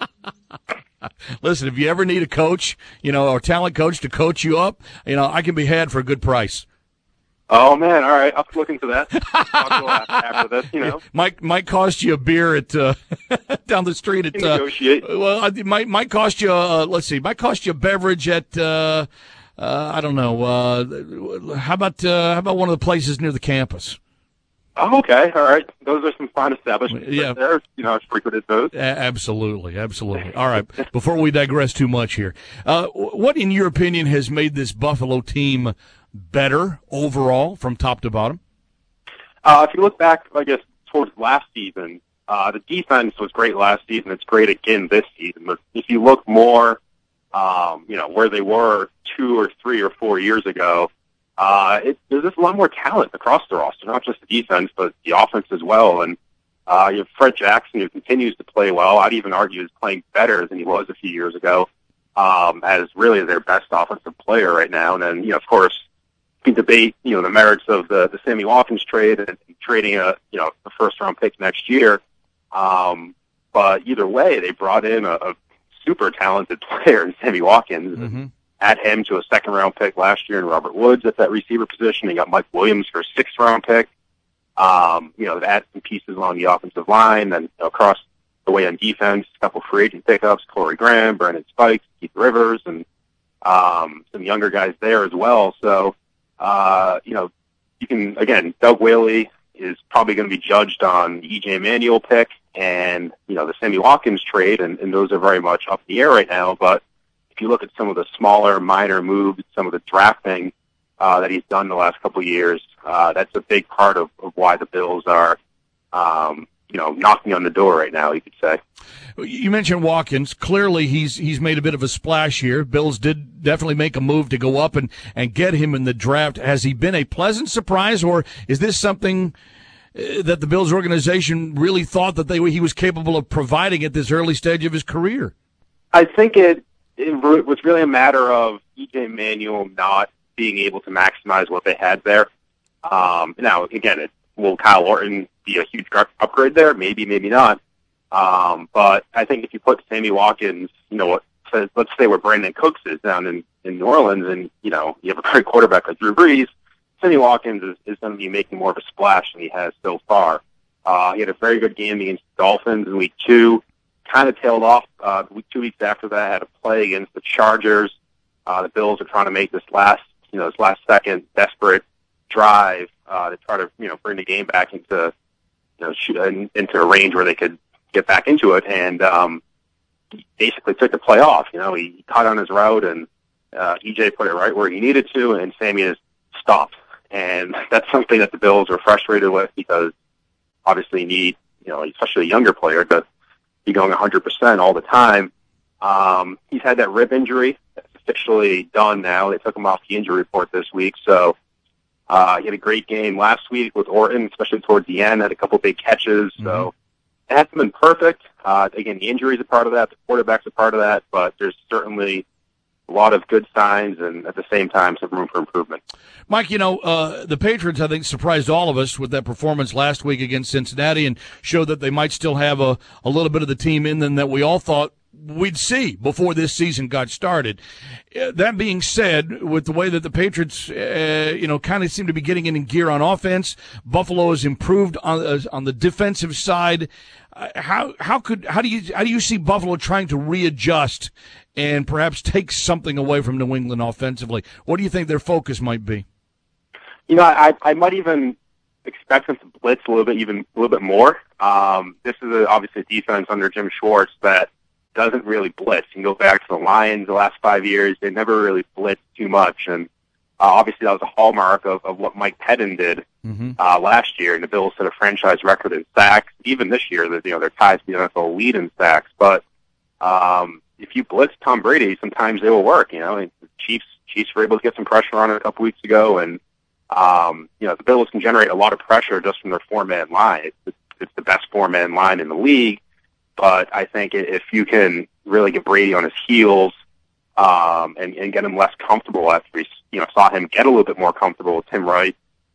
Listen, if you ever need a coach, you know, or talent coach to coach you up, you know, I can be had for a good price. Oh, man, all right. I'll look into that. I'll go after this, you know. Might might cost you a beer at uh, down the street at. Uh, negotiate. Well, it might might cost you. Uh, let's see, might cost you a beverage at. Uh, uh, I don't know. Uh, how about uh, how about one of the places near the campus? Oh, okay, all right. Those are some fine establishments Yeah. right there. You know, I've frequented those. A- absolutely, absolutely. All right. Before we digress too much here, uh, what, in your opinion, has made this Buffalo team better overall from top to bottom? Uh, if you look back, I guess, towards last season, uh, the defense was great last season. It's great again this season. But if you look more, um, you know, where they were two or three or four years ago, uh, it, there's just a lot more talent across the roster, not just the defense, but the offense as well. And uh, you have Fred Jackson, who continues to play well. I'd even argue is playing better than he was a few years ago, um, as really their best offensive player right now. And then, you know, of course, we can debate, you know, the merits of the, the Sammy Watkins trade and trading a, you know, a first round pick next year. Um, but either way, they brought in a, a super talented player in Sammy Watkins. Mm-hmm. Add him to a second round pick last year in Robert Woods at that receiver position. They got Mike Williams for a sixth round pick. Um, you know, they added some pieces along the offensive line, and you know, across the way on defense, a couple free agent pickups, Corey Graham, Brandon Spikes, Keith Rivers, and um, some younger guys there as well. So, uh, you know, you can, again, Doug Whaley is probably going to be judged on the E J Manuel pick and, you know, the Sammy Watkins trade, and, and those are very much up in the air right now. But if you look at some of the smaller, minor moves, some of the drafting uh, that he's done the last couple of years, uh, that's a big part of, of why the Bills are, um, you know, knocking on the door right now, you could say. You mentioned Watkins. Clearly, he's he's made a bit of a splash here. Bills did definitely make a move to go up and, and get him in the draft. Has he been a pleasant surprise, or is this something uh, that the Bills organization really thought that they he was capable of providing at this early stage of his career? I think it, it was really a matter of E J Manuel not being able to maximize what they had there. Um, now, again, it, will Kyle Orton be a huge upgrade there? Maybe, maybe not. Um, but I think if you put Sammy Watkins, you know, what, let's say where Brandon Cooks is down in, in New Orleans, and, you know, you have a great quarterback like Drew Brees, Sammy Watkins is, is going to be making more of a splash than he has so far. Uh, he had a very good game against the Dolphins in week two, kind of tailed off, uh, two weeks after that, had a play against the Chargers. Uh, the Bills are trying to make this last, you know, this last second desperate drive, uh, to try to, you know, bring the game back into, you know, shoot, in, into a range where they could get back into it. And, um, he basically took the play off. You know, he caught on his route, and, uh, E J put it right where he needed to, and Sammy just stopped. And that's something that the Bills are frustrated with, because obviously you need, you know, especially a younger player to be going one hundred percent all the time. Um, he's had that rib injury. That's officially done now. They took him off the injury report this week. So, uh, he had a great game last week with Orton, especially towards the end, had a couple big catches. Mm-hmm. So it hasn't been perfect. Uh, again, the injury is a part of that. The quarterback's a part of that, but there's certainly a lot of good signs, and at the same time, some room for improvement. Mike, you know, uh, the Patriots, I think, surprised all of us with that performance last week against Cincinnati, and showed that they might still have a, a little bit of the team in them that we all thought we'd see before this season got started. Uh, that being said, with the way that the Patriots, uh, you know, kind of seem to be getting in gear on offense, Buffalo has improved on uh, on the defensive side. Uh, how how could how do you how do you see Buffalo trying to readjust and perhaps take something away from New England offensively? What do you think their focus might be? You know, I I might even expect them to blitz a little bit, even a little bit more. Um, this is a, obviously a defense under Jim Schwartz that doesn't really blitz. You can go back to the Lions the last five years; they never really blitzed too much. And Uh, obviously, that was a hallmark of, of what Mike Pettin did Mm-hmm. uh, last year, and the Bills set a franchise record in sacks. Even this year, that you know they're tied to the N F L lead in sacks. But um, if you blitz Tom Brady, sometimes they will work. You know, and the Chiefs Chiefs were able to get some pressure on it a couple weeks ago, and um, you know the Bills can generate a lot of pressure just from their four-man line. It's, it's the best four-man line in the league. But I think if you can really get Brady on his heels um, and, and get him less comfortable after we you know saw him get a little bit more comfortable with Tim Wright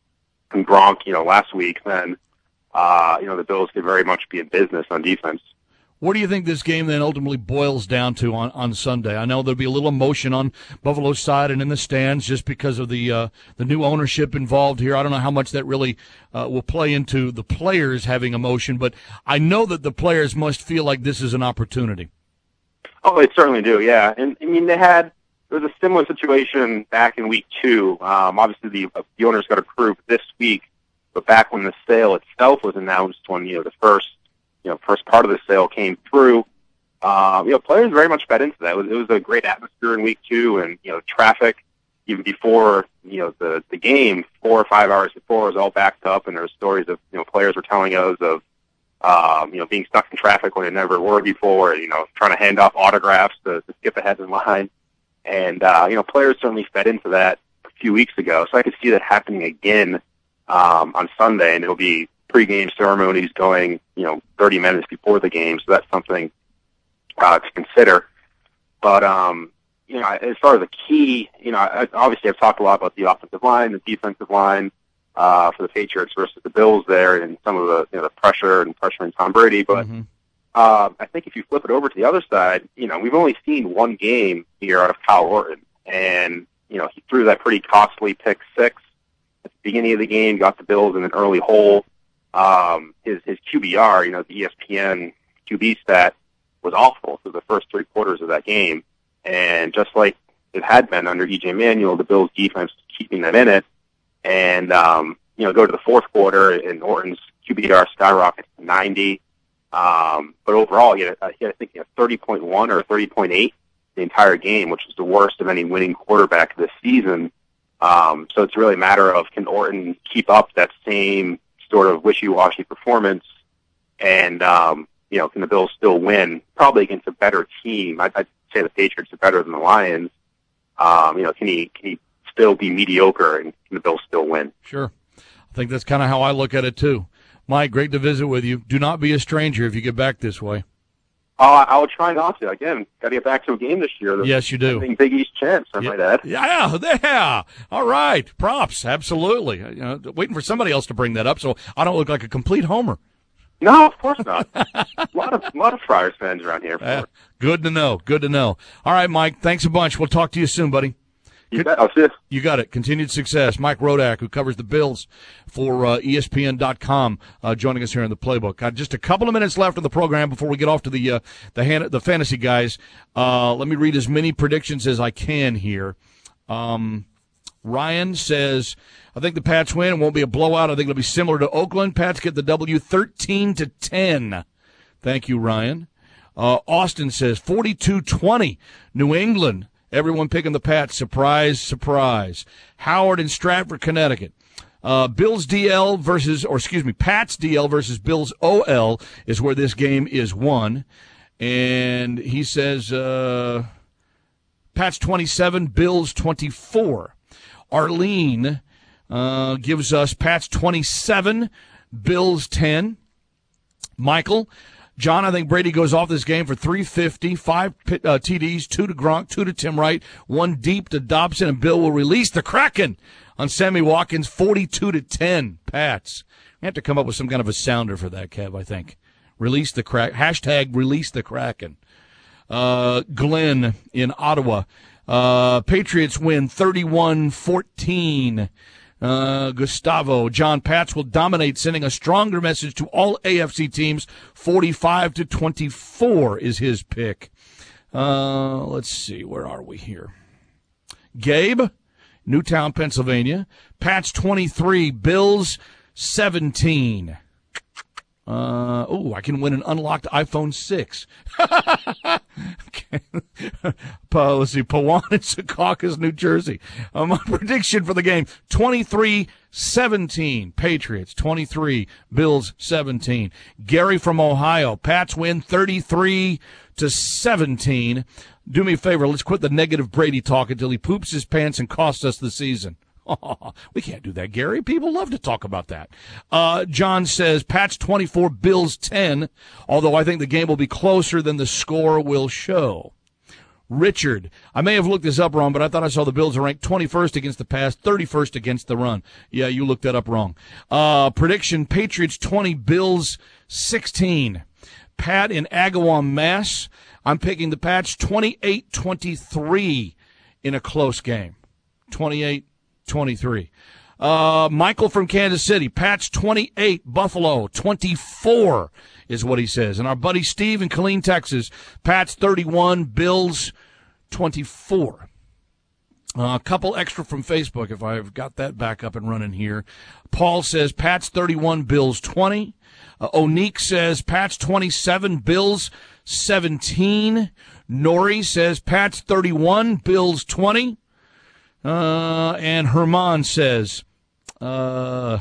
and Gronk, you know, last week, then, uh, you know, the Bills could very much be in business on defense. What do you think this game then ultimately boils down to on, on Sunday? I know there'll be a little emotion on Buffalo's side and in the stands just because of the uh, the new ownership involved here. I don't know how much that really uh, will play into the players having emotion, but I know that the players must feel like this is an opportunity. Oh, they certainly do, yeah. And, I mean, they had – there was a similar situation back in week two. Um, obviously, the, the owners got approved this week, but back when the sale itself was announced, when, you know, the first – you know, first part of the sale came through, uh, you know, players very much fed into that. It was, it was a great atmosphere in week two, and, you know, traffic, even before, you know, the, the game, four or five hours before, was all backed up, and there were stories of, you know, players were telling us of, um, you know, being stuck in traffic when they never were before, you know, trying to hand off autographs to, to skip ahead in line. And, uh, you know, players certainly fed into that a few weeks ago, so I could see that happening again um, on Sunday, and it'll be pre-game ceremonies going, you know, thirty minutes before the game, so that's something uh, to consider. But, um, you know, as far as the key, you know, I, obviously I've talked a lot about the offensive line, the defensive line uh, for the Patriots versus the Bills there, and some of the, you know, the pressure and pressuring Tom Brady. But mm-hmm. uh, I think if you flip it over to the other side, you know, we've only seen one game here out of Kyle Orton, and, you know, he threw that pretty costly pick six at the beginning of the game, got the Bills in an early hole. Um, his, his Q B R, you know, the E S P N Q B stat was awful for the first three quarters of that game. And just like it had been under E J Manuel, the Bills defense was keeping them in it. And, um, you know, go to the fourth quarter and Orton's Q B R skyrockets to ninety. Um, but overall, he had, he had, I think he had thirty point one or thirty point eight the entire game, which is the worst of any winning quarterback this season. Um, so it's really a matter of, can Orton keep up that same sort of wishy-washy performance, and um, you know, can the Bills still win? Probably against a better team. I'd, I'd say the Patriots are better than the Lions. Um, you know, can he can he still be mediocre, and can the Bills still win? Sure, I think that's kind of how I look at it too. Mike, great to visit with you. Do not be a stranger if you get back this way. Uh, I will try not to. Again, got to get back to a game this year. Yes, you do. I think Big East chance, I yeah. might add. Yeah, yeah. All right. Props. Absolutely. You know, waiting for somebody else to bring that up so I don't look like a complete homer. No, of course not. a lot of a lot of Friars fans around here. Uh, good to know. Good to know. All right, Mike. Thanks a bunch. We'll talk to you soon, buddy. You bet. I'll see you. You got it. Continued success. Mike Rodak, who covers the Bills for uh, E S P N dot com, uh, joining us here in the Playbook. Got just a couple of minutes left of the program before we get off to the uh, the, hand, the fantasy guys. Uh, let me read as many predictions as I can here. Um, Ryan says, I think the Pats win. It won't be a blowout. I think it'll be similar to Oakland. Pats get the W thirteen to ten. Thank you, Ryan. Uh, Austin says forty-two twenty, New England. Everyone picking the Pats. Surprise, surprise. Howard in Stratford, Connecticut. Uh, Bills D L versus, or excuse me, Pats D L versus Bills O L is where this game is won. And he says uh, Pats twenty-seven, Bills twenty-four. Arlene uh, gives us Pats twenty-seven, Bills ten. Michael, John, I think Brady goes off this game for three fifty, five uh, T Ds, two to Gronk, two to Tim Wright, one deep to Dobson, and Bill will release the Kraken on Sammy Watkins, forty-two to ten, Pats. We have to come up with some kind of a sounder for that, Kev, I think. Release the Kraken. Hashtag release the Kraken. Uh, Glenn in Ottawa. Uh, Patriots win thirty-one fourteen. Uh, Gustavo, John, Pats will dominate, sending a stronger message to all A F C teams. forty-five to twenty-four is his pick. Uh, let's see, where are we here? Gabe, Newtown, Pennsylvania. Pats twenty-three, Bills seventeen. Uh, oh, I can win an unlocked iPhone six. Okay. uh, let's see, Pawan in Secaucus, New Jersey. Uh, my prediction for the game, twenty-three seventeen, Patriots, twenty-three, Bills, seventeen. Gary from Ohio, Pats win thirty-three to seventeen. Do me a favor, let's quit the negative Brady talk until he poops his pants and costs us the season. Oh, we can't do that, Gary. People love to talk about that. Uh, John says, Pats twenty-four, Bills ten, although I think the game will be closer than the score will show. Richard, I may have looked this up wrong, but I thought I saw the Bills are ranked twenty-first against the pass, thirty-first against the run. Yeah, you looked that up wrong. Uh, prediction, Patriots twenty, Bills sixteen. Pat in Agawam, Mass. I'm picking the Pats twenty-eight twenty-three in a close game. twenty-eight twenty-three. Uh, Michael from Kansas City, Pats twenty-eight, Buffalo twenty-four is what he says. And our buddy Steve in Killeen, Texas, Pats thirty-one, Bills twenty-four. Uh, a couple extra from Facebook, if I've got that back up and running here. Paul says Pats thirty-one, Bills twenty. Uh, Onique says Pats twenty-seven, Bills seventeen. Nori says Pats thirty-one, Bills twenty. Uh, and Herman says, uh,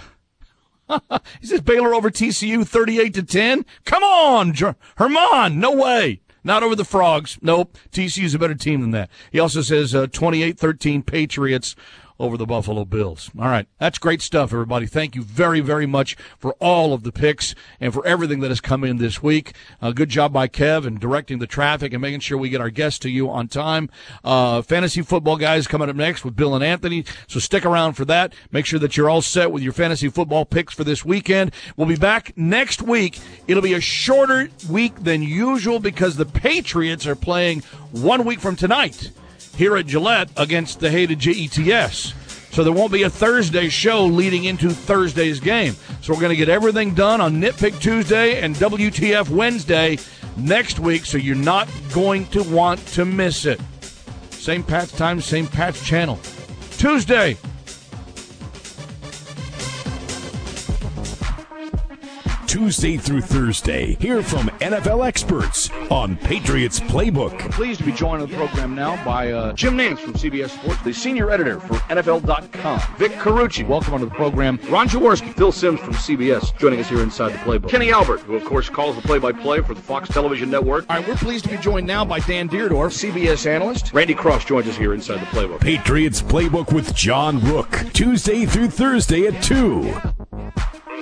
he says Baylor over T C U thirty-eight to ten. Come on, Jer- Herman, no way. Not over the Frogs. Nope. T C U's a better team than that. He also says uh, twenty-eight thirteen Patriots over the Buffalo Bills. All right. That's great stuff, everybody. Thank you very, very much for all of the picks and for everything that has come in this week. Uh, good job by Kev in directing the traffic and making sure we get our guests to you on time. Uh, fantasy football guys coming up next with Bill and Anthony, so stick around for that. Make sure that you're all set with your fantasy football picks for this weekend. We'll be back next week. It'll be a shorter week than usual because the Patriots are playing one week from tonight here at Gillette against the hated J E T S. So there won't be a Thursday show leading into Thursday's game. So we're going to get everything done on Nitpick Tuesday and W T F Wednesday next week, so you're not going to want to miss it. Same Pat's time, same Pat's channel. Tuesday. Tuesday through Thursday, hear from N F L experts on Patriots Playbook. I'm pleased to be joined on the program now by uh, Jim Nantz from C B S Sports, the senior editor for N F L dot com. Vic Carucci, welcome onto the program. Ron Jaworski, Phil Simms from C B S, joining us here inside the Playbook. Kenny Albert, who of course calls the play-by-play for the Fox Television Network. All right, we're pleased to be joined now by Dan Deerdorf, C B S analyst. Randy Cross joins us here inside the Playbook. Patriots Playbook with John Rook, Tuesday through Thursday at two.